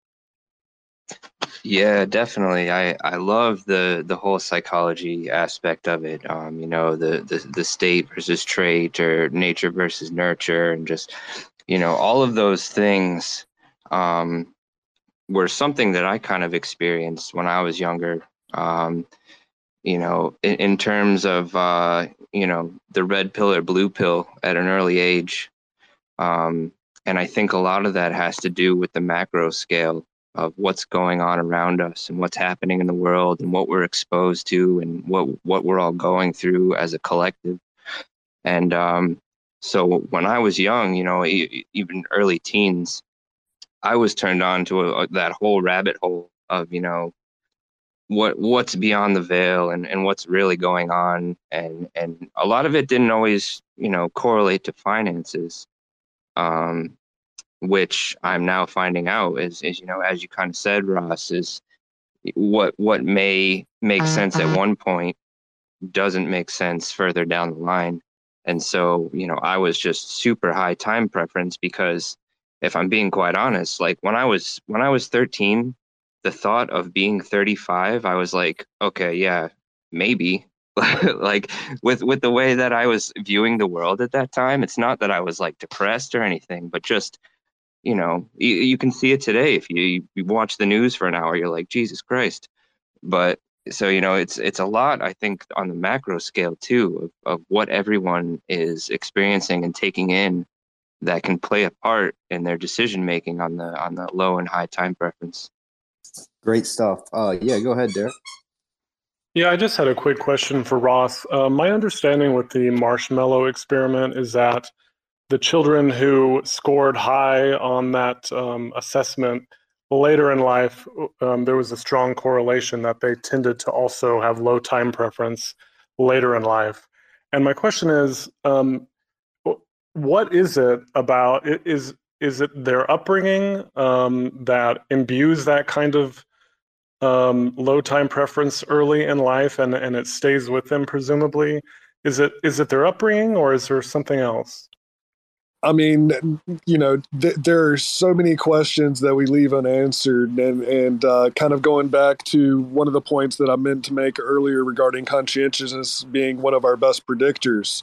Yeah, definitely. I, I love the, the whole psychology aspect of it. Um, you know, the, the, the state versus trait, or nature versus nurture, and just, you know, all of those things um, were something that I kind of experienced when I was younger. Um, you know, in, in terms of, uh, you know, the red pill or blue pill at an early age. Um, and I think a lot of that has to do with the macro scale of what's going on around us and what's happening in the world and what we're exposed to and what what we're all going through as a collective. And um, so when I was young, you know, e- even early teens, I was turned on to a, that whole rabbit hole of, you know, what what's beyond the veil and, and what's really going on. And, and a lot of it didn't always, you know, correlate to finances. Um, which I'm now finding out is, is, you know, as you kind of said, Ross, is what what may make sense at one point doesn't make sense further down the line. And so, you know, I was just super high time preference because if I'm being quite honest, like when I was when I was thirteen, the thought of being thirty-five, I was like, okay, yeah, maybe. Like with with the way that I was viewing the world at that time, it's not that I was like depressed or anything, but just, you know, you, you can see it today. If you, you watch the news for an hour, you're like, Jesus Christ. But so, you know, it's it's a lot, I think, on the macro scale, too, of, of what everyone is experiencing and taking in that can play a part in their decision making on the on the low and high time preference.
Great stuff. Uh, yeah, go ahead, Derek.
Yeah, I just had a quick question for Ross. Uh, my understanding with the marshmallow experiment is that the children who scored high on that um, assessment later in life, um, there was a strong correlation that they tended to also have low time preference later in life. And my question is, um, what is it about, is, is it their upbringing um, that imbues that kind of um, low time preference early in life, and, and it stays with them presumably? Is it is it their upbringing, or is there something else?
I mean, you know, th- there are so many questions that we leave unanswered, and and uh, kind of going back to one of the points that I meant to make earlier regarding conscientiousness being one of our best predictors.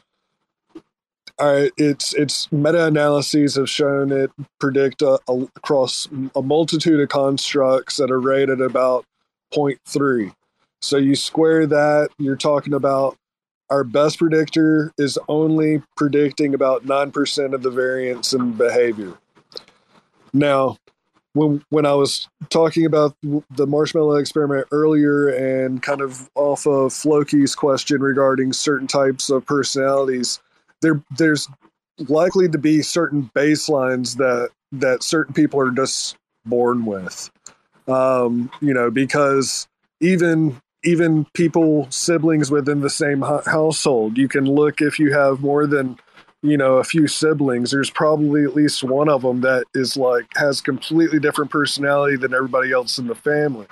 Uh, it's it's meta-analyses have shown it predict a, a, across a multitude of constructs that are rated about zero point three. So you square that, you're talking about our best predictor is only predicting about nine percent of the variance in behavior. Now, when when I was talking about the marshmallow experiment earlier and kind of off of Floki's question regarding certain types of personalities, there there's likely to be certain baselines that that certain people are just born with. Um, you know, because even even people, siblings within the same household, you can look if you have more than, you know, a few siblings, there's probably at least one of them that is like, has completely different personality than everybody else in the family.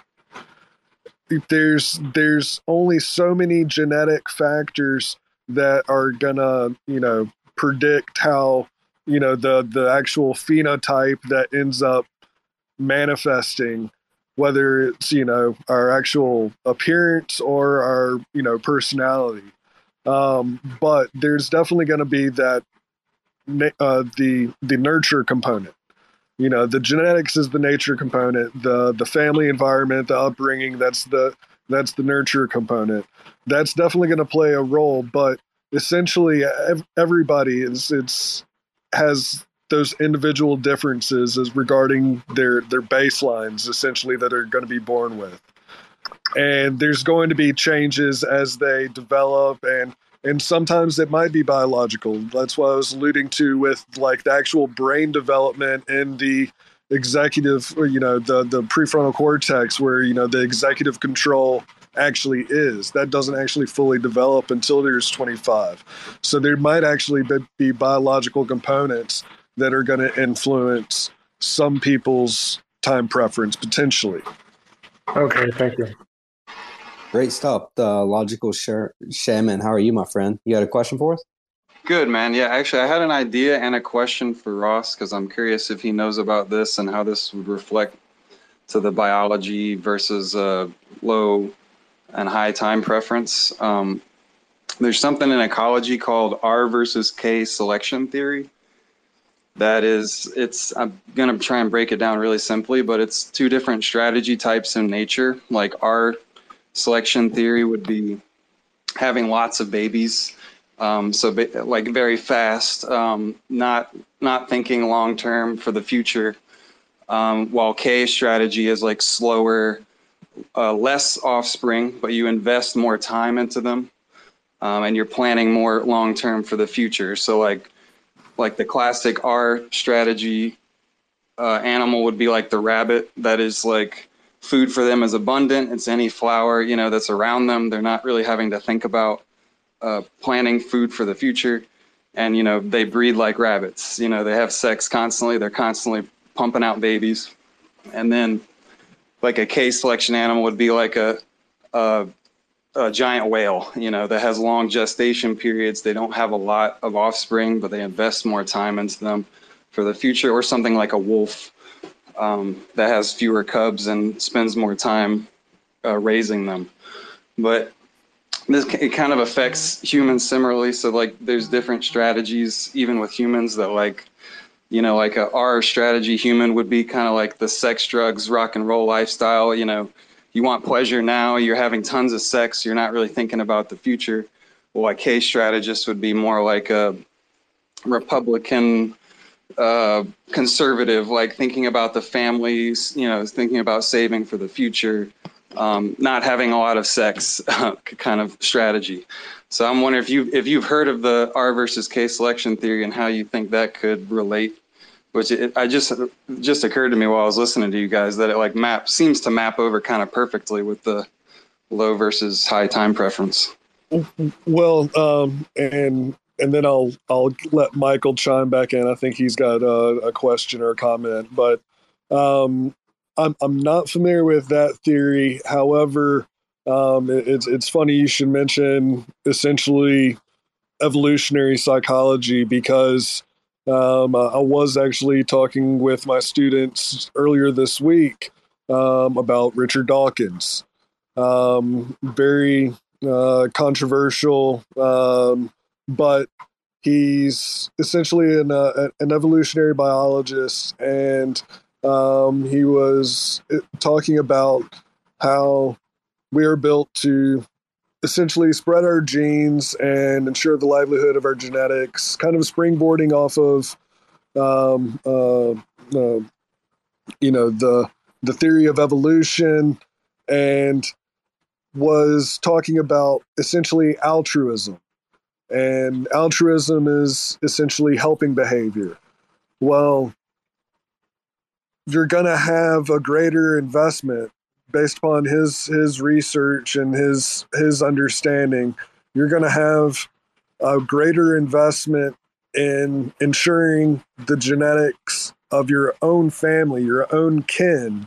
There's, there's only so many genetic factors that are gonna, you know, predict how, you know, the, the actual phenotype that ends up manifesting, whether it's, you know, our actual appearance or our, you know, personality. Um, but there's definitely going to be that, uh, the, the nurture component. You know, the genetics is the nature component, the, the family environment, the upbringing, that's the, that's the nurture component. That's definitely going to play a role, but essentially ev- everybody is, it's, has those individual differences as regarding their their baselines, essentially, that are going to be born with. And there's going to be changes as they develop, and and sometimes it might be biological. That's what I was alluding to with like the actual brain development in the executive, you know, the the prefrontal cortex, where, you know, the executive control actually is. That doesn't actually fully develop until there's twenty-five. So there might actually be, be biological components that are going to influence some people's time preference potentially.
Okay, thank you.
Great stuff. The logical sh- shaman. How are you, my friend? You got a question for us?
Good, man. Yeah, actually, I had an idea and a question for Ross, because I'm curious if he knows about this and how this would reflect to the biology versus uh, low and high time preference. Um, there's something in ecology called R versus K selection theory. That is, it's, I'm going to try and break it down really simply, but it's two different strategy types in nature. Like R selection theory would be having lots of babies. Um, so ba- like very fast, um, not, not thinking long-term for the future. Um, while K strategy is like slower, uh, less offspring, but you invest more time into them. Um, and you're planning more long-term for the future. So like, like the classic R strategy uh, animal would be like the rabbit, that is like food for them is abundant. It's any flower, you know, that's around them. They're not really having to think about uh, planning food for the future. And, you know, they breed like rabbits, you know, they have sex constantly. They're constantly pumping out babies. And then like a K selection animal would be like a, a a giant whale, you know, that has long gestation periods. They don't have a lot of offspring, but they invest more time into them for the future. Or something like a wolf um, that has fewer cubs and spends more time uh, raising them. But this, it kind of affects humans similarly. So like there's different strategies, even with humans, that like, you know, like a R strategy human would be kind of like the sex, drugs, rock and roll lifestyle. You know, you want pleasure now, you're having tons of sex, you're not really thinking about the future. Well, a K strategist would be more like a Republican uh, conservative, like thinking about the families, you know, thinking about saving for the future, um, not having a lot of sex uh, kind of strategy. So I'm wondering if you if you've heard of the R versus K selection theory and how you think that could relate. Which it, I just it just occurred to me while I was listening to you guys that it like map seems to map over kind of perfectly with the low versus high time preference.
Well, um, and and then I'll I'll let Michael chime back in. I think he's got a, a question or a comment, but um, I'm I'm not familiar with that theory. However, um, it, it's it's funny you should mention essentially evolutionary psychology because um, I was actually talking with my students earlier this week um, about Richard Dawkins. Um, very uh, controversial, um, but he's essentially an, uh, an evolutionary biologist, and um, he was talking about how we are built to essentially spread our genes and ensure the livelihood of our genetics, kind of springboarding off of, um, uh, uh, you know, the the theory of evolution, and was talking about essentially altruism. And altruism is essentially helping behavior. Well, you're going to have a greater investment based upon his his research and his his understanding. You're going to have a greater investment in ensuring the genetics of your own family, your own kin,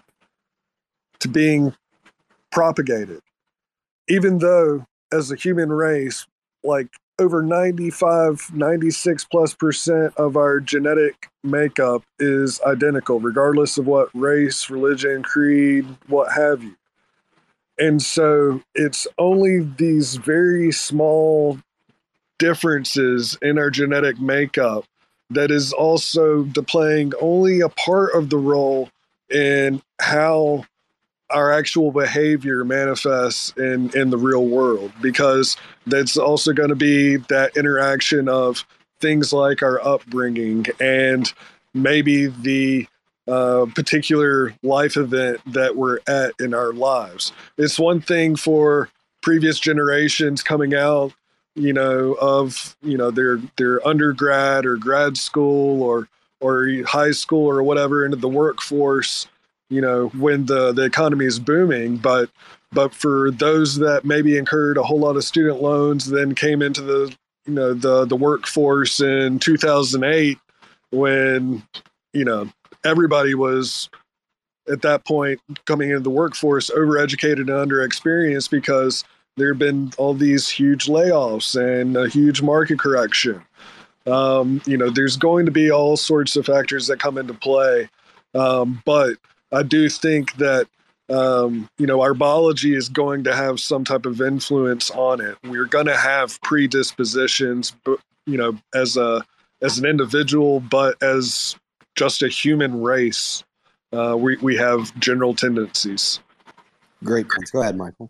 to being propagated. Even though as a human race, like over ninety-five, ninety-six plus percent of our genetic makeup is identical, regardless of what race, religion, creed, what have you. And so it's only these very small differences in our genetic makeup that is also playing only a part of the role in how our actual behavior manifests in, in the real world, because that's also going to be that interaction of things like our upbringing and maybe the uh, particular life event that we're at in our lives. It's one thing for previous generations coming out, you know, of, you know, their, their undergrad or grad school or, or high school or whatever into the workforce, you know, when the, the economy is booming. But but for those that maybe incurred a whole lot of student loans, then came into the, you know, the, the workforce in two thousand eight when, you know, everybody was at that point coming into the workforce overeducated and underexperienced because there have been all these huge layoffs and a huge market correction. Um, you know, there's going to be all sorts of factors that come into play. Um, but I do think that, um, you know, our biology is going to have some type of influence on it. We're going to have predispositions, but, you know, as a as an individual, but as just a human race, uh, we, we have general tendencies.
Great points. Go ahead, Michael.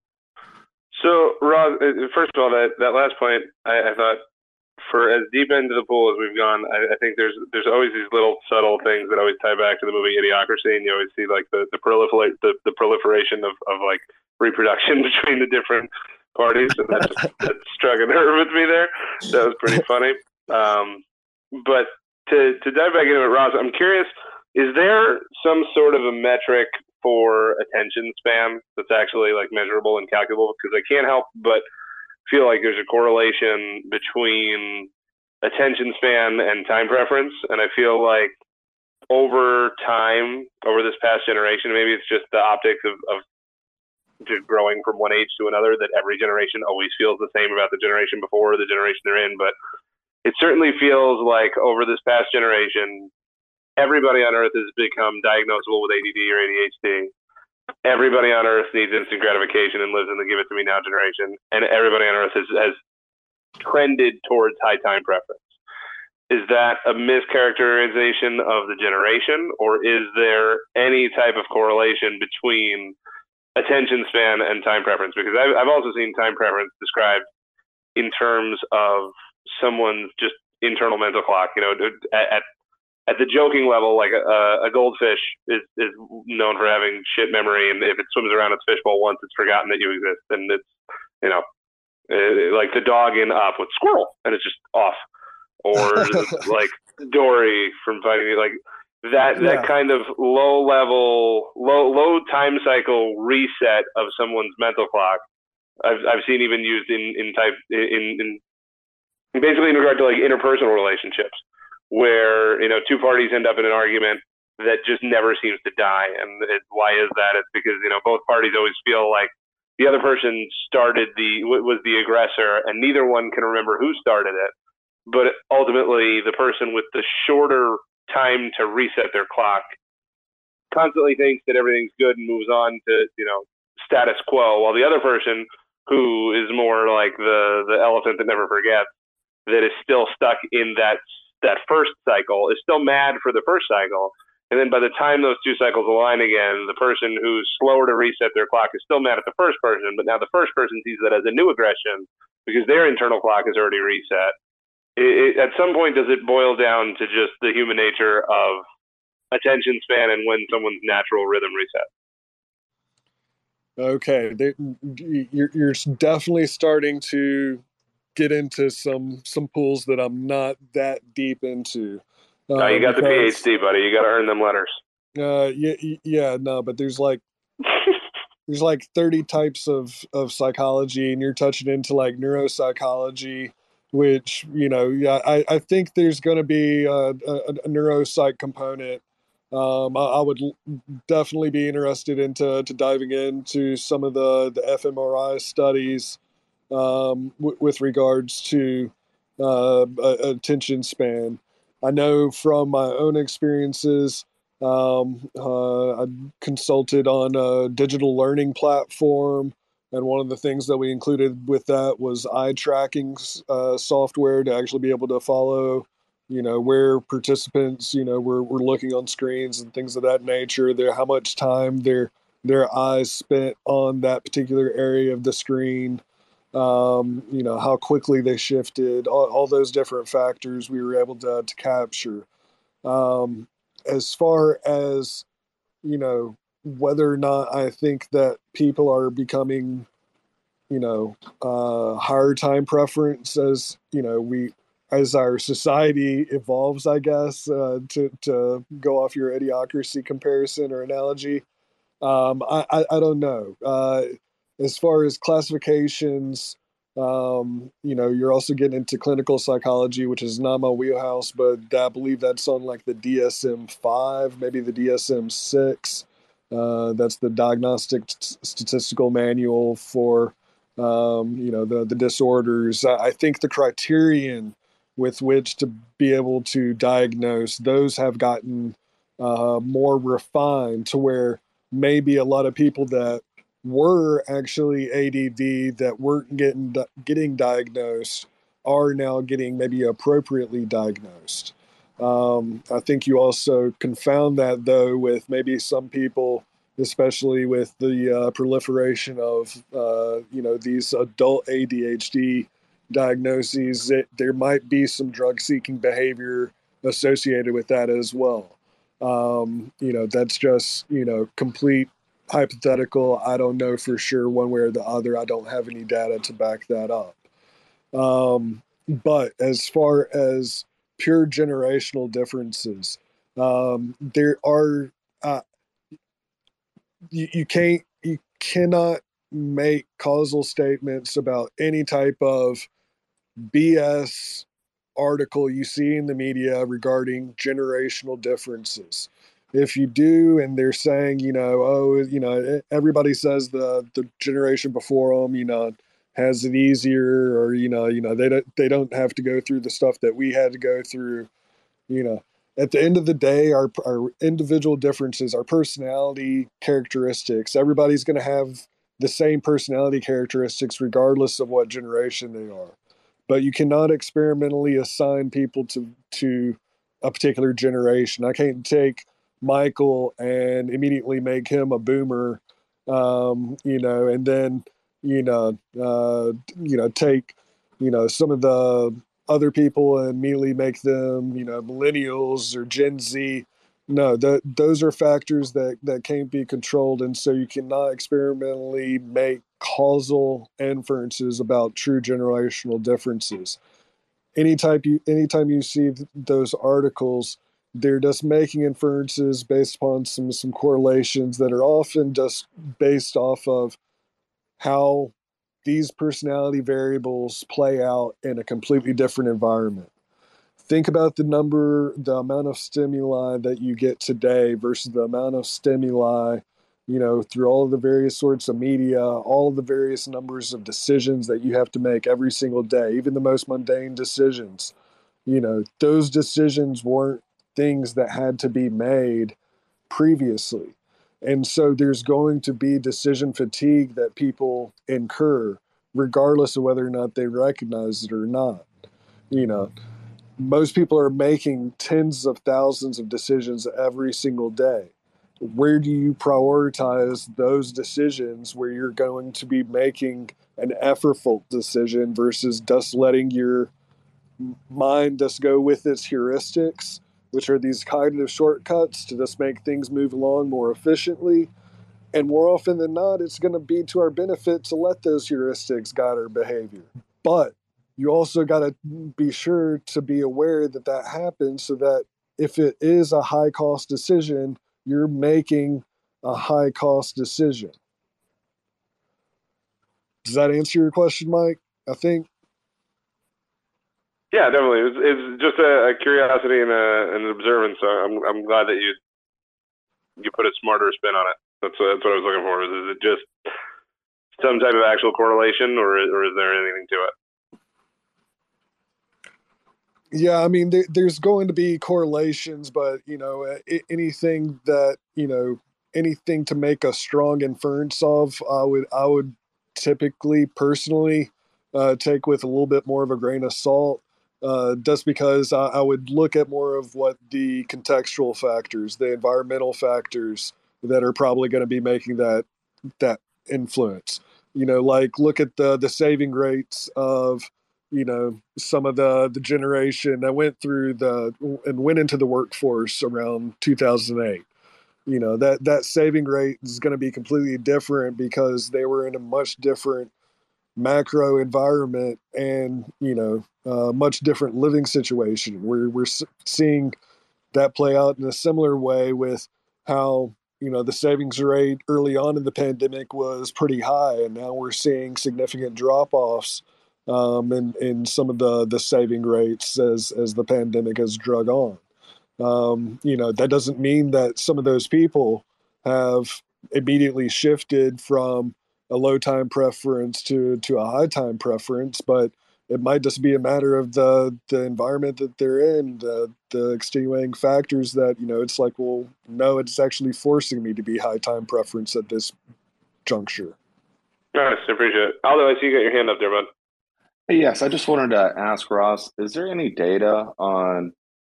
So, Rob, first of all, that, that last point, I, I thought, for as deep into the pool as we've gone, I, I think there's there's always these little subtle things that always tie back to the movie Idiocracy, and you always see like the the, proliferate, the, the proliferation of, of like reproduction between the different parties, and that, just, that struck a nerve with me there. That was pretty funny. Um, but to to dive back into it, Ross, I'm curious: is there some sort of a metric for attention span that's actually like measurable and calculable? Because I can't help but feel like there's a correlation between attention span and time preference. And I feel like over time, over this past generation, maybe it's just the optics of, of just growing from one age to another, that every generation always feels the same about the generation before or the generation they're in. But it certainly feels like over this past generation, everybody on Earth has become diagnosable with A D D or A D H D. Everybody on Earth needs instant gratification and lives in the give it to me now generation. And everybody on Earth has, has trended towards high time preference. Is that a mischaracterization of the generation, or is there any type of correlation between attention span and time preference? Because I've, I've also seen time preference described in terms of someone's just internal mental clock. You know, at, at at the joking level, like a, a goldfish is, is known for having shit memory, and if it swims around its fishbowl once, it's forgotten that you exist, and it's, you know, it, like the dog in Up with squirrel, and it's just off, or like Dory from Finding, like that that
Yeah.
kind of low level, low low time cycle reset of someone's mental clock. I've I've seen even used in in type in in basically in regard to like interpersonal relationships, where, you know, two parties end up in an argument that just never seems to die. And it, why is that? It's because, you know, both parties always feel like the other person started the was the aggressor, and neither one can remember who started it. But ultimately, the person with the shorter time to reset their clock constantly thinks that everything's good and moves on to, you know, status quo, while the other person, who is more like the the elephant that never forgets, that is still stuck in that that first cycle, is still mad for the first cycle. And then by the time those two cycles align again, the person who's slower to reset their clock is still mad at the first person, but now the first person sees that as a new aggression because their internal clock is already reset. It, it, at some point, does it boil down to just the human nature of attention span and when someone's natural rhythm resets?
Okay, they, you're you're definitely starting to get into some some pools that I'm not that deep into. Uh,
No, you got
because,
the PhD, buddy. You got to earn them letters.
Uh, yeah, yeah, no, but there's like there's like thirty types of of psychology, and you're touching into like neuropsychology, which, you know, yeah, I I think there's going to be a, a, a neuropsych component. Um, I, I would l- definitely be interested into to diving into some of the the fMRI studies um, w- with regards to uh, a- attention span. I know from my own experiences, um, uh, I consulted on a digital learning platform, and one of the things that we included with that was eye tracking uh, software to actually be able to follow, you know, where participants, you know, were, were looking on screens and things of that nature, their how much time their their eyes spent on that particular area of the screen, um, you know, how quickly they shifted, all, all those different factors we were able to, to capture. Um, as far as, you know, whether or not I think that people are becoming, you know, uh, higher time preference as, you know, we, as our society evolves, I guess, uh, to, to go off your idiocracy comparison or analogy. Um, I, I, I don't know. Uh, as far as classifications, um, you know, you're also getting into clinical psychology, which is not my wheelhouse, but I believe that's on like the D S M five, maybe the D S M six. Uh, that's the Diagnostic T- Statistical Manual for, um, you know, the, the disorders. I, I think the criterion with which to be able to diagnose those have gotten uh, more refined to where maybe a lot of people that were actually A D D that weren't getting getting diagnosed are now getting maybe appropriately diagnosed. Um, I think you also confound that though with maybe some people, especially with the uh, proliferation of uh, you know, these adult A D H D diagnoses, that there might be some drug-seeking behavior associated with that as well. Um, you know, that's just, you know, complete hypothetical. I don't know for sure one way or the other. I don't have any data to back that up. Um, but as far as pure generational differences, um, there are, uh, you, you can't, you cannot make causal statements about any type of B S article you see in the media regarding generational differences. If you do, and they're saying, you know, oh, you know, everybody says the the generation before them, you know, has it easier, or you know, you know, they don't they don't have to go through the stuff that we had to go through. You know, at the end of the day, our our individual differences, our personality characteristics, everybody's going to have the same personality characteristics regardless of what generation they are. But you cannot experimentally assign people to to a particular generation. I can't take Michael and immediately make him a boomer, um, you know, and then you know, uh, you know, take you know some of the other people and immediately make them, you know, millennials or Gen Z. No, that those are factors that, that can't be controlled, and so you cannot experimentally make causal inferences about true generational differences. Anytime you anytime you see th- those articles, they're just making inferences based upon some some correlations that are often just based off of how these personality variables play out in a completely different environment. Think about the number, the amount of stimuli that you get today versus the amount of stimuli, you know, through all of the various sorts of media, all of the various numbers of decisions that you have to make every single day, even the most mundane decisions. You know, those decisions weren't things that had to be made previously. And so there's going to be decision fatigue that people incur, regardless of whether or not they recognize it or not. You know, most people are making tens of thousands of decisions every single day. Where do you prioritize those decisions where you're going to be making an effortful decision versus just letting your mind just go with its heuristics, which are these cognitive shortcuts to just make things move along more efficiently? And more often than not, it's going to be to our benefit to let those heuristics guide our behavior. But you also got to be sure to be aware that that happens, so that if it is a high cost decision, you're making a high cost decision. Does that answer your question, Mike? I think.
Yeah, definitely. It's, it's just a, a curiosity and, a, and an observance. So I'm I'm glad that you you put a smarter spin on it. That's that's what I was looking for. Is, is it just some type of actual correlation, or or is there anything to it?
Yeah, I mean, there, there's going to be correlations, but, you know, uh, anything that, you know, anything to make a strong inference of, I would, I would typically personally uh, take with a little bit more of a grain of salt, uh, just because I, I would look at more of what the contextual factors, the environmental factors that are probably going to be making that, that influence. You know, like look at the, the saving rates of, you know, some of the, the generation that went through the and went into the workforce around two thousand eight. You know, that, that saving rate is going to be completely different because they were in a much different macro environment and, you know, uh, much different living situation. We're, we're seeing that play out in a similar way with how, you know, the savings rate early on in the pandemic was pretty high, and now we're seeing significant drop-offs um, in, in some of the, the saving rates as, as the pandemic has drug on. Um, you know, that doesn't mean that some of those people have immediately shifted from a low time preference to, to a high time preference, but it might just be a matter of the, the environment that they're in, the, the extenuating factors that, you know, it's like, well, no, it's actually forcing me to be high time preference at this juncture.
Nice, I appreciate it. Aldo, I see you got your hand up there, bud.
Hey, yes, I just wanted to ask Ross, is there any data on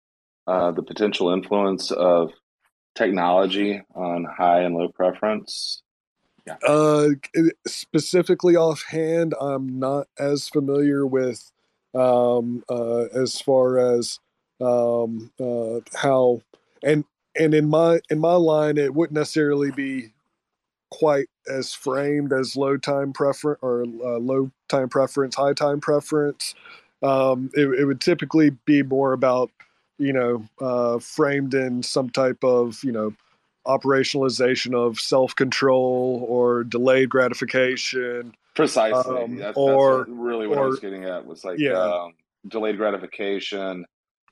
uh, the potential influence of technology on high and low preference?
Yeah. Uh, specifically offhand, I'm not as familiar with um, uh, as far as um, uh, how and and in my in my line, it wouldn't necessarily be quite as framed as low time preference or uh, low time preference, high time preference. Um, it, it would typically be more about, you know, uh, framed in some type of, you know, operationalization of self-control or delayed gratification.
Precisely.
Um,
that's,
or,
that's really what
or,
I was getting at was like
yeah.
um, delayed gratification,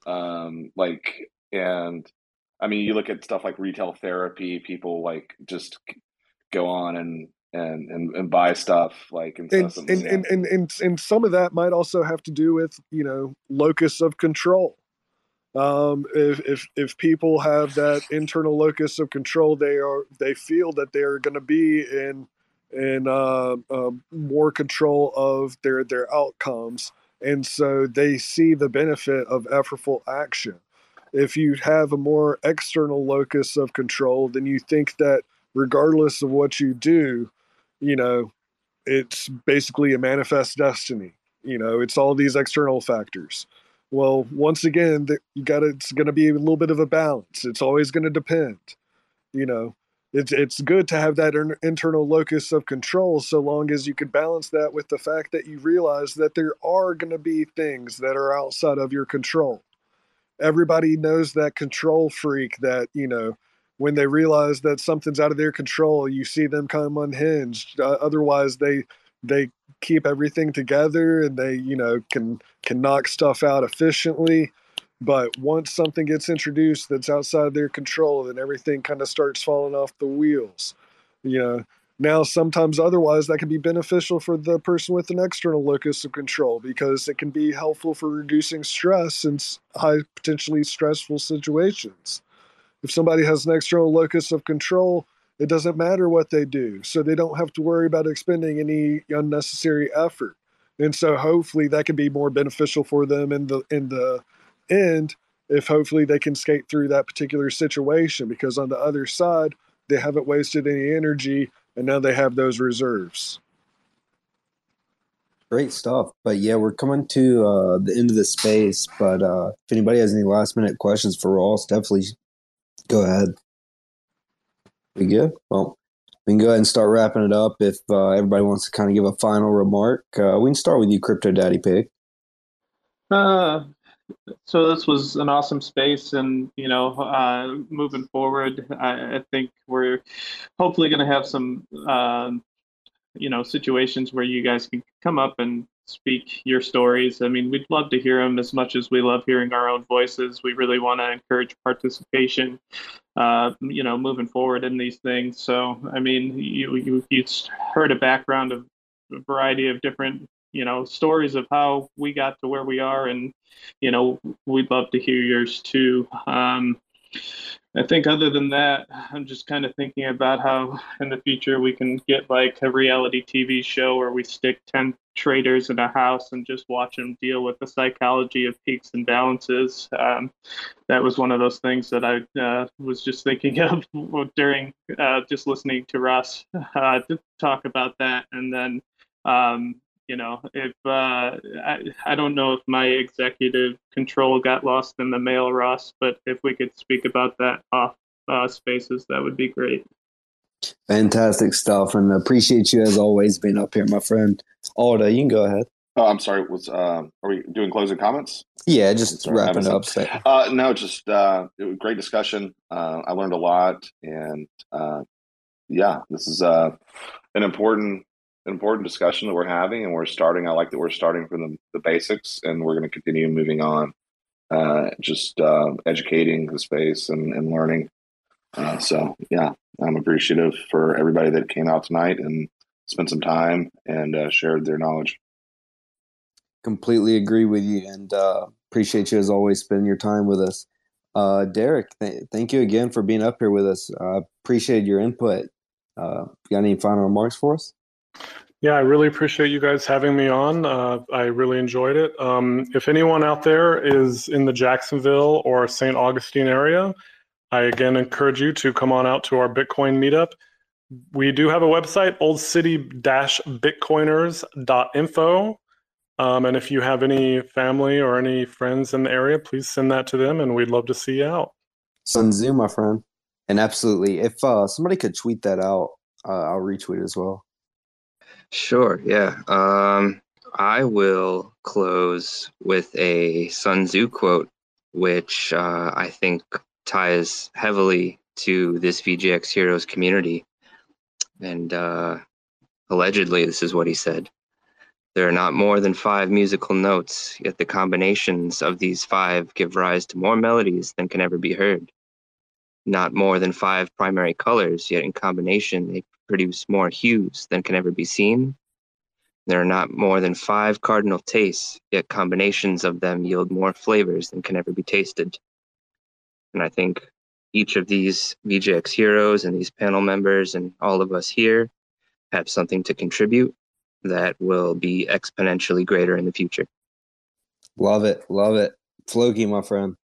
um, like, and I mean, you look at stuff like retail therapy, people like just go on and and and, and buy stuff like incessantly.
And and, and, and and some of that might also have to do with, you know, locus of control. Um, if if if people have that internal locus of control, they are they feel that they are going to be in in uh, uh, more control of their their outcomes, and so they see the benefit of effortful action. If you have a more external locus of control, then you think that regardless of what you do, you know, it's basically a manifest destiny. You know, it's all these external factors. Well, once again, you got it's going to be a little bit of a balance. It's always going to depend. You know, it's it's good to have that in, internal locus of control, so long as you can balance that with the fact that you realize that there are going to be things that are outside of your control. Everybody knows that control freak that, you know, when they realize that something's out of their control, you see them come unhinged. Uh, otherwise, they they keep everything together and they, you know, can can knock stuff out efficiently. But once something gets introduced that's outside their control, then everything kind of starts falling off the wheels. You know, now sometimes otherwise that can be beneficial for the person with an external locus of control, because it can be helpful for reducing stress in high potentially stressful situations. If somebody has an external locus of control, it doesn't matter what they do. So they don't have to worry about expending any unnecessary effort. And so hopefully that can be more beneficial for them in the in the end, if hopefully they can skate through that particular situation, because on the other side, they haven't wasted any energy and now they have those reserves.
Great stuff. But yeah, we're coming to uh, the end of the space. But uh, if anybody has any last minute questions for Ross, definitely go ahead. We good? Well, we can go ahead and start wrapping it up. If uh, everybody wants to kind of give a final remark, uh, we can start with you, Crypto Daddy Pig.
Uh, so this was an awesome space, and you know, uh, moving forward, I, I think we're hopefully going to have some, um, you know, situations where you guys can come up and speak your stories. I mean, we'd love to hear them as much as we love hearing our own voices. We really want to encourage participation, uh, you know, moving forward in these things. So, I mean, you, you, you heard a background of a variety of different, you know, stories of how we got to where we are. And, you know, we'd love to hear yours too. Um, I think other than that, I'm just kind of thinking about how in the future we can get like a reality T V show where we stick ten traders in a house and just watch them deal with the psychology of peaks and balances. Um, that was one of those things that I uh, was just thinking of during uh, just listening to Ross uh, talk about that. And then, um, you know, if uh, I, I don't know if my executive control got lost in the mail, Ross, but if we could speak about that off uh, spaces, that would be great.
Fantastic stuff, and appreciate you as always being up here, my friend. Alda, you can go ahead.
Oh, I'm sorry. Was uh, are we doing closing comments?
Yeah, just
sorry,
wrapping up.
Uh, no, just uh, it was a great discussion. Uh, I learned a lot, and uh, yeah, this is uh, an important. An important discussion that we're having, and we're starting. I like that we're starting from the, the basics, and we're going to continue moving on, uh, just uh, educating the space and, and learning. Uh, so, yeah, I'm appreciative for everybody that came out tonight and spent some time and uh, shared their knowledge.
Completely agree with you, and uh, appreciate you as always spending your time with us. Uh, Derek, th- thank you again for being up here with us. I uh, appreciate your input. Uh, got any final remarks for us?
Yeah, I really appreciate you guys having me on. Uh, I really enjoyed it. Um, if anyone out there is in the Jacksonville or Saint Augustine area, I again encourage you to come on out to our Bitcoin meetup. We do have a website, old city dash bitcoiners dot info. Um, and if you have any family or any friends in the area, please send that to them, and we'd love to see you out.
Sun Tzu, my friend. And absolutely, if uh, somebody could tweet that out, uh, I'll retweet as well.
Sure, yeah. Um, I will close with a Sun Tzu quote, which uh, I think ties heavily to this V G X Heroes community. And uh, allegedly, this is what he said. There are not more than five musical notes, yet the combinations of these five give rise to more melodies than can ever be heard. Not more than five primary colors, yet in combination they produce more hues than can ever be seen. There are not more than five cardinal tastes, yet combinations of them yield more flavors than can ever be tasted. And I think each of these V G X heroes and these panel members and all of us here have something to contribute that will be exponentially greater in the future.
Love it. Love it. Floki, my friend.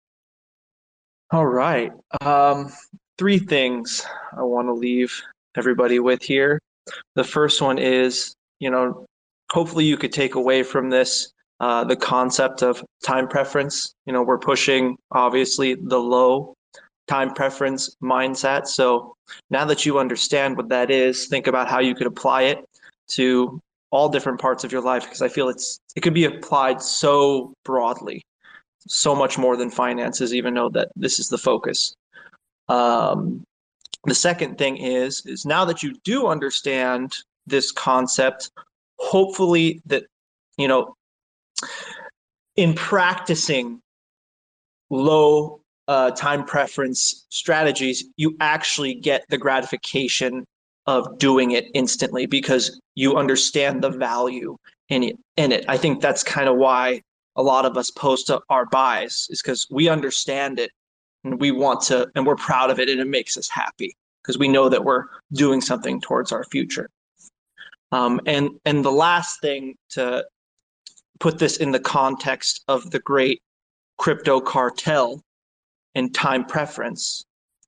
All right. Um, three things I want to leave everybody with here. The first one is, you know, hopefully you could take away from this uh, the concept of time preference. You know, we're pushing obviously the low time preference mindset. So now that you understand what that is, think about how you could apply it to all different parts of your life, because I feel it's it could be applied so broadly, so much more than finances, even though that this is the focus. Um, the second thing is, is now that you do understand this concept, hopefully that, you know, in practicing low uh, time preference strategies, you actually get the gratification of doing it instantly because you understand the value in it. In it. I think that's kind of why a lot of us post our buys, is because we understand it and we want to, and we're proud of it, and it makes us happy because we know that we're doing something towards our future. Um, and and the last thing, to put this in the context of the great crypto cartel and time preference.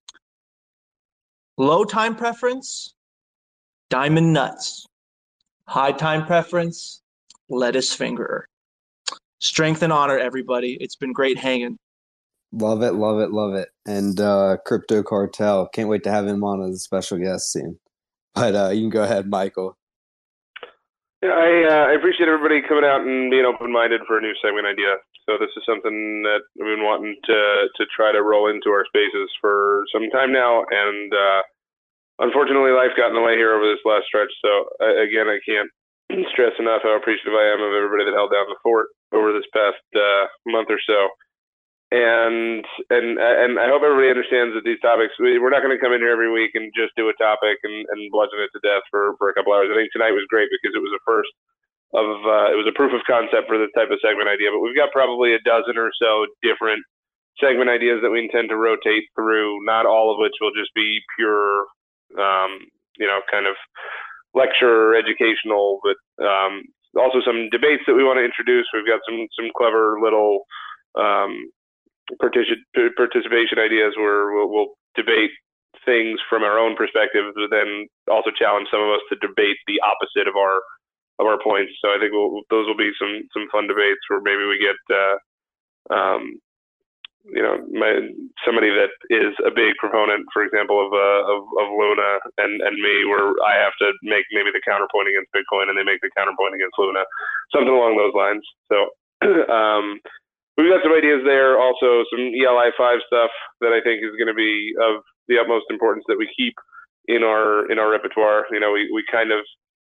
Low time preference, diamond nuts. High time preference, lettuce fingerer. Strength and honor, everybody. It's been great hanging.
Love it, love it, love it. And uh, Crypto Cartel, can't wait to have him on as a special guest soon. But uh, you can go ahead, Michael.
Yeah, I, uh, I appreciate everybody coming out and being open-minded for a new segment idea. So this is something that we've been wanting to to try to roll into our spaces for some time now, and uh, unfortunately, life got in the way here over this last stretch. So uh, again, I can't stress enough how appreciative I am of everybody that held down the fort over this past uh, month or so. And and and I hope everybody understands that these topics, we're not going to come in here every week and just do a topic and, and bludgeon it to death for, for a couple hours. I think tonight was great because it was a first of, uh, it was a proof of concept for this type of segment idea. But we've got probably a dozen or so different segment ideas that we intend to rotate through, not all of which will just be pure, um, you know, kind of lecture or educational, but um, also some debates that we want to introduce. We've got some some clever little um, Particip- participation ideas where we'll, we'll debate things from our own perspective, but then also challenge some of us to debate the opposite of our of our points. So I think we'll, those will be some some fun debates where maybe we get uh, um, you know my, somebody that is a big proponent, for example, of uh, of, of Luna and and me, where I have to make maybe the counterpoint against Bitcoin, and they make the counterpoint against Luna, something along those lines. So. um, We've got some ideas there, also some E L I five stuff that I think is going to be of the utmost importance that we keep in our in our repertoire. You know, we, we kind of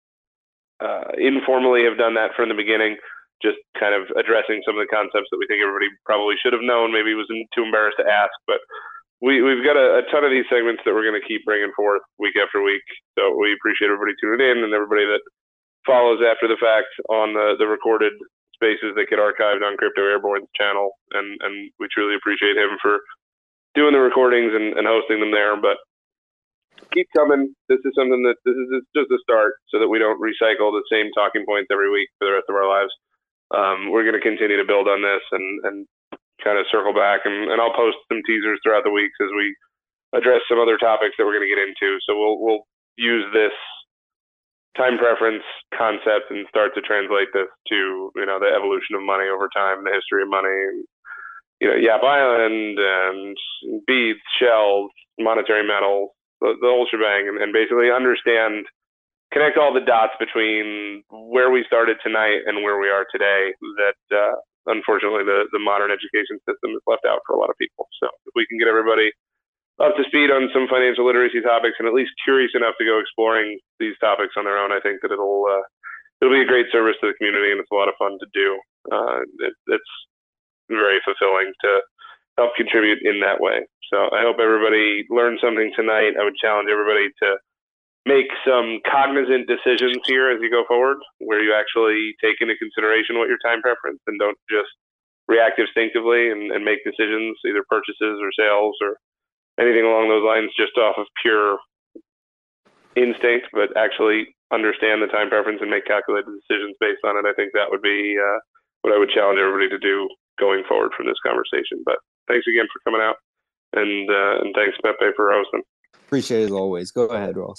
uh, informally have done that from the beginning, just kind of addressing some of the concepts that we think everybody probably should have known, maybe was too embarrassed to ask. But we, we've got a, a ton of these segments that we're going to keep bringing forth week after week. So we appreciate everybody tuning in and everybody that follows after the fact on the, the recorded spaces that get archived on Crypto Airborne's channel, and and we truly appreciate him for doing the recordings and, and hosting them there. But keep coming. This is something that this is just a start, so that we don't recycle the same talking points every week for the rest of our lives. Um, we're going to continue to build on this and and kind of circle back, and, and I'll post some teasers throughout the weeks as we address some other topics that we're going to get into. So we'll we'll use this time preference concept and start to translate this to, you know, the evolution of money over time, the history of money, and, you know, Yap Island and beads, shells, monetary metals, the, the whole shebang, and, and basically understand, connect all the dots between where we started tonight and where we are today that, uh, unfortunately, the, the modern education system is left out for a lot of people. So if we can get everybody up to speed on some financial literacy topics and at least curious enough to go exploring these topics on their own, I think that it'll uh, it'll be a great service to the community, and it's a lot of fun to do. Uh, it, it's very fulfilling to help contribute in that way. So I hope everybody learned something tonight. I would challenge everybody to make some cognizant decisions here as you go forward, where you actually take into consideration what your time preference, and don't just react instinctively and, and make decisions, either purchases or sales or anything along those lines, just off of pure instinct, but actually understand the time preference and make calculated decisions based on it. I think that would be uh, what I would challenge everybody to do going forward from this conversation. But thanks again for coming out, and uh, and thanks, Pepe, for hosting.
Appreciate it as always. Go ahead, Ross.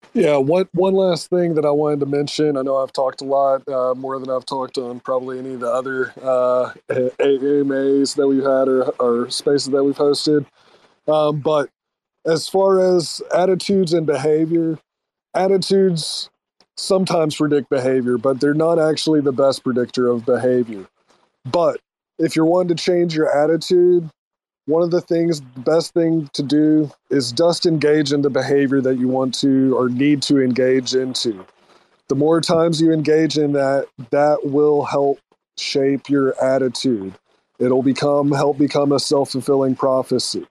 Yeah, one one last thing that I wanted to mention. I know I've talked a lot, uh, more than I've talked on probably any of the other uh, A M As that we've had or, or spaces that we've hosted. Um, but as far as attitudes and behavior, attitudes sometimes predict behavior, but they're not actually the best predictor of behavior. But if you're wanting to change your attitude, one of the things, the best thing to do is just engage in the behavior that you want to or need to engage into. The more times you engage in that, that will help shape your attitude. It'll become help become a self-fulfilling prophecy.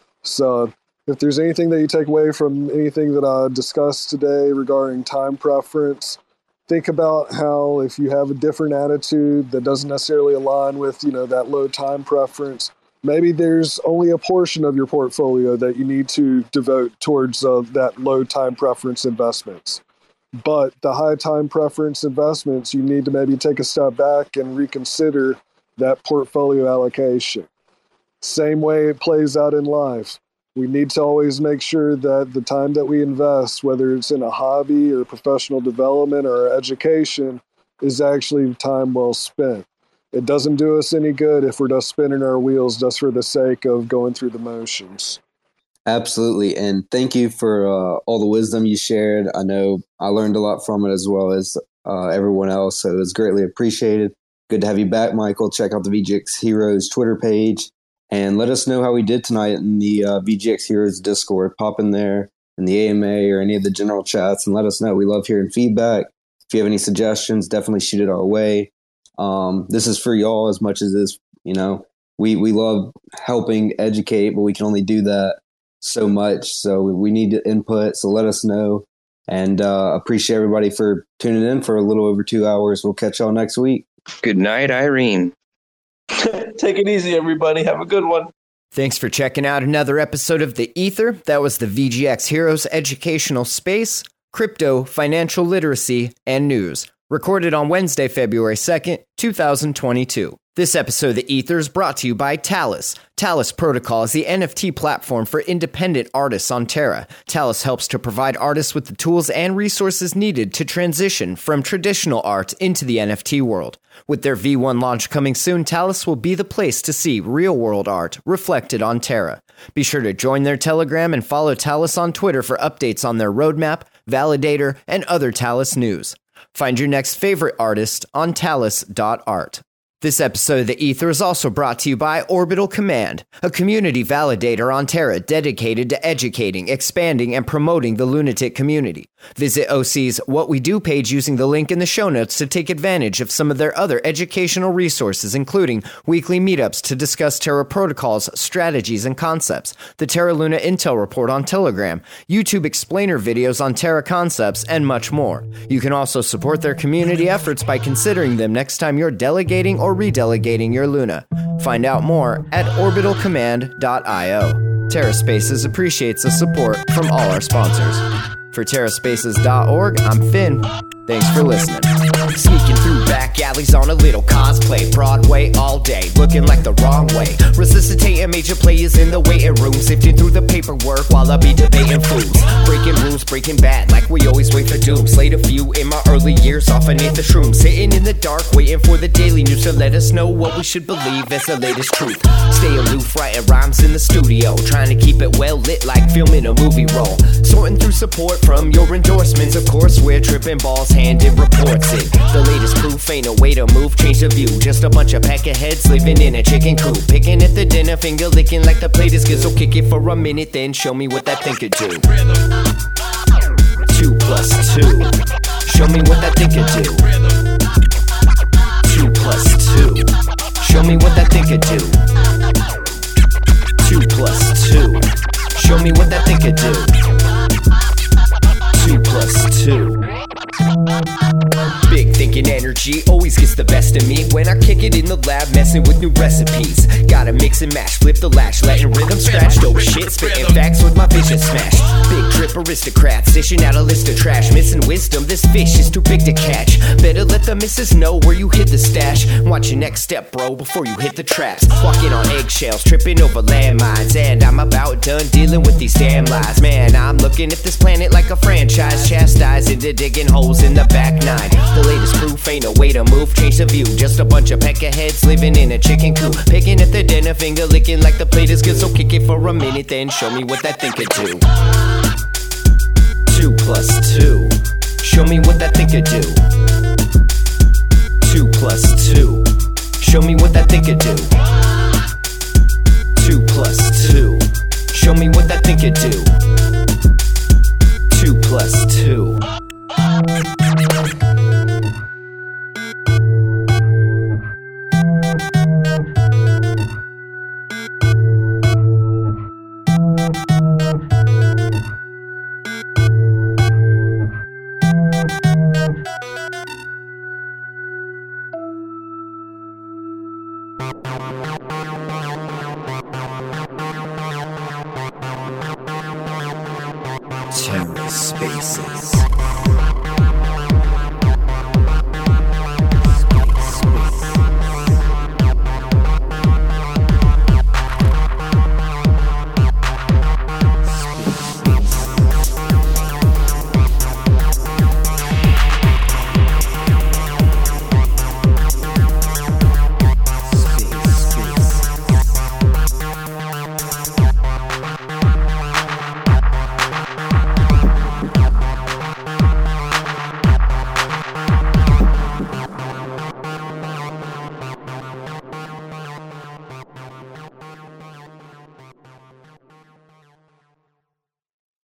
So if there's anything that you take away from anything that I discussed today regarding time preference, think about how if you have a different attitude that doesn't necessarily align with, you know, that low time preference, maybe there's only a portion of your portfolio that you need to devote towards uh, that low time preference investments. But the high time preference investments, you need to maybe take a step back and reconsider that portfolio allocation. Same way it plays out in life. We need to always make sure that the time that we invest, whether it's in a hobby or professional development or education, is actually time well spent. It doesn't do us any good if we're just spinning our wheels just for the sake of going through the motions.
Absolutely. And thank you for uh, all the wisdom you shared. I know I learned a lot from it as well as uh, everyone else. So it was greatly appreciated. Good to have you back, Michael. Check out the V G X Heroes Twitter page and let us know how we did tonight in the uh, V G X Heroes Discord. Pop in there in the A M A or any of the general chats and let us know. We love hearing feedback. If you have any suggestions, definitely shoot it our way. Um, this is for y'all as much as this, you know, we, we love helping educate, but we can only do that so much. So we need the input. So let us know and uh, appreciate everybody for tuning in for a little over two hours. We'll catch y'all next week.
Good night, Irene.
Take it easy, everybody. Have a good one.
Thanks for checking out another episode of The Ether. That was the V G X Heroes educational space, crypto, financial literacy, and news. Recorded on Wednesday, February second, two thousand twenty-two. This episode of The Ether is brought to you by Talis. Talis Protocol is the N F T platform for independent artists on Terra. Talis helps to provide artists with the tools and resources needed to transition from traditional art into the N F T world. With their V one launch coming soon, Talis will be the place to see real-world art reflected on Terra. Be sure to join their Telegram and follow Talis on Twitter for updates on their roadmap, validator, and other Talis news. Find your next favorite artist on talis dot art. This episode of The Ether is also brought to you by Orbital Command, a community validator on Terra dedicated to educating, expanding, and promoting the lunatic community. Visit O C's What We Do page using the link in the show notes to take advantage of some of their other educational resources, including weekly meetups to discuss Terra protocols, strategies, and concepts, the Terra Luna Intel Report on Telegram, YouTube explainer videos on Terra concepts, and much more. You can also support their community efforts by considering them next time you're delegating or redelegating your Luna. Find out more at orbital command dot io. TerraSpaces appreciates the support from all our sponsors. For terra spaces dot org, I'm Finn. Thanks for listening. Sneaking through back alleys on a little cosplay. Broadway all day, looking like the wrong way. Resuscitating major players in the waiting room. Sifting through the paperwork while I be debating fools. Breaking rules, breaking bad, like we always wait for doom. Slayed a few in my early years, off beneath the shrooms. Sitting in the dark, waiting for the daily news to let us know what we should believe as the latest truth. Stay aloof, writing rhymes in the studio. Trying to keep it well lit like filming a movie roll. Sorting through support from your endorsements. Of course, we're tripping balls, handed reports it. The latest proof ain't a way to move, change the view. Just a bunch of peckerheads living in a chicken coop. Picking at the dinner, finger licking like the plate is good. So kick it for a minute, then show me what that thing could do. Two plus two. Show me what that thing could do. Two plus two. Show me what that thing could do. Two plus two. Show me what that thing could do. Two plus two. Big thinking energy always gets the best of me when I kick it in the lab, messing with new recipes. Gotta mix and match, flip the latch, letting rhythm scratch. Dope shit, spitting facts with my vision smash. Big drip aristocrats, dishing out a list of trash. Missing wisdom, this fish is too big to catch. Better let the missus know where you hid the stash. Watch your next step, bro, before you hit the traps. Walking on eggshells, tripping over landmines, and I'm about done dealing with these damn lies. Man, I'm looking at this planet like a franchise, chastised into digging holes in the back nine. The latest proof ain't a way to move, change the view. Just a bunch of peckerheads living in a chicken coop, picking at the dinner, finger licking like the plate is good. So kick it for a minute, then show me what that thing could do. Two plus two, show me what that thing could do. Two plus two, show me what that thing could do. Two plus two, show me what that thing could do. Two plus two. TerraSpaces.